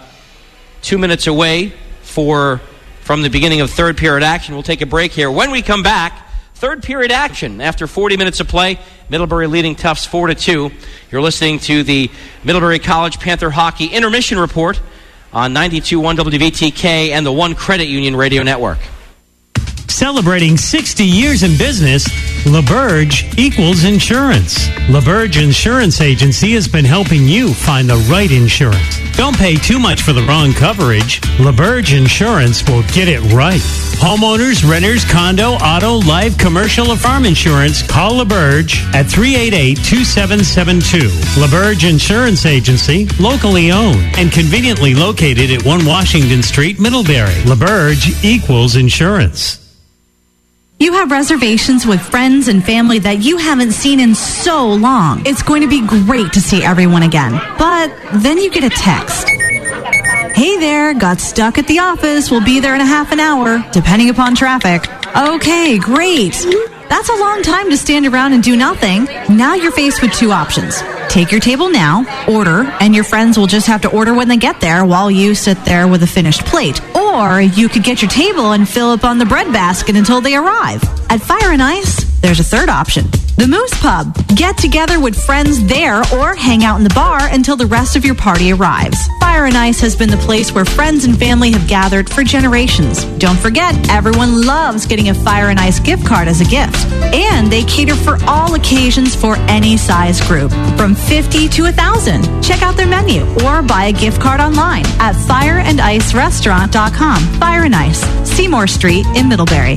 2 minutes away from the beginning of third period action. We'll take a break here. When we come back, third period action after 40 minutes of play. Middlebury leading Tufts 4-2. You're listening to the Middlebury College Panther Hockey Intermission Report on 92.1 WVTK and the One Credit Union Radio Network. Celebrating 60 years in business, LaBerge equals insurance. LaBerge Insurance Agency has been helping you find the right insurance. Don't pay too much for the wrong coverage. LaBerge Insurance will get it right. Homeowners, renters, condo, auto, life, commercial, or farm insurance, call LaBerge at 388-2772. LaBerge Insurance Agency, locally owned and conveniently located at 1 Washington Street, Middlebury. LaBerge equals insurance. You have reservations with friends and family that you haven't seen in so long. It's going to be great to see everyone again. But then you get a text. Hey there, got stuck at the office. We'll be there in a half an hour, depending upon traffic. Okay, great. That's a long time to stand around and do nothing. Now you're faced with 2 options. Take your table now, order, and your friends will just have to order when they get there while you sit there with a finished plate. Or you could get your table and fill up on the bread basket until they arrive. At Fire and Ice, there's a third option. The Moose Pub. Get together with friends there or hang out in the bar until the rest of your party arrives. Fire and Ice has been the place where friends and family have gathered for generations. Don't forget, everyone loves getting a Fire and Ice gift card as a gift. And they cater for all occasions for any size group, from 50 to 1,000. Check out their menu or buy a gift card online at fireandicerestaurant.com. Fire and Ice, Seymour Street in Middlebury.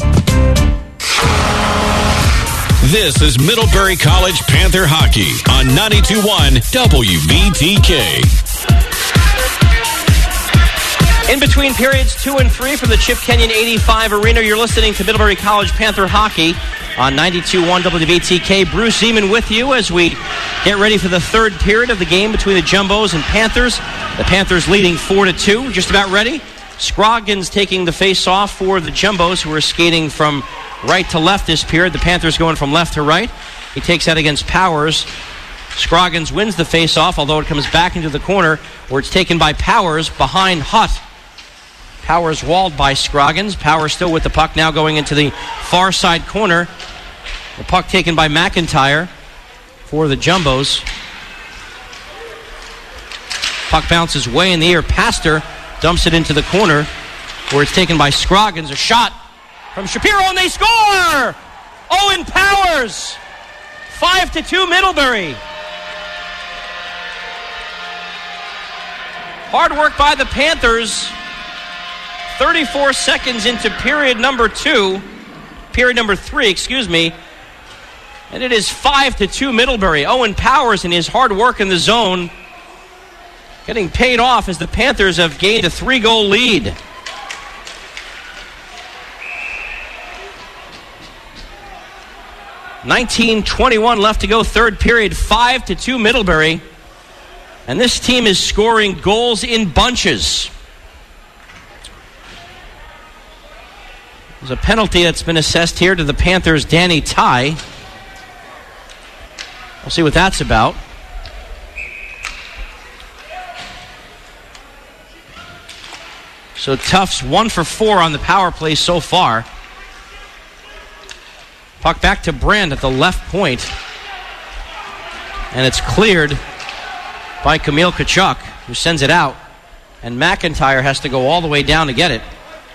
This is Middlebury College Panther Hockey on 92.1 WVTK. In between periods 2 and 3 from the Chip Kenyon 85 Arena, you're listening to Middlebury College Panther Hockey on 92.1 WVTK. Bruce Zeman with you as we get ready for the third period of the game between the Jumbos and Panthers. The Panthers leading 4-2, just about ready. Scroggins taking the face-off for the Jumbos, who are skating from right to left this period. The Panthers going from left to right. He takes that against Powers. Scroggins wins the face-off, although it comes back into the corner, where it's taken by Powers behind Hutt. Powers walled by Scroggins. Powers still with the puck, now going into the far side corner. The puck taken by McIntyre for the Jumbos. Puck bounces way in the air. Pastor dumps it into the corner, where it's taken by Scroggins. A shot from Shapiro, and they score! Owen Powers! 5-2 Middlebury. Hard work by the Panthers. 34 seconds into period number 3, and it is 5-2 Middlebury. Owen Powers and his hard work in the zone getting paid off as the Panthers have gained a 3-goal lead. .19:21 left to go, third period, 5-2 Middlebury. And this team is scoring goals in bunches. There's a penalty that's been assessed here to the Panthers' Danny Ty. We'll see what that's about. So Tufts 1 for 4 on the power play so far. Puck back to Brand at the left point. And it's cleared by Kamil Tkachuk, who sends it out. And McIntyre has to go all the way down to get it.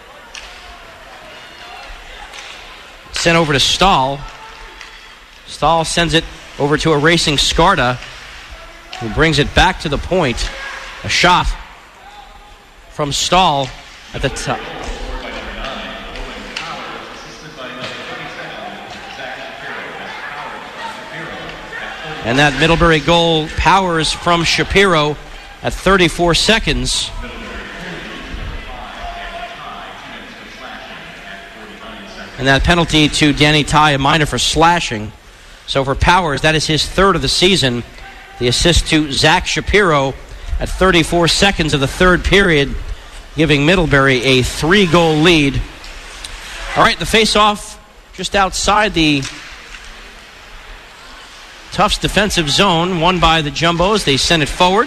Sent over to Stahl. Stahl sends it over to a racing Skarda, who brings it back to the point. A shot from Stahl at the top. And that Middlebury goal, Powers from Shapiro at 34 seconds. And that penalty to Danny Ty, a minor for slashing. So for Powers, that is his third of the season. The assist to Zach Shapiro at 34 seconds of the third period, giving Middlebury a 3-goal lead. All right, the face-off just outside the Tufts defensive zone, won by the Jumbos. They send it forward.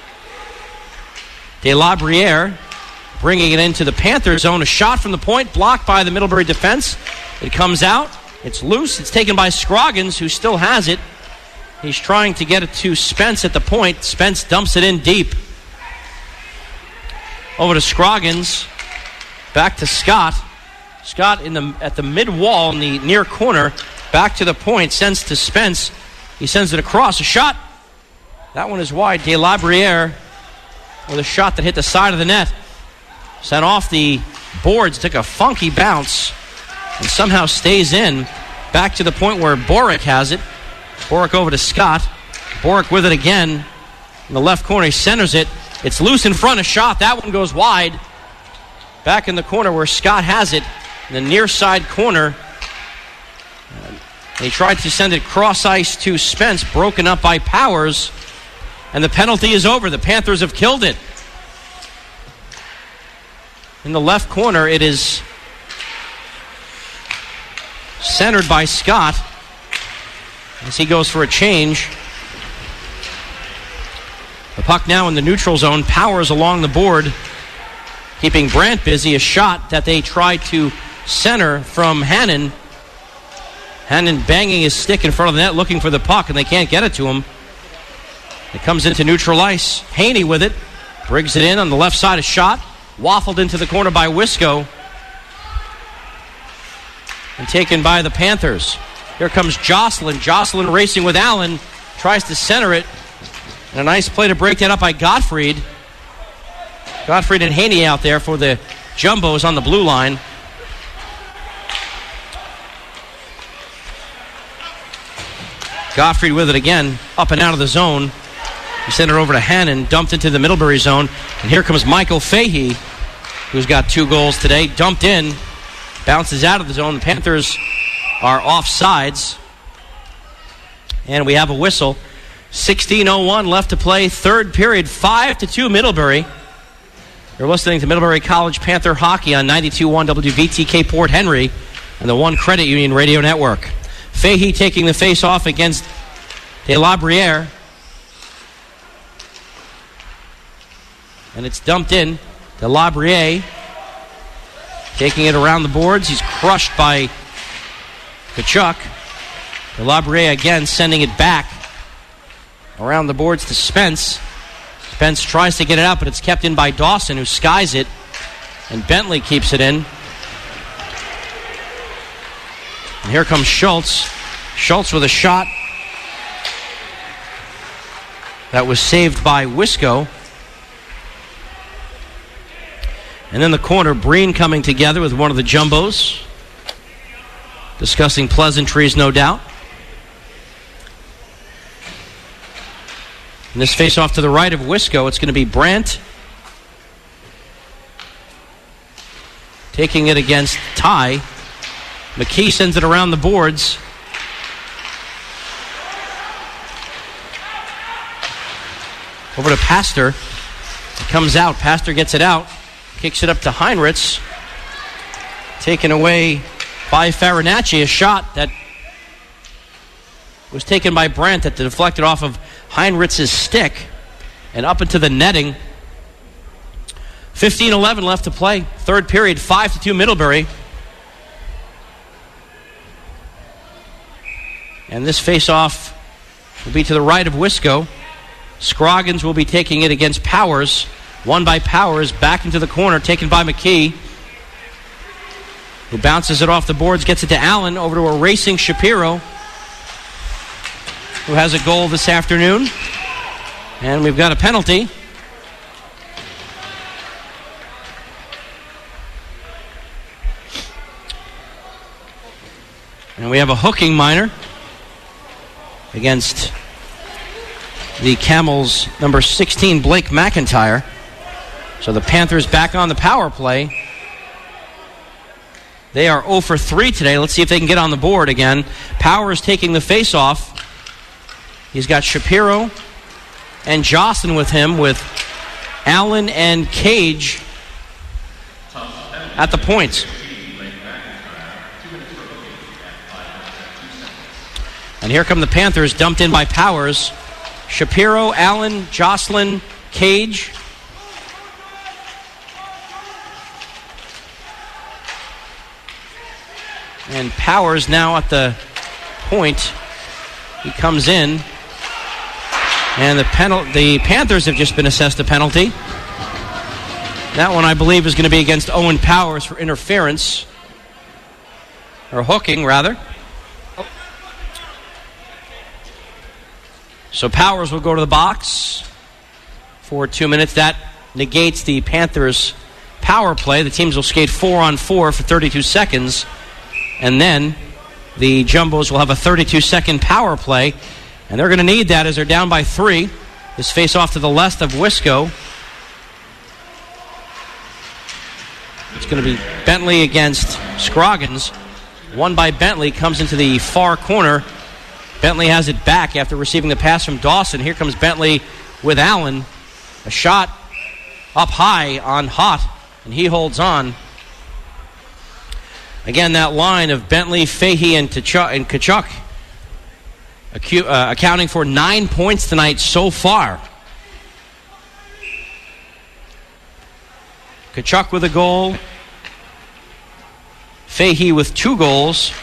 De La Briere bringing it into the Panther zone. A shot from the point, blocked by the Middlebury defense. It comes out. It's loose. It's taken by Scroggins, who still has it. He's trying to get it to Spence at the point. Spence dumps it in deep. Over to Scroggins. Back to Scott. Scott at the mid-wall in the near corner. Back to the point. Sends to Spence. He sends it across. A shot. That one is wide. De La Briere with a shot that hit the side of the net. Sent off the boards. Took a funky bounce. And somehow stays in. Back to the point where Boric has it. Boric over to Scott. Boric with it again. In the left corner, he centers it. It's loose in front. A shot. That one goes wide. Back in the corner where Scott has it. In the near side corner. They tried to send it cross ice to Spence. Broken up by Powers. And the penalty is over. The Panthers have killed it. In the left corner, it is centered by Scott as he goes for a change. The puck now in the neutral zone. Powers along the board, keeping Brandt busy. A shot that they tried to center from Hannon. Hannon banging his stick in front of the net, looking for the puck, and they can't get it to him. It comes into neutral ice. Haney with it. Brings it in on the left side. A shot. Waffled into the corner by Wisco. And taken by the Panthers. Here comes Jocelyn. Jocelyn racing with Allen. Tries to center it. And a nice play to break that up by Gottfried. Gottfried and Haney out there for the Jumbos on the blue line. Gottfried with it again. Up and out of the zone. He sent it over to Hannon. Dumped into the Middlebury zone. And here comes Michael Fahey. who's got 2 goals today. Dumped in, bounces out of the zone. The Panthers are offsides. And we have a whistle. 16:01 left to play. Third period, 5-2 Middlebury. You're listening to Middlebury College Panther Hockey on 92.1 WVTK Port Henry and the One Credit Union Radio Network. Fahey taking the face-off against De La Briere. And it's dumped in. De La Briere taking it around the boards. He's crushed by Tkachuk. De La Briere again sending it back around the boards to Spence. Spence tries to get it out, but it's kept in by Dawson, who skies it. And Bentley keeps it in. And here comes Schultz. Schultz with a shot that was saved by Wisco. And in the corner, Breen coming together with one of the jumbos. Discussing pleasantries, no doubt. And this face-off to the right of Wisco, it's going to be Brandt taking it against Ty. McKee sends it around the boards. Over to Pastor. It comes out. Pastor gets it out. Kicks it up to Heinrichs. Taken away by Farinacci. A shot that was taken by Brandt that deflected off of Heinrichs' stick and up into the netting. 15:11 left to play. Third period, 5-2 Middlebury. And this face-off will be to the right of Wisco. Scroggins will be taking it against Powers. Won by Powers, back into the corner, taken by McKee, who bounces it off the boards, gets it to Allen, over to a racing Shapiro, who has a goal this afternoon. And we've got a penalty. And we have a hooking minor against the Camels' number 16, Blake McIntyre. So the Panthers back on the power play. They are 0 for 3 today. Let's see if they can get on the board again. Powers taking the face-off. He's got Shapiro and Jocelyn with him, with Allen and Cage at the points. And here come the Panthers, dumped in by Powers. Shapiro, Allen, Jocelyn, Cage. And Powers now at the point. He comes in. And the Panthers have just been assessed a penalty. That one, I believe, is going to be against Owen Powers for interference. Or hooking, rather. So Powers will go to the box for 2 minutes. That negates the Panthers' power play. The teams will skate 4-on-4 for 32 seconds. And then the Jumbos will have a 32-second power play. And they're going to need that as they're down by 3. This face-off to the left of Wisco. It's going to be Bentley against Scroggins. Won by Bentley, comes into the far corner. Bentley has it back after receiving the pass from Dawson. Here comes Bentley with Allen. A shot up high on Hott, and he holds on. Again, that line of Bentley, Fahey, and Tkachuk accounting for 9 points tonight so far. Tkachuk with a goal. Fahey with 2 goals.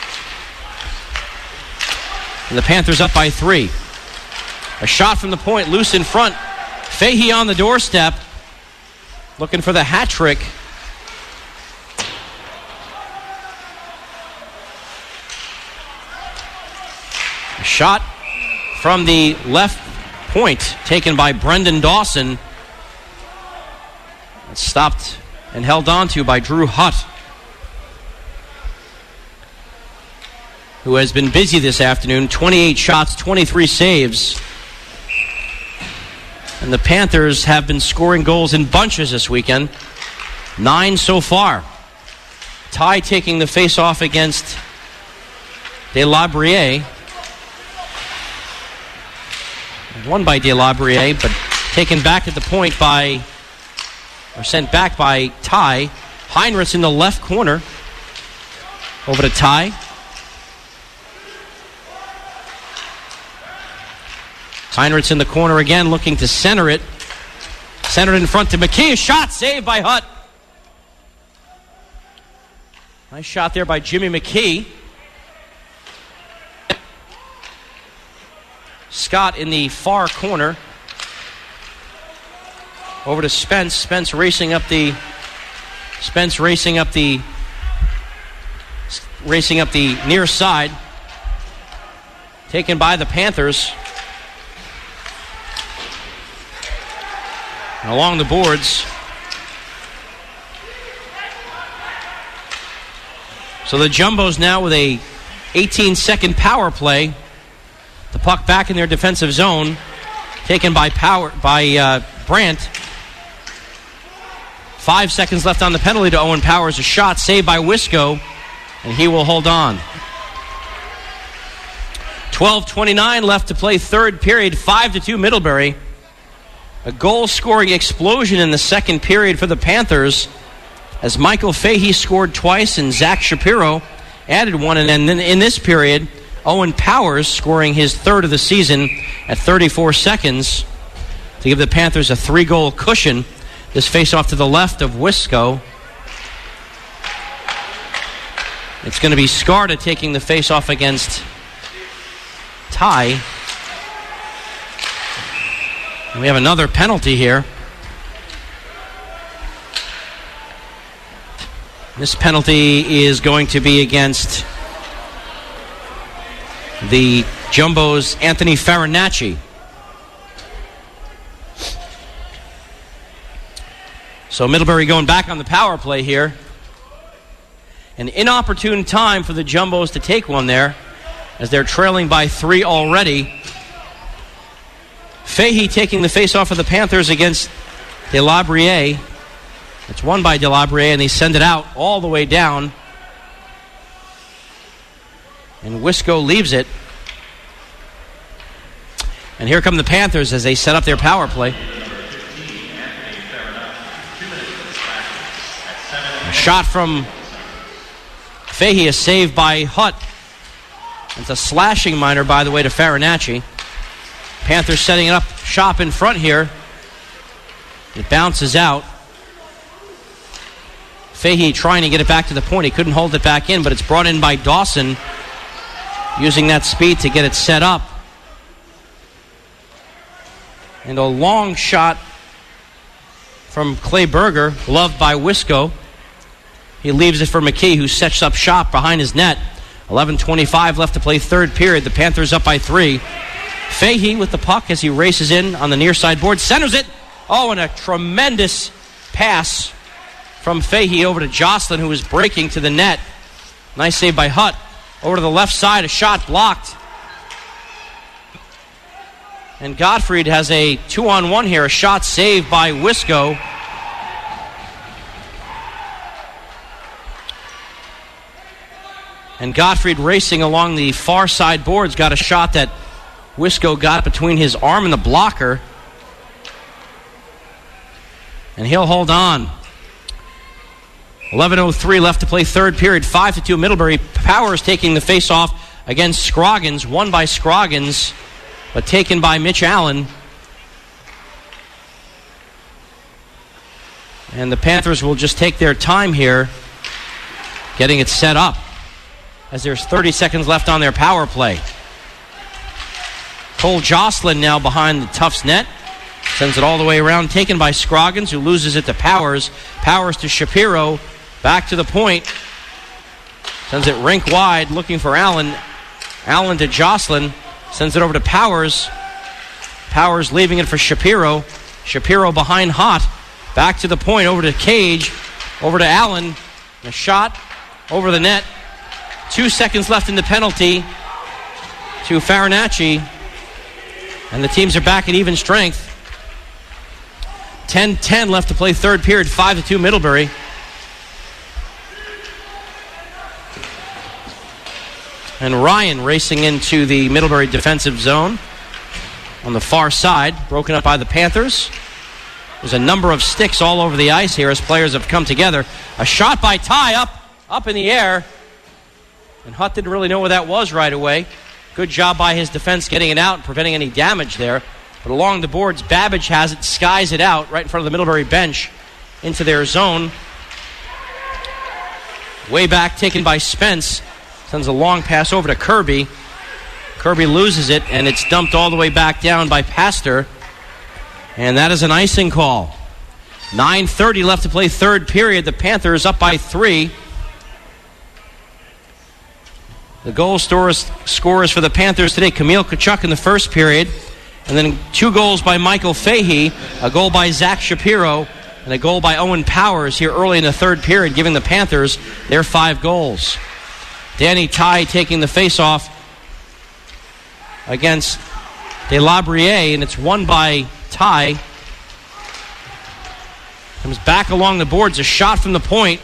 And the Panthers up by 3. A shot from the point, loose in front. Fahey on the doorstep, looking for the hat trick. A shot from the left point, taken by Brendan Dawson. It's stopped and held on to by Drew Hutt, who has been busy this afternoon. 28 shots, 23 saves. And the Panthers have been scoring goals in bunches this weekend. 9 so far. Ty taking the face-off against DeLabriere. Won by DeLabriere, but taken back at the point sent back by Ty. Heinrichs in the left corner. Over to Ty. Heinrichs in the corner again, looking to center it. Centered in front to McKee. A shot saved by Hutt. Nice shot there by Jimmy McKee. Scott in the far corner. Over to Spence. Spence racing up the near side. Taken by the Panthers. And along the boards. So the Jumbos now with a 18-second power play. The puck back in their defensive zone. Taken by Brandt. 5 seconds left on the penalty to Owen Powers. A shot saved by Wisco. And he will hold on. 12:29 left to play third period. 5-2 Middlebury. A goal-scoring explosion in the second period for the Panthers as Michael Fahey scored twice and Zach Shapiro added one. And then in this period, Owen Powers scoring his third of the season at 34 seconds to give the Panthers a 3-goal cushion. This face-off to the left of Wisco. It's going to be Skarda taking the face-off against Ty. We have another penalty here. This penalty is going to be against the Jumbos' Anthony Farinacci. So Middlebury going back on the power play here. An inopportune time for the Jumbos to take one there as they're trailing by 3 already. Fahey taking the face-off of the Panthers against DeLabriere. It's won by DeLabriere, and they send it out all the way down. And Wisco leaves it. And here come the Panthers as they set up their power play. A shot from Fahey, a save by Hutt. It's a slashing minor, by the way, to Farinacci. Panthers setting it up shop in front here. It bounces out. Fahey trying to get it back to the point. He couldn't hold it back in, but it's brought in by Dawson, using that speed to get it set up. And a long shot from Clay Berger, loved by Wisco. He leaves it for McKee, who sets up shop behind his net. 11:25 left to play third period. The Panthers up by 3. Fahey with the puck as he races in on the near side board. Centers it. Oh, and a tremendous pass from Fahey over to Jocelyn, who was breaking to the net. Nice save by Hutt. Over to the left side, a shot blocked. And Gottfried has a 2-on-1 here. A shot saved by Wisco. And Gottfried racing along the far side boards got a shot that Wisco got between his arm and the blocker. And he'll hold on. 11:03 left to play third period. 5-2 Middlebury. Powers taking the face-off against Scroggins. Won by Scroggins, but taken by Mitch Allen. And the Panthers will just take their time here getting it set up as there's 30 seconds left on their power play. Cole Jocelyn now behind the Tufts net. Sends it all the way around. Taken by Scroggins, who loses it to Powers. Powers to Shapiro. Back to the point. Sends it rink wide, looking for Allen. Allen to Jocelyn. Sends it over to Powers. Powers leaving it for Shapiro. Shapiro behind Hott. Back to the point, over to Cage. Over to Allen. A shot over the net. 2 seconds left in the penalty to Farinacci. And the teams are back at even strength. 10-10 left to play third period. 5-2 Middlebury. And Ryan racing into the Middlebury defensive zone on the far side, broken up by the Panthers. There's a number of sticks all over the ice here as players have come together. A shot by Ty up in the air. And Hutt didn't really know where that was right away. Good job by his defense getting it out and preventing any damage there. But along the boards, Babbage has it, skies it out right in front of the Middlebury bench into their zone. Way back, taken by Spence. Sends a long pass over to Kirby. Kirby loses it, and it's dumped all the way back down by Pastor. And that is an icing call. 9:30 left to play third period. The Panthers up by 3. The goal scorers for the Panthers today, Camille Tkachuk in the first period, and then 2 goals by Michael Fahey, a goal by Zach Shapiro, and a goal by Owen Powers here early in the third period, giving the Panthers their 5 goals. Danny Ty taking the face-off against Delabriere, and it's won by Ty. Comes back along the boards, a shot from the point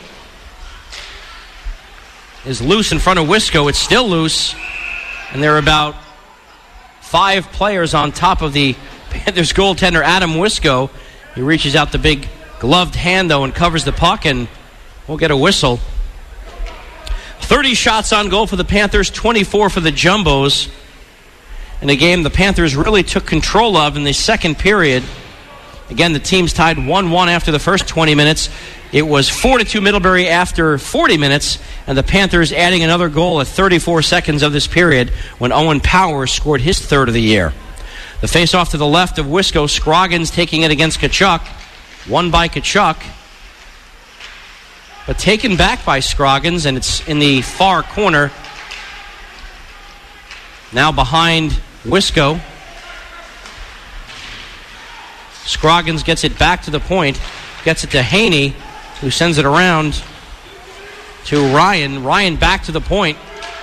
is loose in front of Wisco. It's still loose, and there are about 5 players on top of the Panthers goaltender, Adam Wisco. He reaches out the big gloved hand, though, and covers the puck, and we'll get a whistle. 30 shots on goal for the Panthers, 24 for the Jumbos. In a game the Panthers really took control of in the second period. Again, the teams tied 1-1 after the first 20 minutes. It was 4-2 Middlebury after 40 minutes, and the Panthers adding another goal at 34 seconds of this period when Owen Powers scored his third of the year. The face-off to the left of Wisco, Scroggins taking it against Tkachuk. Won by Tkachuk, but taken back by Scroggins, and it's in the far corner. Now behind Wisco. Scroggins gets it back to the point, gets it to Haney, who sends it around to Ryan. Ryan back to the point,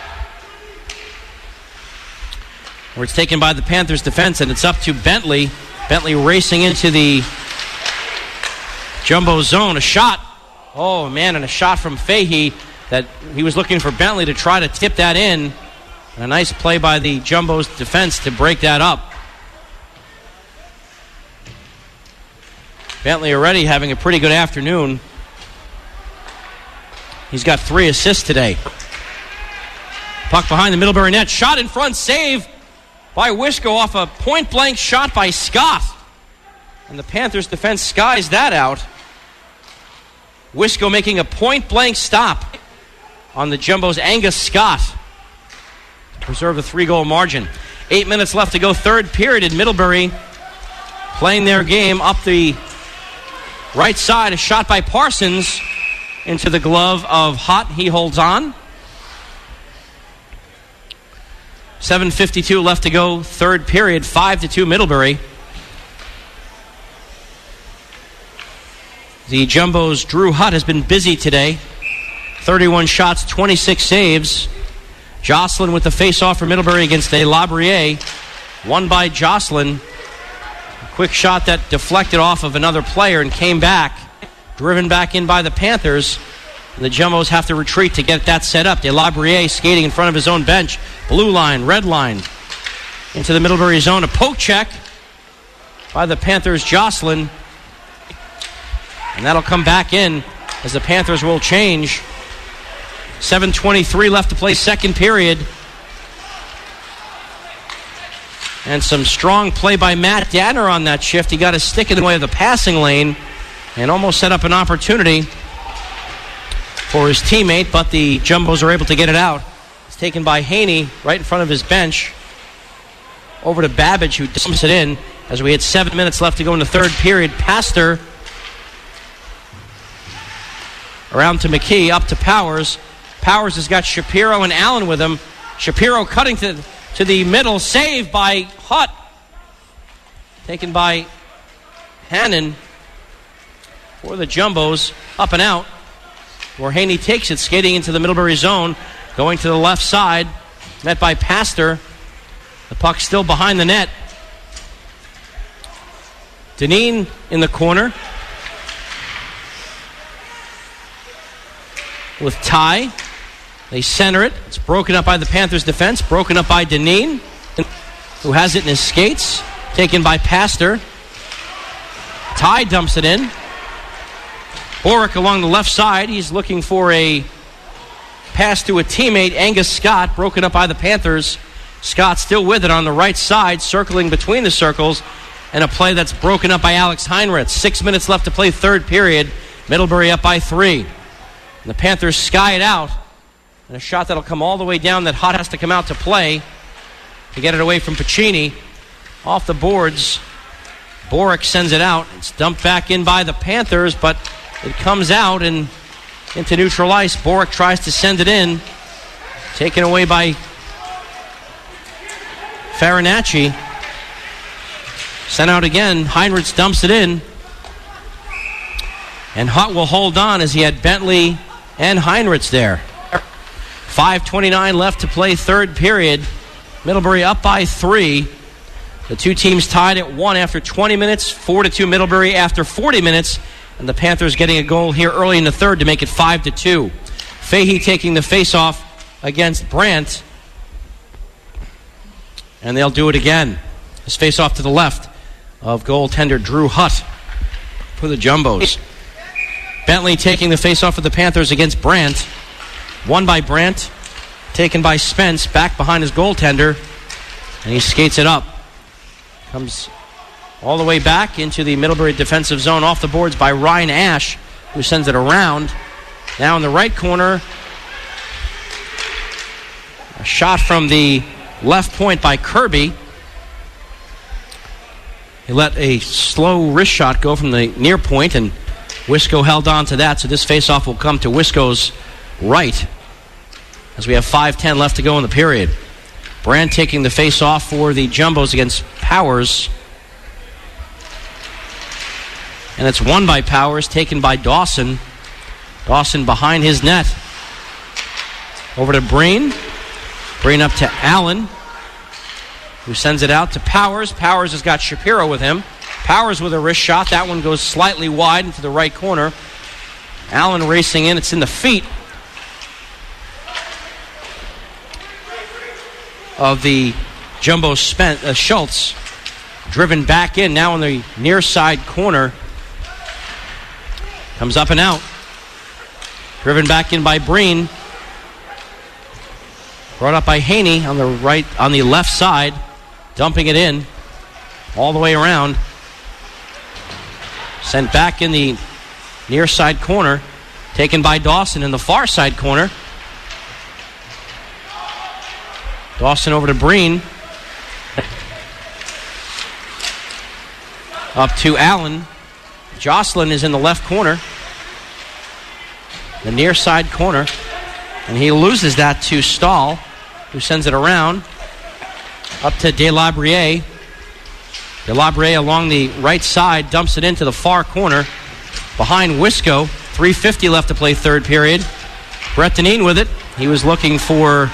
where it's taken by the Panthers defense, and it's up to Bentley. Bentley racing into the Jumbo zone. A shot. Oh, man, and a shot from Fahey that he was looking for Bentley to try to tip that in. And a nice play by the Jumbo's defense to break that up. Bentley already having a pretty good afternoon. He's got 3 assists today. Puck behind the Middlebury net. Shot in front. Save by Wisco off a point-blank shot by Scott. And the Panthers defense skies that out. Wisco making a point-blank stop on the Jumbo's Angus Scott to preserve the 3-goal margin. 8 minutes left to go, third period in Middlebury. Playing their game up the right side. A shot by Parsons into the glove of Hutt. He holds on. 7:52 left to go, third period. 5-2 Middlebury. The Jumbo's Drew Hutt has been busy today. 31 shots, 26 saves. Jocelyn with the face-off for Middlebury against Delabriere. Won by Jocelyn. A quick shot that deflected off of another player and came back. Driven back in by the Panthers. The Jumbos have to retreat to get that set up. Delabriere skating in front of his own bench. Blue line, red line. Into the Middlebury zone. A poke check by the Panthers' Jocelyn. And that'll come back in as the Panthers will change. 7:23 left to play second period. And some strong play by Matt Danner on that shift. He got a stick in the way of the passing lane and almost set up an opportunity for his teammate, but the Jumbos are able to get it out. It's taken by Haney right in front of his bench. Over to Babbage, who dumps it in as we had 7 minutes left to go in the third period. Pastor around to McKee, up to Powers. Powers has got Shapiro and Allen with him. Shapiro cutting to the middle. Save by Hutt. Taken by Hannon for the Jumbos. Up and out. Where Haney takes it, skating into the Middlebury zone. Going to the left side. Met by Pastor. The puck still behind the net. Deneen in the corner with Ty. They center it. It's broken up by the Panthers defense, broken up by Deneen, who has it in his skates, taken by Pastor. Ty dumps it in. Boric along the left side. He's looking for a pass to a teammate, Angus Scott, broken up by the Panthers. Scott still with it on the right side, circling between the circles, and a play that's broken up by Alex Heinrichs. 6 minutes left to play third period. Middlebury up by 3. And the Panthers sky it out. And a shot that'll come all the way down that Hutt has to come out to play to get it away from Pacini. Off the boards. Boric sends it out. It's dumped back in by the Panthers, but it comes out and into neutral ice. Boric tries to send it in. Taken away by Farinacci. Sent out again. Heinrichs dumps it in. And Hutt will hold on as he had Bentley and Heinrichs there. 5:29 left to play third period. Middlebury up by 3. The two teams tied at 1 after 20 minutes. 4-2 Middlebury after 40 minutes. And the Panthers getting a goal here early in the third to make it 5-2. Fahey taking the face-off against Brandt. And they'll do it again. His face-off to the left of goaltender Drew Hutt for the Jumbos. Bentley taking the face-off of the Panthers against Brandt. Won by Brandt, taken by Spence, back behind his goaltender, and he skates it up. Comes all the way back into the Middlebury defensive zone, off the boards by Ryan Ash, who sends it around. Now in the right corner, a shot from the left point by Kirby. He let a slow wrist shot go from the near point, and Wisco held on to that, so this faceoff will come to Wisco's right as we have 5:10 left to go in the period. Brandt taking the face-off for the Jumbos against Powers. And it's won by Powers, taken by Dawson. Dawson behind his net. Over to Breen. Breen up to Allen, who sends it out to Powers. Powers has got Shapiro with him. Powers with a wrist shot. That one goes slightly wide into the right corner. Allen racing in. It's in the feet of the Jumbo Schultz. Driven back in now in the near side corner. Comes up and out. Driven back in by Breen. Brought up by Haney on the left side. Dumping it in all the way around. Sent back in the near side corner. Taken by Dawson in the far side corner. Dawson over to Breen. Up to Allen. Jocelyn is in the left corner. The near side corner. And he loses that to Stahl, who sends it around. Up to Delabriere. Delabriere along the right side dumps it into the far corner. Behind Wisco. 3:50 left to play third period. Brett Deneen with it. He was looking for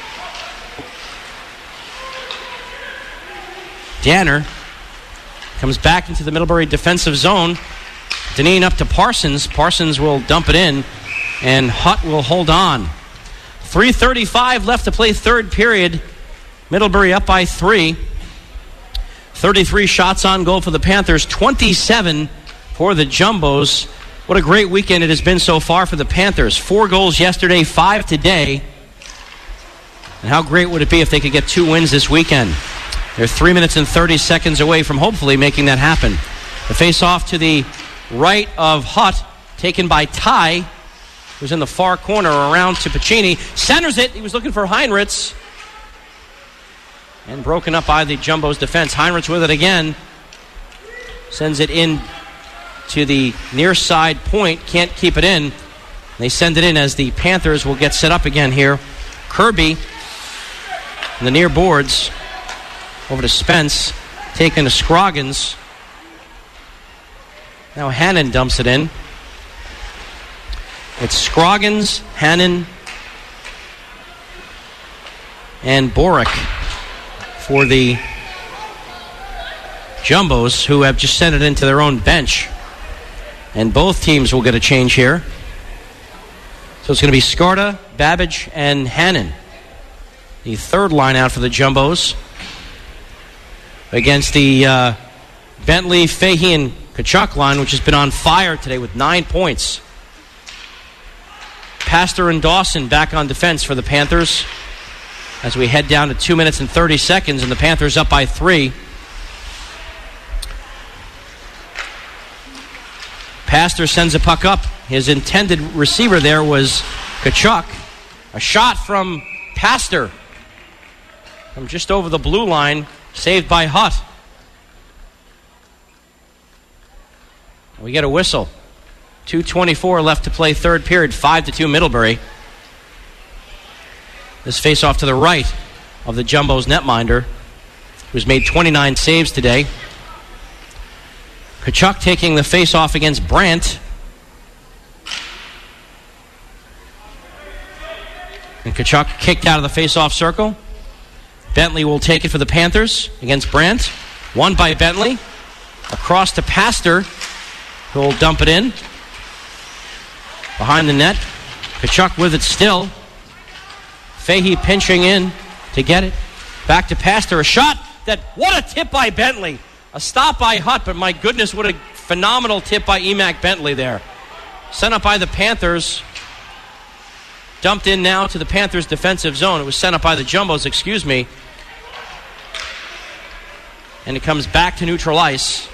Danner. Comes back into the Middlebury defensive zone. Deneen up to Parsons. Parsons will dump it in, and Hutt will hold on. 3:35 left to play third period. Middlebury up by 3. 33 shots on goal for the Panthers, 27 for the Jumbos. What a great weekend it has been so far for the Panthers. 4 goals yesterday, 5 today. And how great would it be if they could get 2 wins this weekend? They're 3 minutes and 30 seconds away from hopefully making that happen. The face-off to the right of Hutt, taken by Ty, who's in the far corner, around to Pacini. Centers it. He was looking for Heinrichs. And broken up by the Jumbo's defense. Heinrichs with it again. Sends it in to the near side point. Can't keep it in. They send it in as the Panthers will get set up again here. Kirby in the near boards. Over to Spence. Taken to Scroggins. Now Hannon dumps it in. It's Scroggins, Hannon, and Boric for the Jumbos, who have just sent it into their own bench. And both teams will get a change here. So it's going to be Skarda, Babbage, and Hannon. The third line out for the Jumbos against the Bentley, Fahey, and Tkachuk line, which has been on fire today with 9 points. Pastor and Dawson back on defense for the Panthers as we head down to 2 minutes and 30 seconds, and the Panthers up by 3. Pastor sends a puck up. His intended receiver there was Tkachuk. A shot from Pastor from just over the blue line, saved by Hutt. We get a whistle. 2:24 left to play third period, 5-2 Middlebury. This face-off to the right of the Jumbos netminder, who's made 29 saves today. Tkachuk taking the face-off against Brandt. And Tkachuk kicked out of the face-off circle. Bentley will take it for the Panthers against Brandt. Won by Bentley. Across to Pastor, who will dump it in. Behind the net. Tkachuk with it still. Fahey pinching in to get it. Back to Pastor. A shot that, what a tip by Bentley. A stop by Hutt, but my goodness, what a phenomenal tip by Emac Bentley there. Sent up by the Panthers. Dumped in now to the Panthers' defensive zone. It was sent up by the Jumbos, excuse me. And it comes back to neutral ice,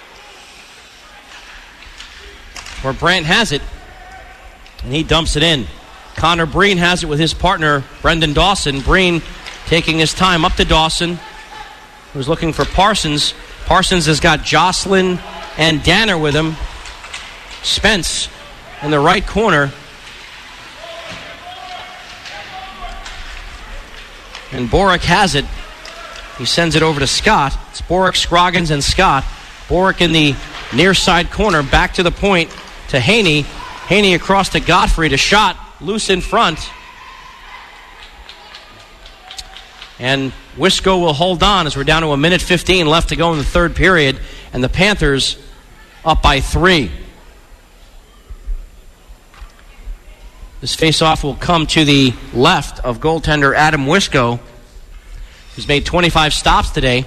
where Brandt has it. And he dumps it in. Connor Breen has it with his partner, Brendan Dawson. Breen taking his time up to Dawson, who's looking for Parsons. Parsons has got Jocelyn and Danner with him. Spence in the right corner. And Boric has it. He sends it over to Scott. It's Boric, Scroggins, and Scott. Boric in the near side corner. Back to the point to Haney. Haney across to Gottfried. A shot loose in front. And Wisco will hold on as we're down to 1:15 left to go in the third period. And the Panthers up by 3. This faceoff will come to the left of goaltender Adam Wisco, who's made 25 stops today.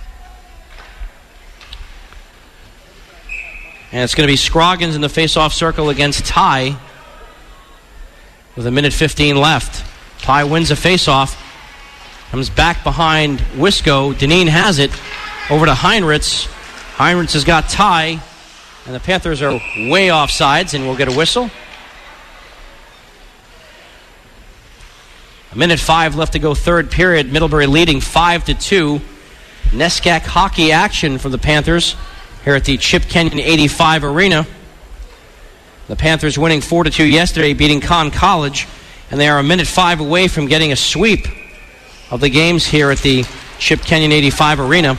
And it's going to be Scroggins in the faceoff circle against Ty with 1:15 left. Ty wins a faceoff. Comes back behind Wisco. Dineen has it over to Heinrichs. Heinrichs has got Ty, and the Panthers are way off sides, and we'll get a whistle. 1:05 left to go third period. Middlebury leading 5-2. NESCAC hockey action for the Panthers here at the Chip Kenyon 85 Arena. The Panthers winning 4-2 yesterday, beating Conn College, and they are 1:05 away from getting a sweep of the games here at the Chip Kenyon 85 Arena.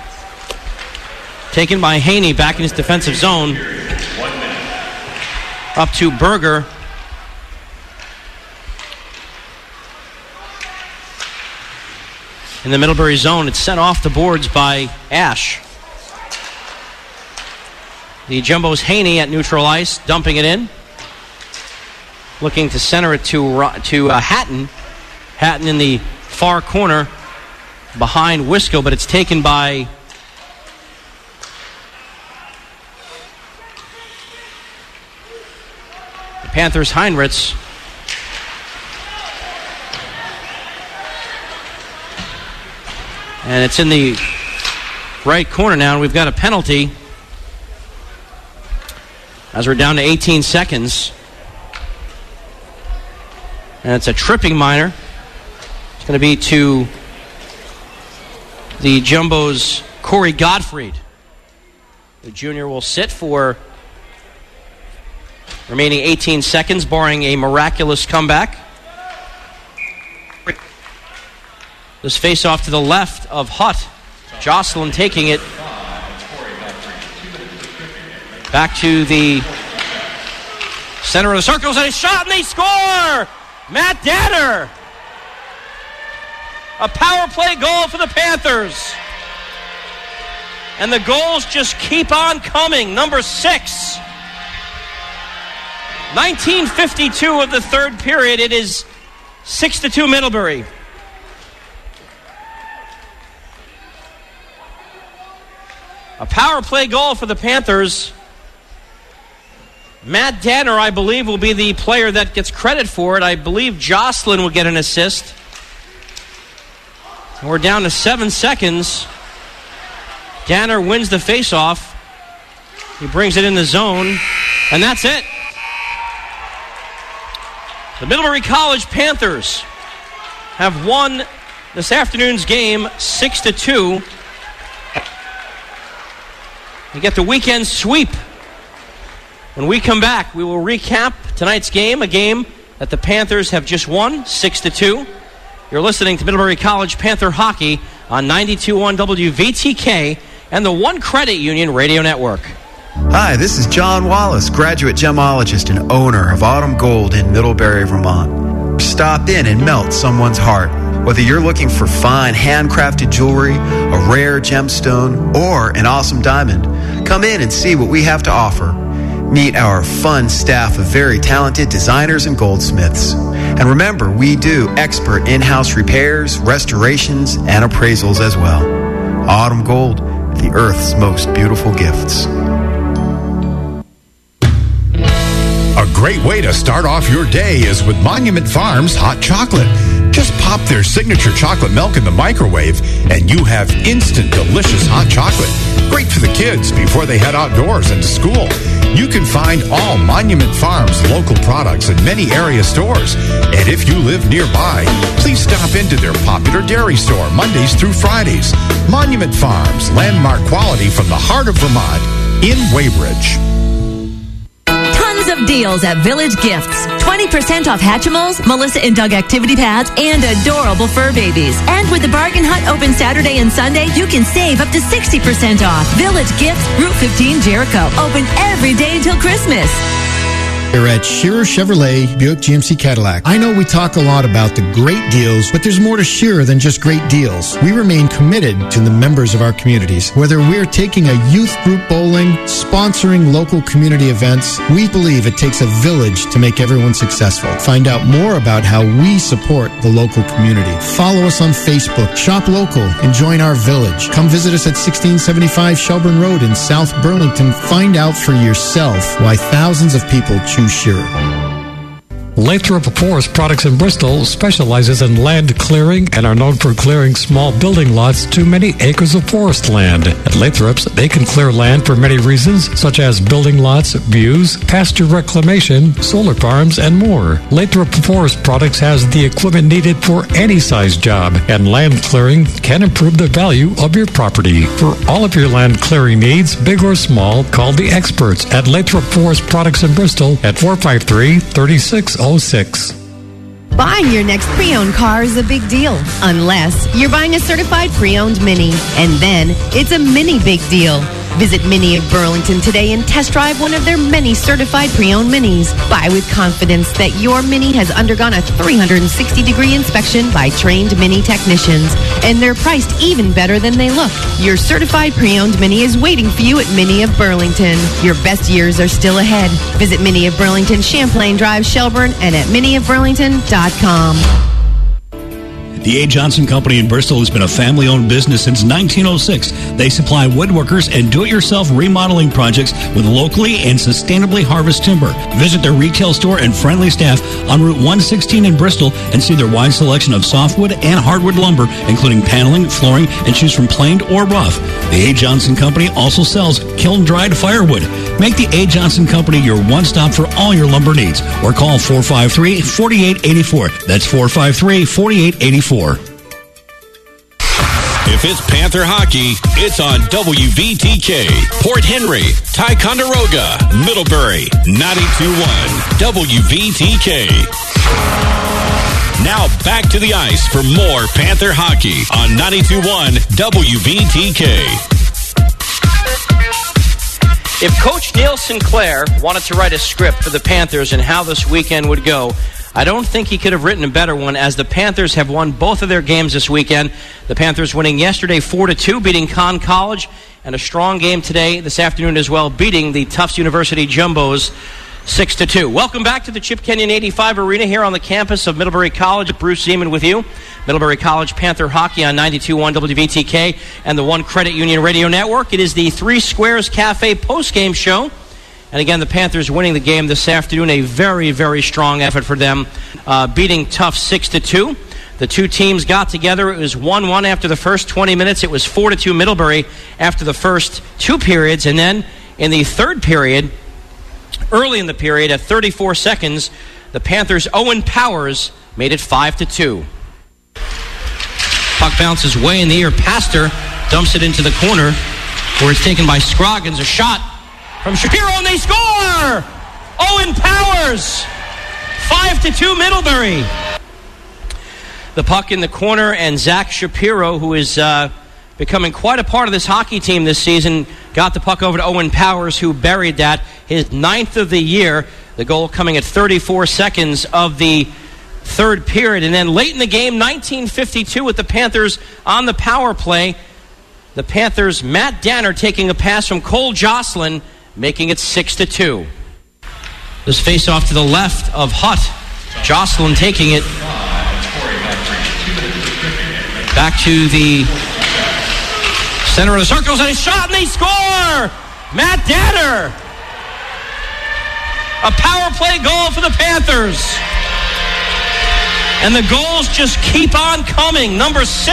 Taken by Haney back in his defensive zone. Up to Berger. In the Middlebury zone, it's sent off the boards by Ash. The Jumbos Haney at neutral ice, dumping it in. Looking to center it to Hatton. Hatton in the far corner behind Wisco, but it's taken by the Panthers' Heinrichs. And it's in the right corner now, and we've got a penalty as we're down to 18 seconds. And it's a tripping minor. It's going to be to the Jumbos' Corey Gottfried. The junior will sit for remaining 18 seconds, barring a miraculous comeback. This face-off to the left of Hutt. Jocelyn taking it. Back to the center of the circles, and a shot, and they score! Matt Danner! A power play goal for the Panthers. And the goals just keep on coming. Number 6. 19:52 of the third period. It is 6-2 Middlebury. A power play goal for the Panthers. Matt Danner, I believe, will be the player that gets credit for it. I believe Jocelyn will get an assist. We're down to 7 seconds. Danner wins the faceoff. He brings it in the zone, and that's it. The Middlebury College Panthers have won this afternoon's game 6-2. They get the weekend sweep. When we come back, we will recap tonight's game, a game that the Panthers have just won 6-2. You're listening to Middlebury College Panther Hockey on 92.1 WVTK and the One Credit Union Radio Network. Hi, this is John Wallace, graduate gemologist and owner of Autumn Gold in Middlebury, Vermont. Stop in and melt someone's heart. Whether you're looking for fine handcrafted jewelry, a rare gemstone, or an awesome diamond, come in and see what we have to offer. Meet our fun staff of very talented designers and goldsmiths. And remember, we do expert in-house repairs, restorations, and appraisals as well. Autumn Gold, the Earth's most beautiful gifts. A great way to start off your day is with Monument Farms hot chocolate. Just pop their signature chocolate milk in the microwave and you have instant delicious hot chocolate. Great for the kids before they head outdoors and to school. You can find all Monument Farms local products in many area stores. And if you live nearby, please stop into their popular dairy store Mondays through Fridays. Monument Farms, landmark quality from the heart of Vermont in Weybridge. Of deals at Village Gifts. 20% off Hatchimals, Melissa and Doug activity pads, and adorable fur babies. And with the Bargain Hut open Saturday and Sunday, you can save up to 60% off. Village Gifts, Route 15, Jericho. Open every day until Christmas. Here at Shearer Chevrolet Buick GMC Cadillac. I know we talk a lot about the great deals, but there's more to Shearer than just great deals. We remain committed to the members of our communities. Whether we're taking a youth group bowling, sponsoring local community events, we believe it takes a village to make everyone successful. Find out more about how we support the local community. Follow us on Facebook, shop local, and join our village. Come visit us at 1675 Shelburne Road in South Burlington. Find out for yourself why thousands of people choose Shearer. Lathrop Forest Products in Bristol specializes in land clearing and are known for clearing small building lots to many acres of forest land. At Lathrop's, they can clear land for many reasons, such as building lots, views, pasture reclamation, solar farms, and more. Lathrop Forest Products has the equipment needed for any size job, and land clearing can improve the value of your property. For all of your land clearing needs, big or small, call the experts at Lathrop Forest Products in Bristol at 453-3606. Buying your next pre-owned car is a big deal, unless you're buying a certified pre-owned Mini. And then it's a Mini big deal. Visit Mini of Burlington today and test drive one of their many certified pre-owned Minis. Buy with confidence that your Mini has undergone a 360-degree inspection by trained Mini technicians, and they're priced even better than they look. Your certified pre-owned Mini is waiting for you at Mini of Burlington. Your best years are still ahead. Visit Mini of Burlington, Champlain Drive, Shelburne, and at miniofburlington.com. The A. Johnson Company in Bristol has been a family-owned business since 1906. They supply woodworkers and do-it-yourself remodeling projects with locally and sustainably harvested timber. Visit their retail store and friendly staff on Route 116 in Bristol and see their wide selection of softwood and hardwood lumber, including paneling, flooring, and choose from planed or rough. The A. Johnson Company also sells kiln-dried firewood. Make the A. Johnson Company your one-stop for all your lumber needs, or call 453-4884. That's 453-4884. If it's Panther hockey, it's on WVTK. Port Henry, Ticonderoga, Middlebury, 92.1 WVTK. Now back to the ice for more Panther hockey on 92.1 WVTK. If Coach Neil Sinclair wanted to write a script for the Panthers and how this weekend would go, I don't think he could have written a better one, as the Panthers have won both of their games this weekend. The Panthers winning yesterday 4-2, beating Conn College, and a strong game today, this afternoon as well, beating the Tufts University Jumbos 6-2. Welcome back to the Chip Kenyon 85 Arena here on the campus of Middlebury College. Bruce Zeman with you. Middlebury College Panther Hockey on 92.1 WVTK and the One Credit Union Radio Network. It is the Three Squares Cafe postgame show. And again, the Panthers winning the game this afternoon. A very, very strong effort for them, beating Tough 6-2. The two teams got together. It was 1-1 after the first 20 minutes. It was 4-2 Middlebury after the first two periods. And then in the third period, early in the period, at 34 seconds, the Panthers' Owen Powers made it 5-2. Puck bounces way in the air. Pastor dumps it into the corner, where it's taken by Scroggins. A shot from Shapiro, and they score! Owen Powers! 5-2 Middlebury. The puck in the corner, and Zach Shapiro, who is becoming quite a part of this hockey team this season, got the puck over to Owen Powers, who buried that, his ninth of the year. The goal coming at 34 seconds of the third period. And then late in the game, 1952, with the Panthers on the power play, the Panthers' Matt Danner taking a pass from Cole Jocelyn, making it 6-2. This face-off to the left of Hutt. Jocelyn taking it back to the center of the circles, and a shot, and they score! Matt Danner! A power play goal for the Panthers. And the goals just keep on coming. Number 6.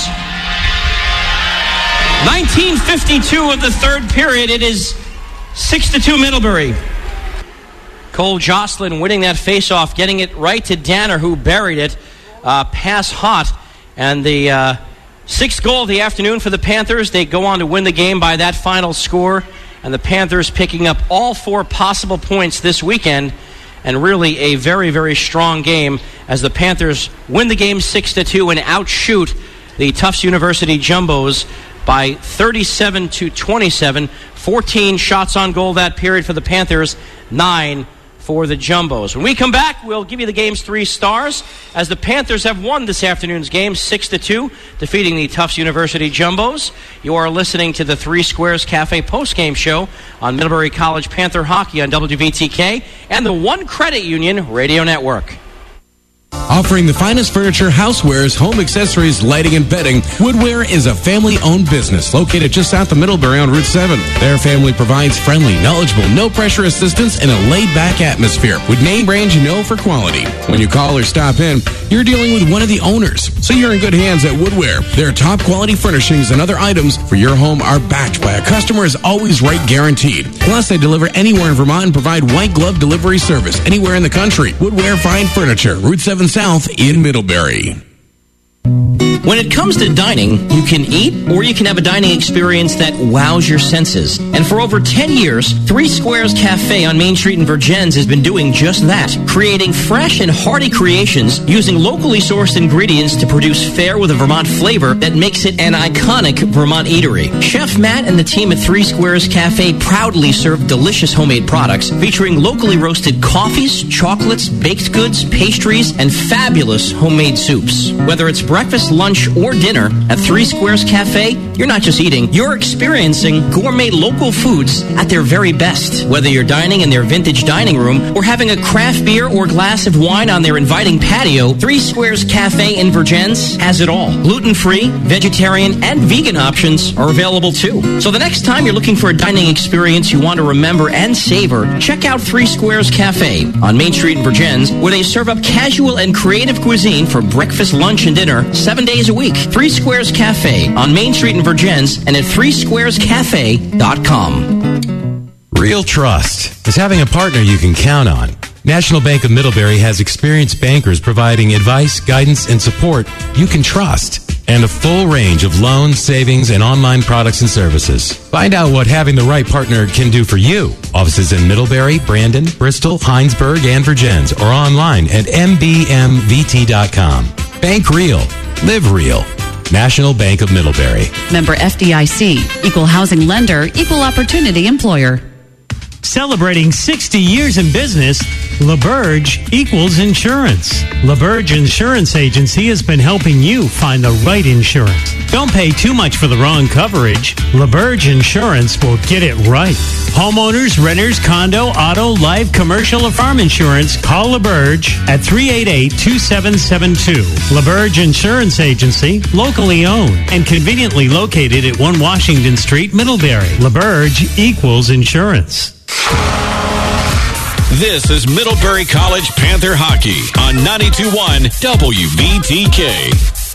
1952 of the third period. It is 6-2 Middlebury. Cole Jocelyn winning that faceoff, getting it right to Danner, who buried it past Hutt. And the sixth goal of the afternoon for the Panthers. They go on to win the game by that final score. And the Panthers picking up all 4 possible points this weekend. And really a very, very strong game as the Panthers win the game 6-2 and outshoot the Tufts University Jumbos by 37-27. 14 shots on goal that period for the Panthers, 9 for the Jumbos. When we come back, we'll give you the game's 3 stars as the Panthers have won this afternoon's game 6-2, defeating the Tufts University Jumbos. You are listening to the Three Squares Cafe postgame show on Middlebury College Panther Hockey on WVTK and the One Credit Union Radio Network. Offering the finest furniture, housewares, home accessories, lighting, and bedding, Woodware is a family-owned business located just south of Middlebury on Route 7. Their family provides friendly, knowledgeable, no-pressure assistance in a laid-back atmosphere with name brands you know for quality. When you call or stop in, you're dealing with one of the owners, so you're in good hands at Woodware. Their top-quality furnishings and other items for your home are backed by a customer is always right guaranteed. Plus, they deliver anywhere in Vermont and provide white glove delivery service anywhere in the country. Woodware Fine Furniture, Route 7 South in Middlebury. When it comes to dining, you can eat or you can have a dining experience that wows your senses. And for over 10 years, Three Squares Cafe on Main Street in Vergennes has been doing just that, creating fresh and hearty creations using locally sourced ingredients to produce fare with a Vermont flavor that makes it an iconic Vermont eatery. Chef Matt and the team at Three Squares Cafe proudly serve delicious homemade products featuring locally roasted coffees, chocolates, baked goods, pastries, and fabulous homemade soups. Whether it's breakfast, lunch, or dinner at Three Squares Cafe, you're not just eating, you're experiencing gourmet local foods at their very best. Whether you're dining in their vintage dining room or having a craft beer or glass of wine on their inviting patio, Three Squares Cafe in Vergennes has it all. Gluten-free, vegetarian, and vegan options are available too. So the next time you're looking for a dining experience you want to remember and savor, check out Three Squares Cafe on Main Street in Vergennes, where they serve up casual and creative cuisine for breakfast, lunch, and dinner 7 days a week. Three Squares Cafe on Main Street in Vergennes and at threesquarescafe.com. Real trust is having a partner you can count on. National Bank of Middlebury has experienced bankers providing advice, guidance, and support you can trust, and a full range of loans, savings, and online products and services. Find out what having the right partner can do for you. Offices in Middlebury, Brandon, Bristol, Heinsberg, and Vergennes, or online at mbmvt.com. Bank real. Live real. National Bank of Middlebury. Member FDIC. Equal housing lender. Equal opportunity employer. Celebrating 60 years in business, LaBerge equals insurance. LaBerge Insurance Agency has been helping you find the right insurance. Don't pay too much for the wrong coverage. LaBerge Insurance will get it right. Homeowners, renters, condo, auto, life, commercial, or farm insurance, call LaBerge at 388-2772. LaBerge Insurance Agency, locally owned and conveniently located at 1 Washington Street, Middlebury. LaBerge equals insurance. This is Middlebury College Panther Hockey on 92.1 WVTK.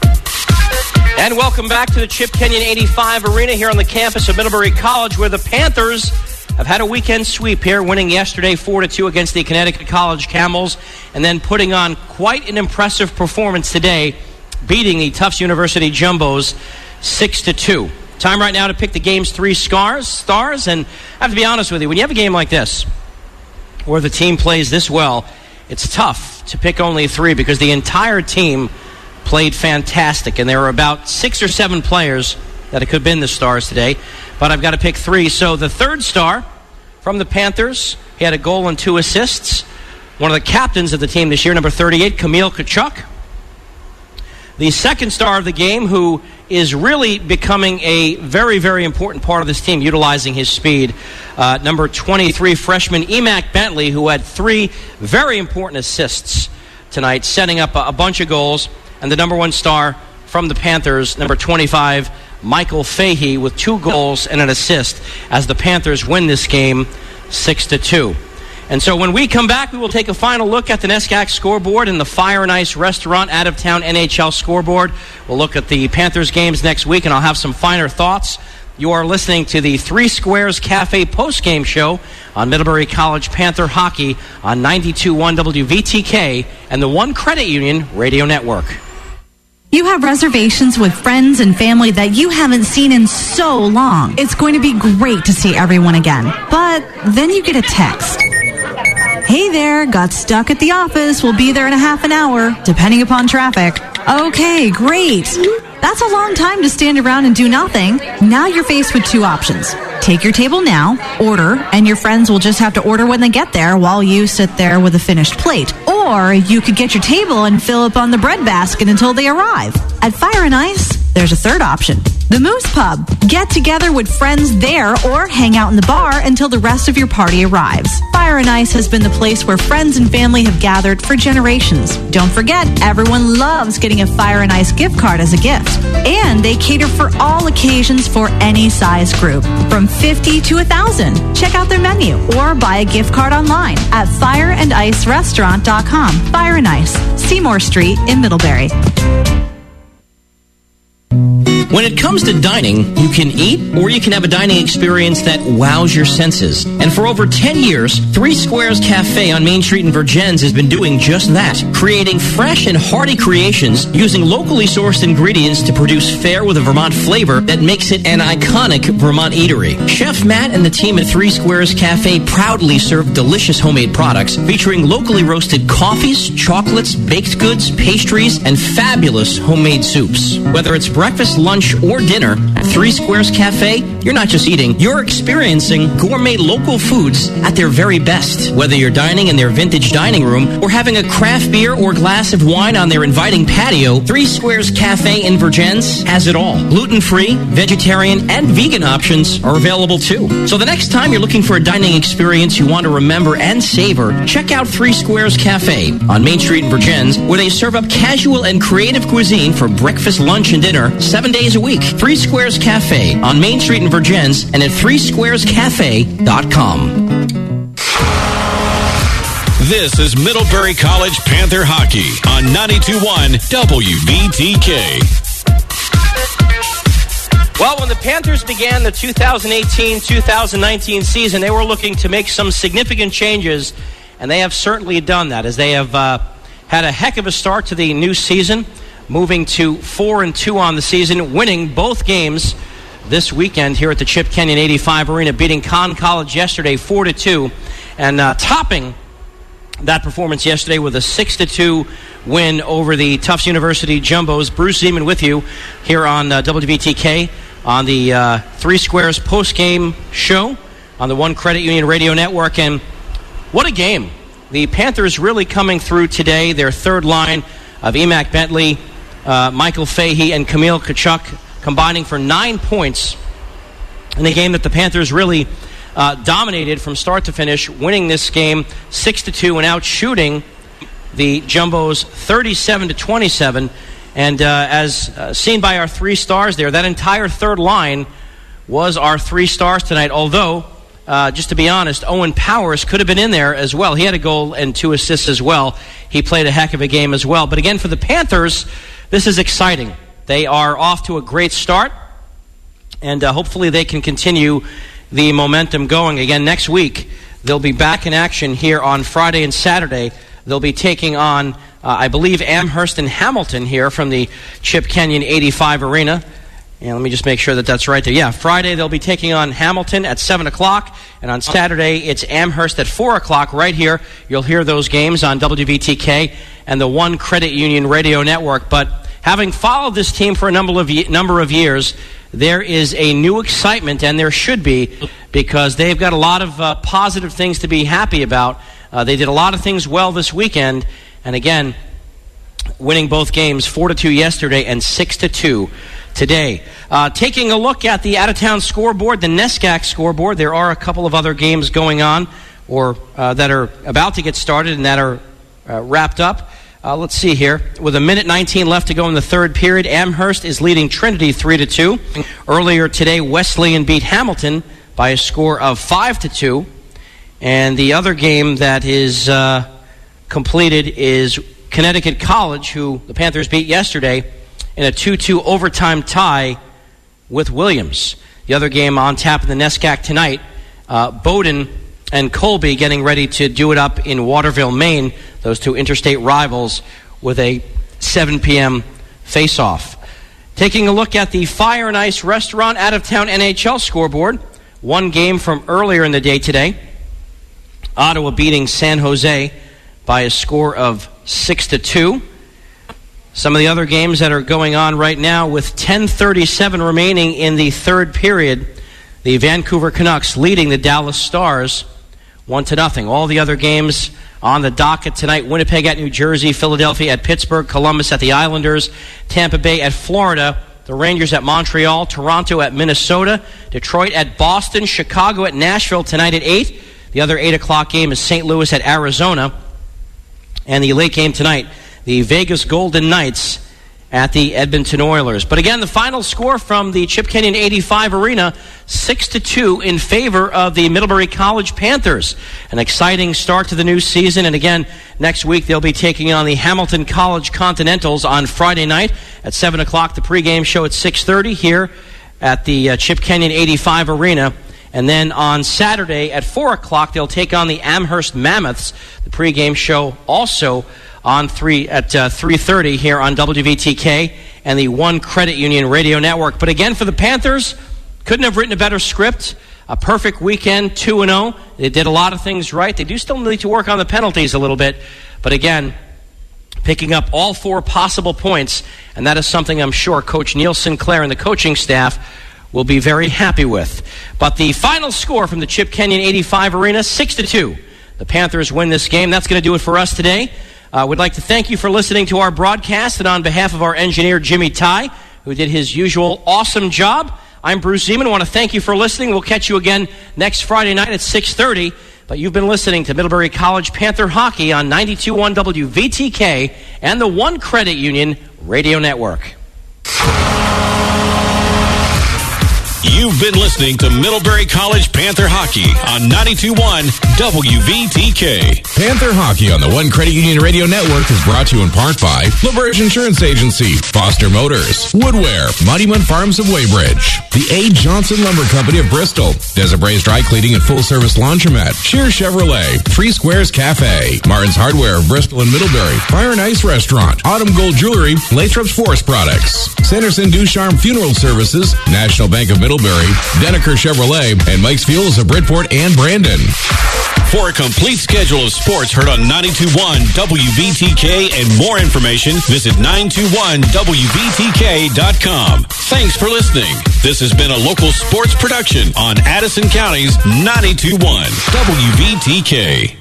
And welcome back to the Chip Kenyon 85 Arena here on the campus of Middlebury College, where the Panthers have had a weekend sweep here, winning yesterday 4-2 against the Connecticut College Camels, and then putting on quite an impressive performance today, beating the Tufts University Jumbos 6-2. Time right now to pick the game's 3 stars, and I have to be honest with you, when you have a game like this, where the team plays this well, it's tough to pick only 3 because the entire team played fantastic, and there were about 6 or 7 players that could have been the stars today, but I've got to pick 3. So the third star from the Panthers, he had a goal and 2 assists. One of the captains of the team this year, number 38, Kamil Tkachuk. The second star of the game, who is really becoming a very, very important part of this team, utilizing his speed, number 23, freshman Emac Bentley, who had 3 very important assists tonight, setting up a bunch of goals. And the number 1 star from the Panthers, number 25, Michael Fahey, with 2 goals and an assist as the Panthers win this game 6-2. And so when we come back, we will take a final look at the NESCAC scoreboard and the Fire and Ice Restaurant out-of-town NHL scoreboard. We'll look at the Panthers games next week, and I'll have some finer thoughts. You are listening to the 3 Squares Cafe post-game show on Middlebury College Panther Hockey on 92.1 WVTK and the One Credit Union Radio Network. You have reservations with friends and family that you haven't seen in so long. It's going to be great to see everyone again. But then you get a text. Hey there, got stuck at the office. We'll be there in a half an hour, depending upon traffic. Okay, great. That's a long time to stand around and do nothing. Now you're faced with 2 options. Take your table now, order, and your friends will just have to order when they get there while you sit there with a finished plate. Or you could get your table and fill up on the bread basket until they arrive. At Fire and Ice, there's a third option. The Moose Pub. Get together with friends there or hang out in the bar until the rest of your party arrives. Fire and Ice has been the place where friends and family have gathered for generations. Don't forget, everyone loves getting a Fire and Ice gift card as a gift. And they cater for all occasions for any size group, from 50 to 1,000. Check out their menu or buy a gift card online at fireandicerestaurant.com. Fire and Ice, Seymour Street in Middlebury. When it comes to dining, you can eat or you can have a dining experience that wows your senses. And for over 10 years, 3 Squares Cafe on Main Street in Virgins has been doing just that, creating fresh and hearty creations using locally sourced ingredients to produce fare with a Vermont flavor that makes it an iconic Vermont eatery. Chef Matt and the team at 3 Squares Cafe proudly serve delicious homemade products featuring locally roasted coffees, chocolates, baked goods, pastries, and fabulous homemade soups. Whether it's breakfast, lunch, or dinner, at 3 Squares Cafe, you're not just eating, you're experiencing gourmet local foods at their very best. Whether you're dining in their vintage dining room or having a craft beer or glass of wine on their inviting patio, 3 Squares Cafe in Virgins has it all. Gluten-free, vegetarian, and vegan options are available too. So the next time you're looking for a dining experience you want to remember and savor, check out 3 Squares Cafe on Main Street in Virgins, where they serve up casual and creative cuisine for breakfast, lunch, and dinner 7 days a week. 3 Squares Cafe on Main Street in Virgins and at 3squarescafe.com. This is Middlebury College Panther Hockey on 92.1 WVTK. Well, when the Panthers began the 2018-2019 season, they were looking to make some significant changes, and they have certainly done that, as they have had a heck of a start to the new season, moving to 4-2 on the season, winning both games this weekend here at the Chip Kenyon 85 Arena, beating Conn College yesterday 4-2, and topping that performance yesterday with a 6-2 win over the Tufts University Jumbos. Bruce Zeman with you here on WVTK on the 3 Squares post-game show on the One Credit Union Radio Network. And what a game. The Panthers really coming through today. Their third line of Emac Bentley, Michael Fahey, and Kamil Tkachuk combining for 9 points in a game that the Panthers really dominated from start to finish, winning this game 6-2 and out-shooting the Jumbos 37-27. And as seen by our 3 stars there, that entire third line was our 3 stars tonight, although, just to be honest, Owen Powers could have been in there as well. He had a goal and 2 assists as well. He played a heck of a game as well. But again, for the Panthers, this is exciting. They are off to a great start, and hopefully they can continue the momentum going. Again, next week, they'll be back in action here on Friday and Saturday. They'll be taking on, I believe, Amherst and Hamilton here from the Chip Kenyon 85 Arena. And let me just make sure that that's right there. Yeah, Friday they'll be taking on Hamilton at 7 o'clock, and on Saturday it's Amherst at 4 o'clock right here. You'll hear those games on WVTK and the One Credit Union Radio Network. But having followed this team for a number of years, there is a new excitement, and there should be, because they've got a lot of positive things to be happy about. They did a lot of things well this weekend, and again, winning both games 4-2 yesterday and 6-2 today. Taking a look at the out-of-town scoreboard, the NESCAC scoreboard, there are a couple of other games going on or that are about to get started and that are wrapped up. Let's see here. With 1:19 left to go in the third period, Amherst is leading Trinity 3-2. Earlier today, Wesleyan beat Hamilton by a score of 5-2. And the other game that is completed is Connecticut College, who the Panthers beat yesterday in a 2-2 overtime tie with Williams. The other game on tap in the NESCAC tonight, Bowdoin and Colby getting ready to do it up in Waterville, Maine, those two interstate rivals, with a 7 p.m. face-off. Taking a look at the Fire and Ice Restaurant out-of-town NHL scoreboard, one game from earlier in the day today. Ottawa beating San Jose by a score of 6-2. Some of the other games that are going on right now, with 10:37 remaining in the third period, the Vancouver Canucks leading the Dallas Stars 1-0. All the other games on the docket tonight: Winnipeg at New Jersey, Philadelphia at Pittsburgh, Columbus at the Islanders, Tampa Bay at Florida, the Rangers at Montreal, Toronto at Minnesota, Detroit at Boston, Chicago at Nashville tonight at 8. The other 8 o'clock game is St. Louis at Arizona. And the late game tonight, the Vegas Golden Knights at the Edmonton Oilers. But again, the final score from the Chip Kenyon 85 Arena, 6-2 in favor of the Middlebury College Panthers. An exciting start to the new season. And again, next week they'll be taking on the Hamilton College Continentals on Friday night at 7 o'clock. The pregame show at 6:30 here at the Chip Kenyon 85 Arena. And then on Saturday at 4 o'clock, they'll take on the Amherst Mammoths. The pregame show also on 3:30 here on WVTK and the One Credit Union Radio Network. But again, for the Panthers, couldn't have written a better script. A perfect weekend, 2-0. They did a lot of things right. They do still need to work on the penalties a little bit. But again, picking up all 4 possible points, and that is something I'm sure Coach Neil Sinclair and the coaching staff will be very happy with. But the final score from the Chip Kenyon 85 Arena, 6-2. The Panthers win this game. That's going to do it for us today. We'd like to thank you for listening to our broadcast, and on behalf of our engineer, Jimmy Ty, who did his usual awesome job, I'm Bruce Zeman. I want to thank you for listening. We'll catch you again next Friday night at 6:30. But you've been listening to Middlebury College Panther Hockey on 92.1 WVTK and the One Credit Union Radio Network. You've been listening to Middlebury College Panther Hockey on 92.1 WVTK. Panther Hockey on the One Credit Union Radio Network is brought to you in part by LaBerge Insurance Agency, Foster Motors, Woodware, Monument Farms of Weybridge, the A. Johnson Lumber Company of Bristol, Desabray's Dry Cleaning and Full Service Laundromat, Shear Chevrolet, Three Squares Cafe, Martin's Hardware of Bristol and Middlebury, Fire and Ice Restaurant, Autumn Gold Jewelry, Lathrop's Forest Products, Sanderson Ducharme Funeral Services, National Bank of Middlebury, Middlebury, Denneker Chevrolet, and Mike's Fuels of Bridport and Brandon. For a complete schedule of sports heard on 92.1 WVTK and more information, visit 921WVTK.com. Thanks for listening. This has been a local sports production on Addison County's 92.1 WVTK.